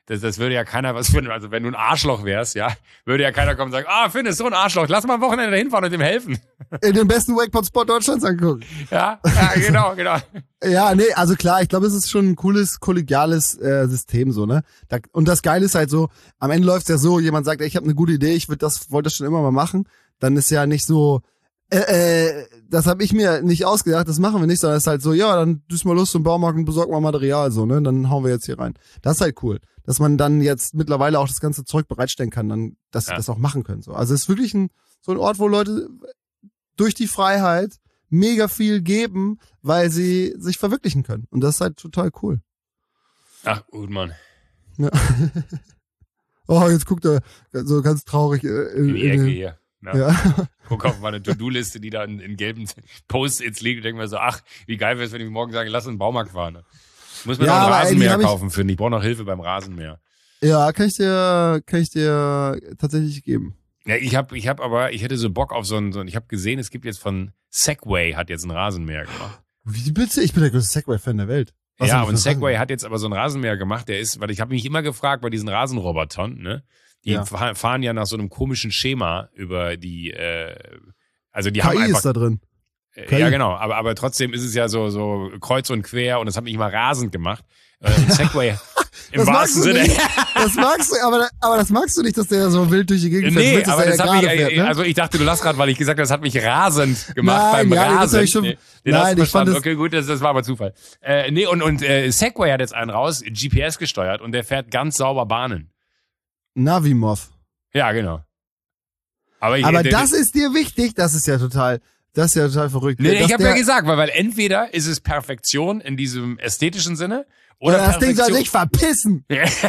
Speaker 2: Das, das würde ja keiner was finden. Also wenn du ein Arschloch wärst, ja, würde ja keiner kommen und sagen, ah, Finn ist so ein Arschloch, lass mal am Wochenende dahin fahren und ihm helfen.
Speaker 3: In den besten Wakepod-Spot Deutschlands angucken.
Speaker 2: Ja, ja, genau, genau.
Speaker 3: Ja, nee, also klar, ich glaube, es ist schon ein cooles, kollegiales äh, System so, ne? Da, und das Geile ist halt so, am Ende läuft's ja so, jemand sagt, ey, ich habe eine gute Idee, ich würd das, wollte das schon immer mal machen, dann ist ja nicht so, äh, äh, das habe ich mir nicht ausgedacht, das machen wir nicht, sondern es ist halt so, ja, dann düst mal los zum Baumarkt und besorg mal Material, so, ne? Dann hauen wir jetzt hier rein. Das ist halt cool, dass man dann jetzt mittlerweile auch das ganze Zeug bereitstellen kann, dann, dass sie
Speaker 2: Ja.
Speaker 3: das auch machen können. So. Also es ist wirklich ein so ein Ort, wo Leute durch die Freiheit mega viel geben, weil sie sich verwirklichen können. Und das ist halt total cool.
Speaker 2: Ach, gut, Mann.
Speaker 3: Ja. Oh, jetzt guckt er so ganz traurig äh, in,
Speaker 2: In die
Speaker 3: in
Speaker 2: Ecke
Speaker 3: den,
Speaker 2: hier. Ja.
Speaker 3: ja.
Speaker 2: Guck auf meine To-Do-Liste, die da in, in gelben Post-its liegt und denke mir so, ach, wie geil wäre es, wenn ich morgen sage, lass uns in den Baumarkt fahren. Ne? Ich muss mir
Speaker 3: Ja,
Speaker 2: noch einen
Speaker 3: aber, ey, die
Speaker 2: Rasenmäher
Speaker 3: hab ich-
Speaker 2: kaufen, finde ich. Ich brauche noch Hilfe beim Rasenmäher.
Speaker 3: Ja, kann ich dir, kann ich dir tatsächlich geben.
Speaker 2: Ja, ich habe ich hab aber, ich hätte so Bock auf so einen, so einen ich habe gesehen, es gibt jetzt von Segway, hat jetzt einen Rasenmäher gemacht.
Speaker 3: Wie bitte? Ich bin der größte Segway-Fan der Welt. Was
Speaker 2: ja,
Speaker 3: denn für
Speaker 2: und
Speaker 3: ein
Speaker 2: Segway
Speaker 3: Rasen?
Speaker 2: hat jetzt aber so einen Rasenmäher gemacht, der ist, weil ich habe mich immer gefragt bei diesen Rasenrobotern, ne? Die
Speaker 3: Ja.
Speaker 2: fa- fahren ja nach so einem komischen Schema über die, äh, also die haben
Speaker 3: K I
Speaker 2: einfach,
Speaker 3: ist da drin.
Speaker 2: äh,
Speaker 3: K I.
Speaker 2: ja genau, aber, aber trotzdem ist es ja so, so kreuz und quer und das hat mich mal rasend gemacht. Äh, und Segway, im
Speaker 3: Das magst
Speaker 2: wahrsten
Speaker 3: du
Speaker 2: Sinne.
Speaker 3: nicht. Das magst du, aber, aber das magst du nicht, dass der so wild durch die Gegend fährt. Du
Speaker 2: Nee,
Speaker 3: willst, dass
Speaker 2: aber
Speaker 3: der
Speaker 2: das
Speaker 3: ja
Speaker 2: hat mich,
Speaker 3: gerade fährt, ne?
Speaker 2: also ich dachte, du lachst gerade, weil ich gesagt habe, das hat mich rasend gemacht
Speaker 3: Nein,
Speaker 2: beim
Speaker 3: ja, das
Speaker 2: Rasen.
Speaker 3: hab ich schon-
Speaker 2: Nee, den
Speaker 3: nein,
Speaker 2: hast du
Speaker 3: ich fand
Speaker 2: verstanden.
Speaker 3: das-
Speaker 2: Okay, gut, das, das war aber Zufall. Äh, nee, und, und äh, Segway hat jetzt einen raus, G P S gesteuert und der fährt ganz sauber Bahnen.
Speaker 3: Navimov.
Speaker 2: Ja, genau. Aber, ich,
Speaker 3: Aber
Speaker 2: der,
Speaker 3: das ist dir wichtig, das ist ja total, das ist ja total verrückt.
Speaker 2: Nee,
Speaker 3: Dass
Speaker 2: ich habe
Speaker 3: der-
Speaker 2: ja gesagt, weil, weil entweder ist es Perfektion in diesem ästhetischen Sinne oder
Speaker 3: Oder das Ding soll
Speaker 2: Perfektion-
Speaker 3: sich verpissen.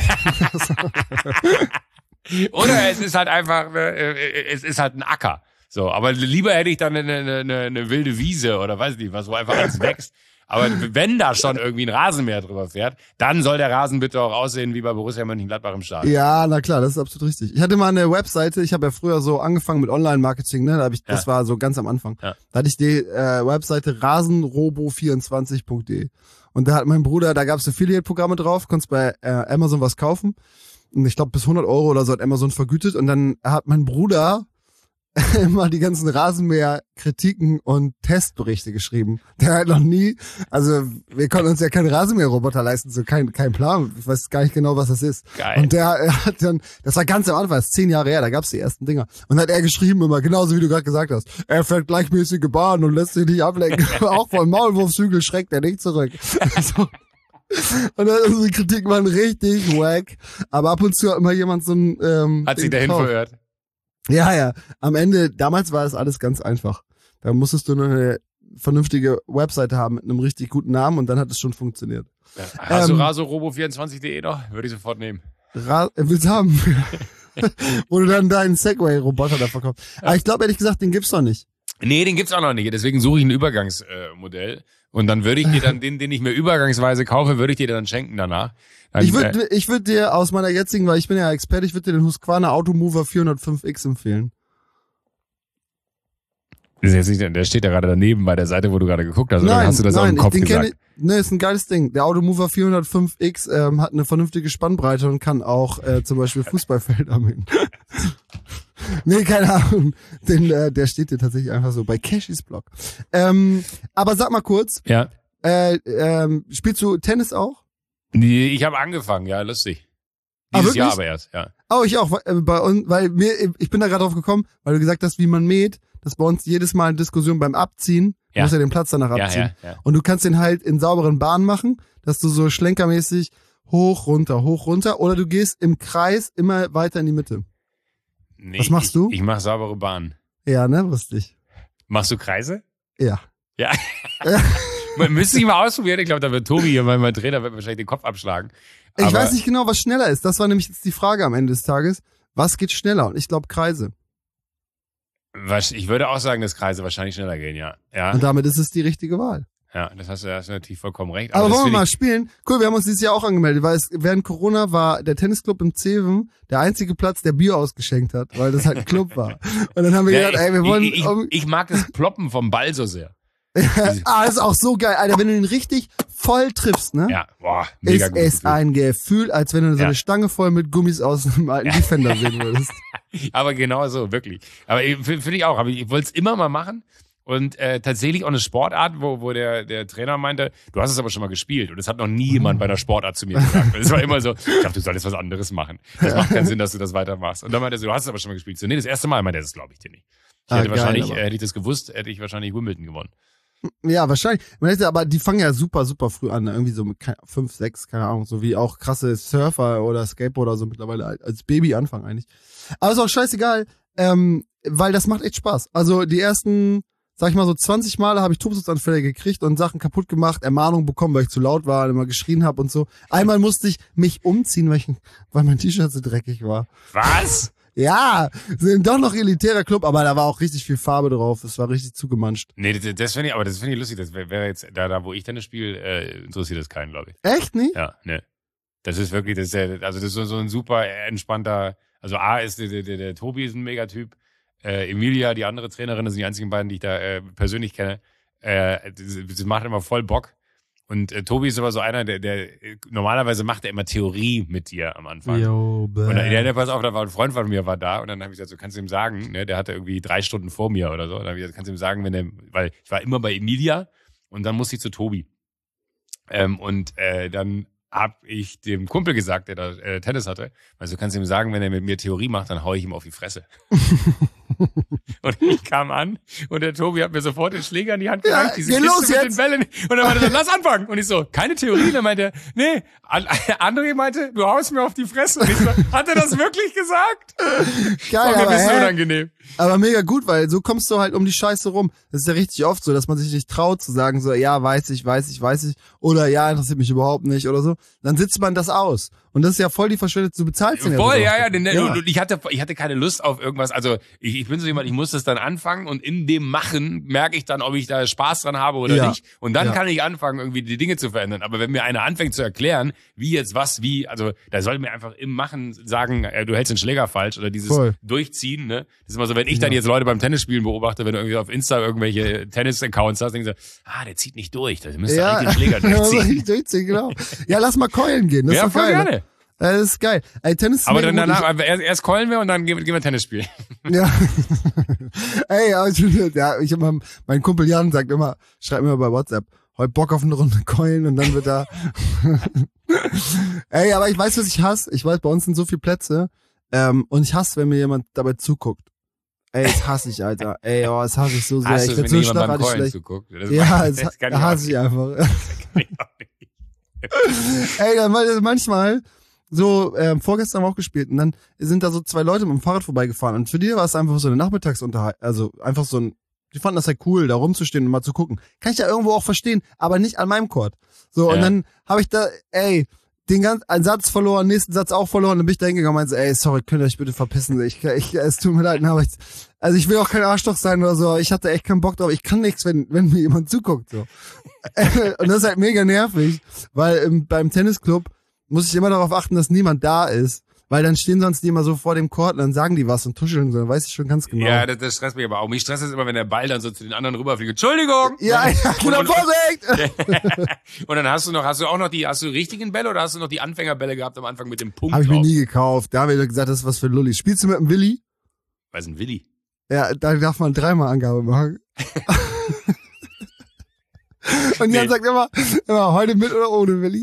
Speaker 2: Oder es ist halt einfach, äh, äh, es ist halt ein Acker. So, aber lieber hätte ich dann eine, eine, eine, eine wilde Wiese oder weiß nicht was, wo einfach alles wächst. Aber wenn da schon irgendwie ein Rasenmäher drüber fährt, dann soll der Rasen bitte auch aussehen wie bei Borussia Mönchengladbach im Stadion.
Speaker 3: Ja, na klar, das ist absolut richtig. Ich hatte mal eine Webseite, ich habe ja früher so angefangen mit Online-Marketing, ne? Da hab ich, das
Speaker 2: Ja.
Speaker 3: war so ganz am Anfang.
Speaker 2: Ja.
Speaker 3: Da hatte ich die äh, Webseite rasenrobo vierundzwanzig punkt de. Und da hat mein Bruder, da gab's Affiliate-Programme drauf, konntest bei äh, Amazon was kaufen. Und ich glaube bis hundert Euro oder so hat Amazon vergütet. Und dann hat mein Bruder immer die ganzen Rasenmäher-Kritiken und Testberichte geschrieben. Der hat noch nie, also wir konnten uns ja keinen Rasenmäher-Roboter leisten, so kein, kein Plan. Ich weiß gar nicht genau, was das ist.
Speaker 2: Geil.
Speaker 3: Und der er hat dann, das war ganz am Anfang, das ist zehn Jahre her, da gab's die ersten Dinger. Und dann hat er geschrieben immer, genauso wie du gerade gesagt hast, er fährt gleichmäßige Bahn und lässt sich nicht ablenken. Auch vom Maulwurfshügel schreckt er nicht zurück. So. Und dann, also die Kritiken waren richtig wack. Aber ab und zu hat immer jemand so ein, ähm,
Speaker 2: Hat sich
Speaker 3: Ding
Speaker 2: dahin
Speaker 3: gekauft.
Speaker 2: verirrt.
Speaker 3: Ja, ja. Am Ende, damals war es alles ganz einfach. Da musstest du nur eine vernünftige Webseite haben mit einem richtig guten Namen und dann hat es schon funktioniert.
Speaker 2: Ja. Hast
Speaker 3: Ähm,
Speaker 2: du rasorobo vierundzwanzig punkt de noch? Würde ich sofort nehmen.
Speaker 3: Ra äh, willst du haben? Wo du dann deinen Segway-Roboter da verkaufst. Aber ich glaube ehrlich gesagt, den gibt's doch nicht.
Speaker 2: Nee, den gibt's auch noch nicht. Deswegen suche ich ein Übergangsmodell. Äh, Modell. Und dann würde ich dir dann den, den ich mir übergangsweise kaufe, würde ich dir dann schenken danach. Dann,
Speaker 3: Ich
Speaker 2: äh,
Speaker 3: würde ich würd dir aus meiner jetzigen, weil ich bin ja Experte, ich würde dir den Husqvarna Automover vierhundertfünf X empfehlen.
Speaker 2: das ist jetzt nicht, der steht ja gerade daneben bei der Seite, wo du gerade geguckt hast. Oder
Speaker 3: nein,
Speaker 2: hast du das
Speaker 3: nein,
Speaker 2: auf den Kopf
Speaker 3: den
Speaker 2: gesagt?
Speaker 3: kenn ich, ne, ist ein geiles Ding. Der Automover vierhundertfünf X ähm, hat eine vernünftige Spannbreite und kann auch äh, zum Beispiel Fußballfelder mit. Nee, keine Ahnung. Den, äh, der steht dir tatsächlich einfach so bei Cashys Blog. Ähm, aber sag mal kurz,
Speaker 2: Ja.
Speaker 3: äh, ähm, spielst du Tennis auch?
Speaker 2: Nee, ich habe angefangen, ja, lustig.
Speaker 3: Ah,
Speaker 2: Dieses
Speaker 3: wirklich?
Speaker 2: Jahr aber erst, ja.
Speaker 3: Oh, ich auch, weil, äh, bei uns, weil mir, ich bin da gerade drauf gekommen, weil du gesagt hast, wie man mäht, dass bei uns jedes Mal eine Diskussion beim Abziehen, du
Speaker 2: Ja.
Speaker 3: musst ja den Platz danach
Speaker 2: Ja,
Speaker 3: abziehen.
Speaker 2: ja, ja.
Speaker 3: Und du kannst den halt in sauberen Bahnen machen, dass du so schlenkermäßig hoch, runter, hoch, runter, oder du gehst im Kreis immer weiter in die Mitte.
Speaker 2: Nee,
Speaker 3: Was machst
Speaker 2: ich,
Speaker 3: du?
Speaker 2: Ich mache saubere Bahnen.
Speaker 3: Ja, ne, wusste ich.
Speaker 2: Machst du Kreise?
Speaker 3: Ja.
Speaker 2: Ja. Man müsste ich mal ausprobieren. Ich glaube, da wird Tobi, mein, mein Trainer, wird wahrscheinlich den Kopf abschlagen.
Speaker 3: Ich
Speaker 2: Aber-
Speaker 3: weiß nicht genau, was schneller ist. Das war nämlich jetzt die Frage am Ende des Tages. Was geht schneller? Und ich glaube Kreise.
Speaker 2: Was- Ich würde auch sagen, dass Kreise wahrscheinlich schneller gehen, ja. Ja,
Speaker 3: Und damit ist es die richtige Wahl.
Speaker 2: ja das hast du, hast du natürlich vollkommen recht.
Speaker 3: Aber
Speaker 2: das
Speaker 3: wollen wir
Speaker 2: finde
Speaker 3: mal
Speaker 2: ich-
Speaker 3: spielen? Cool, wir haben uns dieses Jahr auch angemeldet, weil es während Corona war der Tennisclub im Zeven der einzige Platz, der Bier ausgeschenkt hat, weil das halt ein Club war. Und dann haben wir
Speaker 2: Ja,
Speaker 3: gedacht, ey, wir wollen...
Speaker 2: ich, ich,
Speaker 3: um-
Speaker 2: ich mag das Ploppen vom Ball so sehr.
Speaker 3: Ah, das ist auch so geil, Alter, wenn du ihn richtig voll triffst, ne?
Speaker 2: Ja, boah, mega
Speaker 3: ist
Speaker 2: gut.
Speaker 3: es ein Gefühl, als wenn du so
Speaker 2: Ja.
Speaker 3: eine Stange voll mit Gummis aus einem alten Defender sehen würdest.
Speaker 2: Aber genau so, wirklich. Aber finde ich auch, aber ich wollte es immer mal machen. Und äh, tatsächlich auch eine Sportart, wo, wo der, der Trainer meinte, du hast es aber schon mal gespielt. Und das hat noch nie jemand bei einer Sportart zu mir gesagt. Es war immer so, ich dachte, du solltest was anderes machen. Das macht keinen Sinn, dass du das weitermachst. Und dann meinte er so, du hast es aber schon mal gespielt. So, nee, das erste Mal meinte er, das glaube ich dir nicht. Ich
Speaker 3: Ah,
Speaker 2: hätte
Speaker 3: geil,
Speaker 2: wahrscheinlich,
Speaker 3: aber-
Speaker 2: äh, hätte ich das gewusst, hätte ich wahrscheinlich Wimbledon gewonnen.
Speaker 3: Ja, wahrscheinlich. Man hätte, aber die fangen ja super, super früh an. Ne? Irgendwie so mit keine- fünf, sechs, keine Ahnung. So wie auch krasse Surfer oder Skateboarder so mittlerweile als Baby anfangen eigentlich. Aber ist auch scheißegal, ähm, weil das macht echt Spaß. Also die ersten, sag ich mal so zwanzig Male habe ich Tobsuchtsanfälle gekriegt und Sachen kaputt gemacht, Ermahnungen bekommen, weil ich zu laut war und immer geschrien habe und so. Einmal musste ich mich umziehen, weil, ich, weil mein T-Shirt so dreckig war.
Speaker 2: Was?
Speaker 3: Ja, sind doch noch elitärer Club, aber da war auch richtig viel Farbe drauf. Es war richtig zugemanscht.
Speaker 2: Nee, das, das finde ich, aber das finde ich lustig. Das wäre wär jetzt, da, da wo ich Tennis spiele, äh, interessiert das keinen, glaube ich.
Speaker 3: Echt nicht?
Speaker 2: Ja, ne. Das ist wirklich, das ist ja, also das ist so, so ein super entspannter, also A ist der, der, der, der Tobi ist ein Megatyp, äh, Emilia, die andere Trainerin, das sind die einzigen beiden, die ich da äh, persönlich kenne, äh, das, das macht immer voll Bock. Und äh, Tobi ist aber so einer, der, der normalerweise macht er immer Theorie mit dir am Anfang.
Speaker 3: Yo,
Speaker 2: Und dann, ja, der pass auf, da war ein Freund von mir, war da und dann habe ich gesagt, so kannst du ihm sagen, ne, der hatte irgendwie drei Stunden vor mir oder so. Und dann habe ich gesagt, kannst du ihm sagen, wenn der, weil ich war immer bei Emilia und dann musste ich zu Tobi. Ähm, und äh, dann habe ich dem Kumpel gesagt, der da äh, Tennis hatte, also kannst du ihm sagen, wenn er mit mir Theorie macht, dann hau ich ihm auf die Fresse. Und ich kam an und der Tobi hat mir sofort den Schläger in die Hand
Speaker 3: Ja,
Speaker 2: gereicht, diese
Speaker 3: geh
Speaker 2: Kiste
Speaker 3: los
Speaker 2: mit
Speaker 3: jetzt.
Speaker 2: den Bällen. Und dann meinte er, lass anfangen. Und ich so, keine Theorie. Und dann meinte er, nee. An- André meinte, du haust mir auf die Fresse. Und ich so, hat er das wirklich gesagt?
Speaker 3: Geil,
Speaker 2: War mir ein
Speaker 3: aber,
Speaker 2: bisschen
Speaker 3: hä?
Speaker 2: unangenehm.
Speaker 3: aber mega gut, weil so kommst du halt um die Scheiße rum. Das ist ja richtig oft so, dass man sich nicht traut zu sagen so, ja, weiß ich, weiß ich, weiß ich, oder ja, interessiert mich überhaupt nicht oder so. Dann sitzt man das aus. Und das ist ja voll die Verschwendung, du bezahlst den
Speaker 2: Voll,
Speaker 3: so.
Speaker 2: ja, ja, denn,
Speaker 3: Ja.
Speaker 2: Und ich hatte, ich hatte keine Lust auf irgendwas. Also ich, ich bin so jemand, ich muss das dann anfangen und in dem Machen merke ich dann, ob ich da Spaß dran habe oder
Speaker 3: Ja.
Speaker 2: nicht. Und dann
Speaker 3: Ja.
Speaker 2: kann ich anfangen, irgendwie die Dinge zu verändern. Aber wenn mir einer anfängt zu erklären, wie jetzt was, wie, also da soll mir einfach im Machen sagen, äh, du hältst den Schläger falsch oder dieses
Speaker 3: Voll.
Speaker 2: Durchziehen. Ne? Das ist immer so, wenn ich
Speaker 3: Ja.
Speaker 2: dann jetzt Leute beim Tennisspielen beobachte, wenn du irgendwie auf Insta irgendwelche Tennis-Accounts hast, denke ich so, ah, der zieht nicht durch, da müsste
Speaker 3: Ja,
Speaker 2: eigentlich den Schläger
Speaker 3: ja,
Speaker 2: durchziehen.
Speaker 3: richtig durchziehen, genau. Ja, lass mal keulen gehen, das
Speaker 2: Ja,
Speaker 3: ist doch
Speaker 2: voll
Speaker 3: geil.
Speaker 2: gerne.
Speaker 3: Ne? Das ist geil. Ey, Tennis ist
Speaker 2: Aber
Speaker 3: mega
Speaker 2: dann
Speaker 3: gut.
Speaker 2: danach, erst, erst keulen wir und dann gehen, wir- gehen wir Tennis spielen.
Speaker 3: Ja. Ey, aber ich, ja, ich hab mal, mein Kumpel Jan sagt immer, schreibt mir bei WhatsApp, heute Bock auf eine Runde Keulen und dann wird da. Ey, aber ich weiß, was ich hasse. Ich weiß, bei uns sind so viele Plätze. Ähm, und ich hasse, wenn mir jemand dabei zuguckt. Ey, das hasse ich, Alter. Ey, oh, das hasse ich so sehr.
Speaker 2: Hast
Speaker 3: ich
Speaker 2: du,
Speaker 3: werd
Speaker 2: wenn
Speaker 3: so
Speaker 2: jemand beim
Speaker 3: schlagartig
Speaker 2: Keulen
Speaker 3: schlecht.
Speaker 2: zuguckt? Das
Speaker 3: Ja,
Speaker 2: mag-
Speaker 3: das,
Speaker 2: das kann
Speaker 3: das hasse ich einfach. Ey, dann war das manchmal so, ähm, vorgestern haben wir auch gespielt und dann sind da so zwei Leute mit dem Fahrrad vorbeigefahren und für die war es einfach so eine Nachmittagsunterhaltung, also einfach so ein, die fanden das halt cool, da rumzustehen und mal zu gucken. Kann ich ja irgendwo auch verstehen, aber nicht an meinem Court. So,
Speaker 2: Ja.
Speaker 3: und dann habe ich da, ey, den ganzen, einen Satz verloren, nächsten Satz auch verloren, dann bin ich da hingegangen und meinte, so, ey, sorry, könnt ihr euch bitte verpissen, ich, ich, es tut mir leid, aber ich, also ich will auch kein Arschloch sein oder so, ich hatte echt keinen Bock drauf, ich kann nichts, wenn, wenn mir jemand zuguckt, so. Und das ist halt mega nervig, weil im, beim Tennisclub muss ich immer darauf achten, dass niemand da ist, weil dann stehen sonst die immer so vor dem Court und dann sagen die was und tuscheln so, dann weiß ich schon ganz genau.
Speaker 2: Ja, das, das stresst mich aber auch. Mich stresst es immer, wenn der Ball dann so zu den anderen rüberfliegt. Entschuldigung!
Speaker 3: ja, ja,
Speaker 2: Und,
Speaker 3: oder
Speaker 2: und,
Speaker 3: Vorsicht!
Speaker 2: und dann hast du noch, hast du auch noch die, hast du richtigen Bälle oder hast du noch die Anfängerbälle gehabt am Anfang mit dem Punkt
Speaker 3: Habe ich mir
Speaker 2: drauf?
Speaker 3: nie gekauft, da haben wir gesagt, das ist was für Lulli. Spielst du mit dem Willi?
Speaker 2: Was ist ein Willi?
Speaker 3: Ja, da darf man dreimal Angabe machen. Und Jan
Speaker 2: Nee.
Speaker 3: sagt immer, immer, heute mit oder ohne Willi?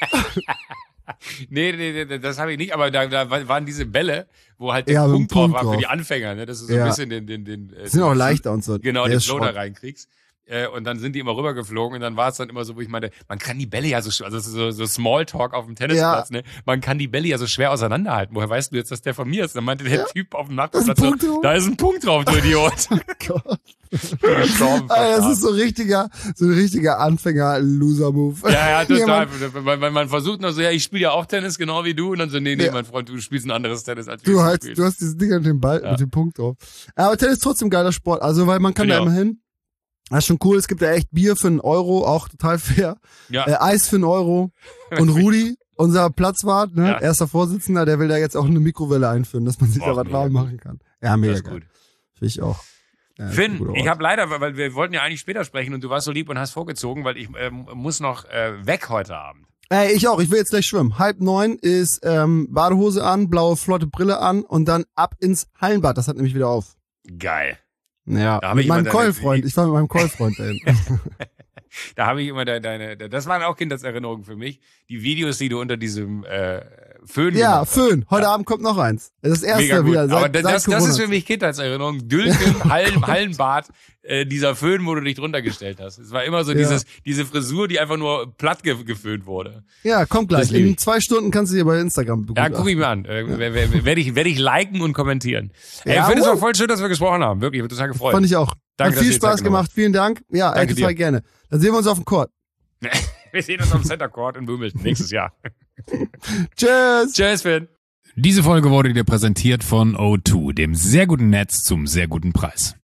Speaker 2: Nee, nee, nee, das habe ich nicht, aber da, da waren diese Bälle, wo halt der
Speaker 3: Ja, mit dem
Speaker 2: Punkt drauf
Speaker 3: Punkt
Speaker 2: war für
Speaker 3: drauf.
Speaker 2: die Anfänger, ne? dass du so
Speaker 3: Ja.
Speaker 2: ein bisschen den, den, den, äh,
Speaker 3: Sind auch
Speaker 2: den-
Speaker 3: leichter und so.
Speaker 2: Genau,
Speaker 3: Der
Speaker 2: den
Speaker 3: ist
Speaker 2: Flow da
Speaker 3: Schrott.
Speaker 2: reinkriegst. Äh, und dann sind die immer rübergeflogen und dann war es dann immer so, wo ich meinte, man kann die Bälle ja so, sch- also so, so Smalltalk auf dem Tennisplatz, ne? Man kann die Bälle ja so schwer auseinanderhalten. Woher weißt du jetzt, dass der von mir ist? Dann meinte der
Speaker 3: Ja.
Speaker 2: Typ auf dem
Speaker 3: Da ist ein
Speaker 2: Nachbarplatz so,
Speaker 3: Punkt drauf.
Speaker 2: da ist ein Punkt drauf, du Idiot.
Speaker 3: Gott.
Speaker 2: Gestorben,
Speaker 3: Alter, das
Speaker 2: verdammt.
Speaker 3: ist so richtiger, so ein richtiger Anfänger-Loser-Move.
Speaker 2: Ja, ja, total.
Speaker 3: Jemand-
Speaker 2: Weil man, man versucht noch so, ja, ich spiele ja auch Tennis, genau wie du. Und dann so, nee, nee,
Speaker 3: Ja.
Speaker 2: mein Freund, du spielst ein anderes Tennis als wir
Speaker 3: Du
Speaker 2: es
Speaker 3: hast,
Speaker 2: spielen.
Speaker 3: du hast dieses Ding mit dem Ball,
Speaker 2: Ja.
Speaker 3: mit dem Punkt drauf. Aber Tennis ist trotzdem geiler Sport. Also, weil man kann
Speaker 2: Finde
Speaker 3: da
Speaker 2: ich
Speaker 3: immer hin. Das ist schon cool. Es gibt ja echt Bier für einen Euro, auch total fair.
Speaker 2: Ja.
Speaker 3: Äh, Eis für einen Euro. Und Rudi, unser Platzwart, ne,
Speaker 2: Ja.
Speaker 3: erster Vorsitzender, der will da jetzt auch eine Mikrowelle einführen, dass man sich
Speaker 2: Och,
Speaker 3: da was
Speaker 2: mega
Speaker 3: warm
Speaker 2: gut.
Speaker 3: machen kann. Ja, mega
Speaker 2: Das ist
Speaker 3: geil.
Speaker 2: gut.
Speaker 3: Finde ich auch. Ja,
Speaker 2: Finn, ich habe leider, weil wir wollten ja eigentlich später sprechen und du warst so lieb und hast vorgezogen, weil ich ähm, muss noch äh, weg heute Abend.
Speaker 3: Ey, ich auch. Ich will jetzt gleich schwimmen. Halb neun ist ähm, Badehose an, blaue flotte Brille an und dann ab ins Hallenbad. Das hat nämlich wieder auf.
Speaker 2: Geil.
Speaker 3: Ja,
Speaker 2: Da hab
Speaker 3: mit
Speaker 2: ich
Speaker 3: meinem
Speaker 2: immer deine-
Speaker 3: Keulfreund. Ich war mit meinem Keulfreund dahin.
Speaker 2: Da habe ich immer deine, deine, das waren auch Kindheitserinnerungen für mich. Die Videos, die du unter diesem äh, Föhn
Speaker 3: Ja,
Speaker 2: gemacht hast.
Speaker 3: Föhn. Heute Abend kommt noch eins. Das ist das erste
Speaker 2: Mega gut.
Speaker 3: wieder. Seit,
Speaker 2: Aber das,
Speaker 3: seit
Speaker 2: das, das
Speaker 3: Corona.
Speaker 2: ist für mich Kindheitserinnerung. Dülken, Hallen, Hallenbad, äh, dieser Föhn, wo du dich drunter gestellt hast. Es war immer so
Speaker 3: Ja.
Speaker 2: dieses, diese Frisur, die einfach nur platt ge geföhnt wurde.
Speaker 3: Ja, kommt
Speaker 2: Das
Speaker 3: gleich.
Speaker 2: lieb
Speaker 3: In
Speaker 2: ich.
Speaker 3: zwei Stunden kannst du dir bei Instagram
Speaker 2: Ja,
Speaker 3: begutachten.
Speaker 2: guck ich mir an. Äh, Werde ich, werd ich liken und kommentieren. Ey,
Speaker 3: Ja,
Speaker 2: ich finde es
Speaker 3: wow.
Speaker 2: auch voll schön, dass wir gesprochen haben. Wirklich, ich bin total gefreut.
Speaker 3: Fand ich auch.
Speaker 2: Danke,
Speaker 3: Hat
Speaker 2: dass
Speaker 3: viel
Speaker 2: du dir Zeit
Speaker 3: Spaß
Speaker 2: genommen
Speaker 3: gemacht. Vielen Dank. Ja,
Speaker 2: Danke
Speaker 3: total
Speaker 2: dir.
Speaker 3: gerne. Dann sehen wir uns auf dem Court.
Speaker 2: Wir sehen uns am Center Court in Wimbledon nächstes Jahr.
Speaker 3: Tschüss.
Speaker 2: Tschüss, Finn.
Speaker 4: Diese Folge wurde dir präsentiert von O zwei, dem sehr guten Netz zum sehr guten Preis.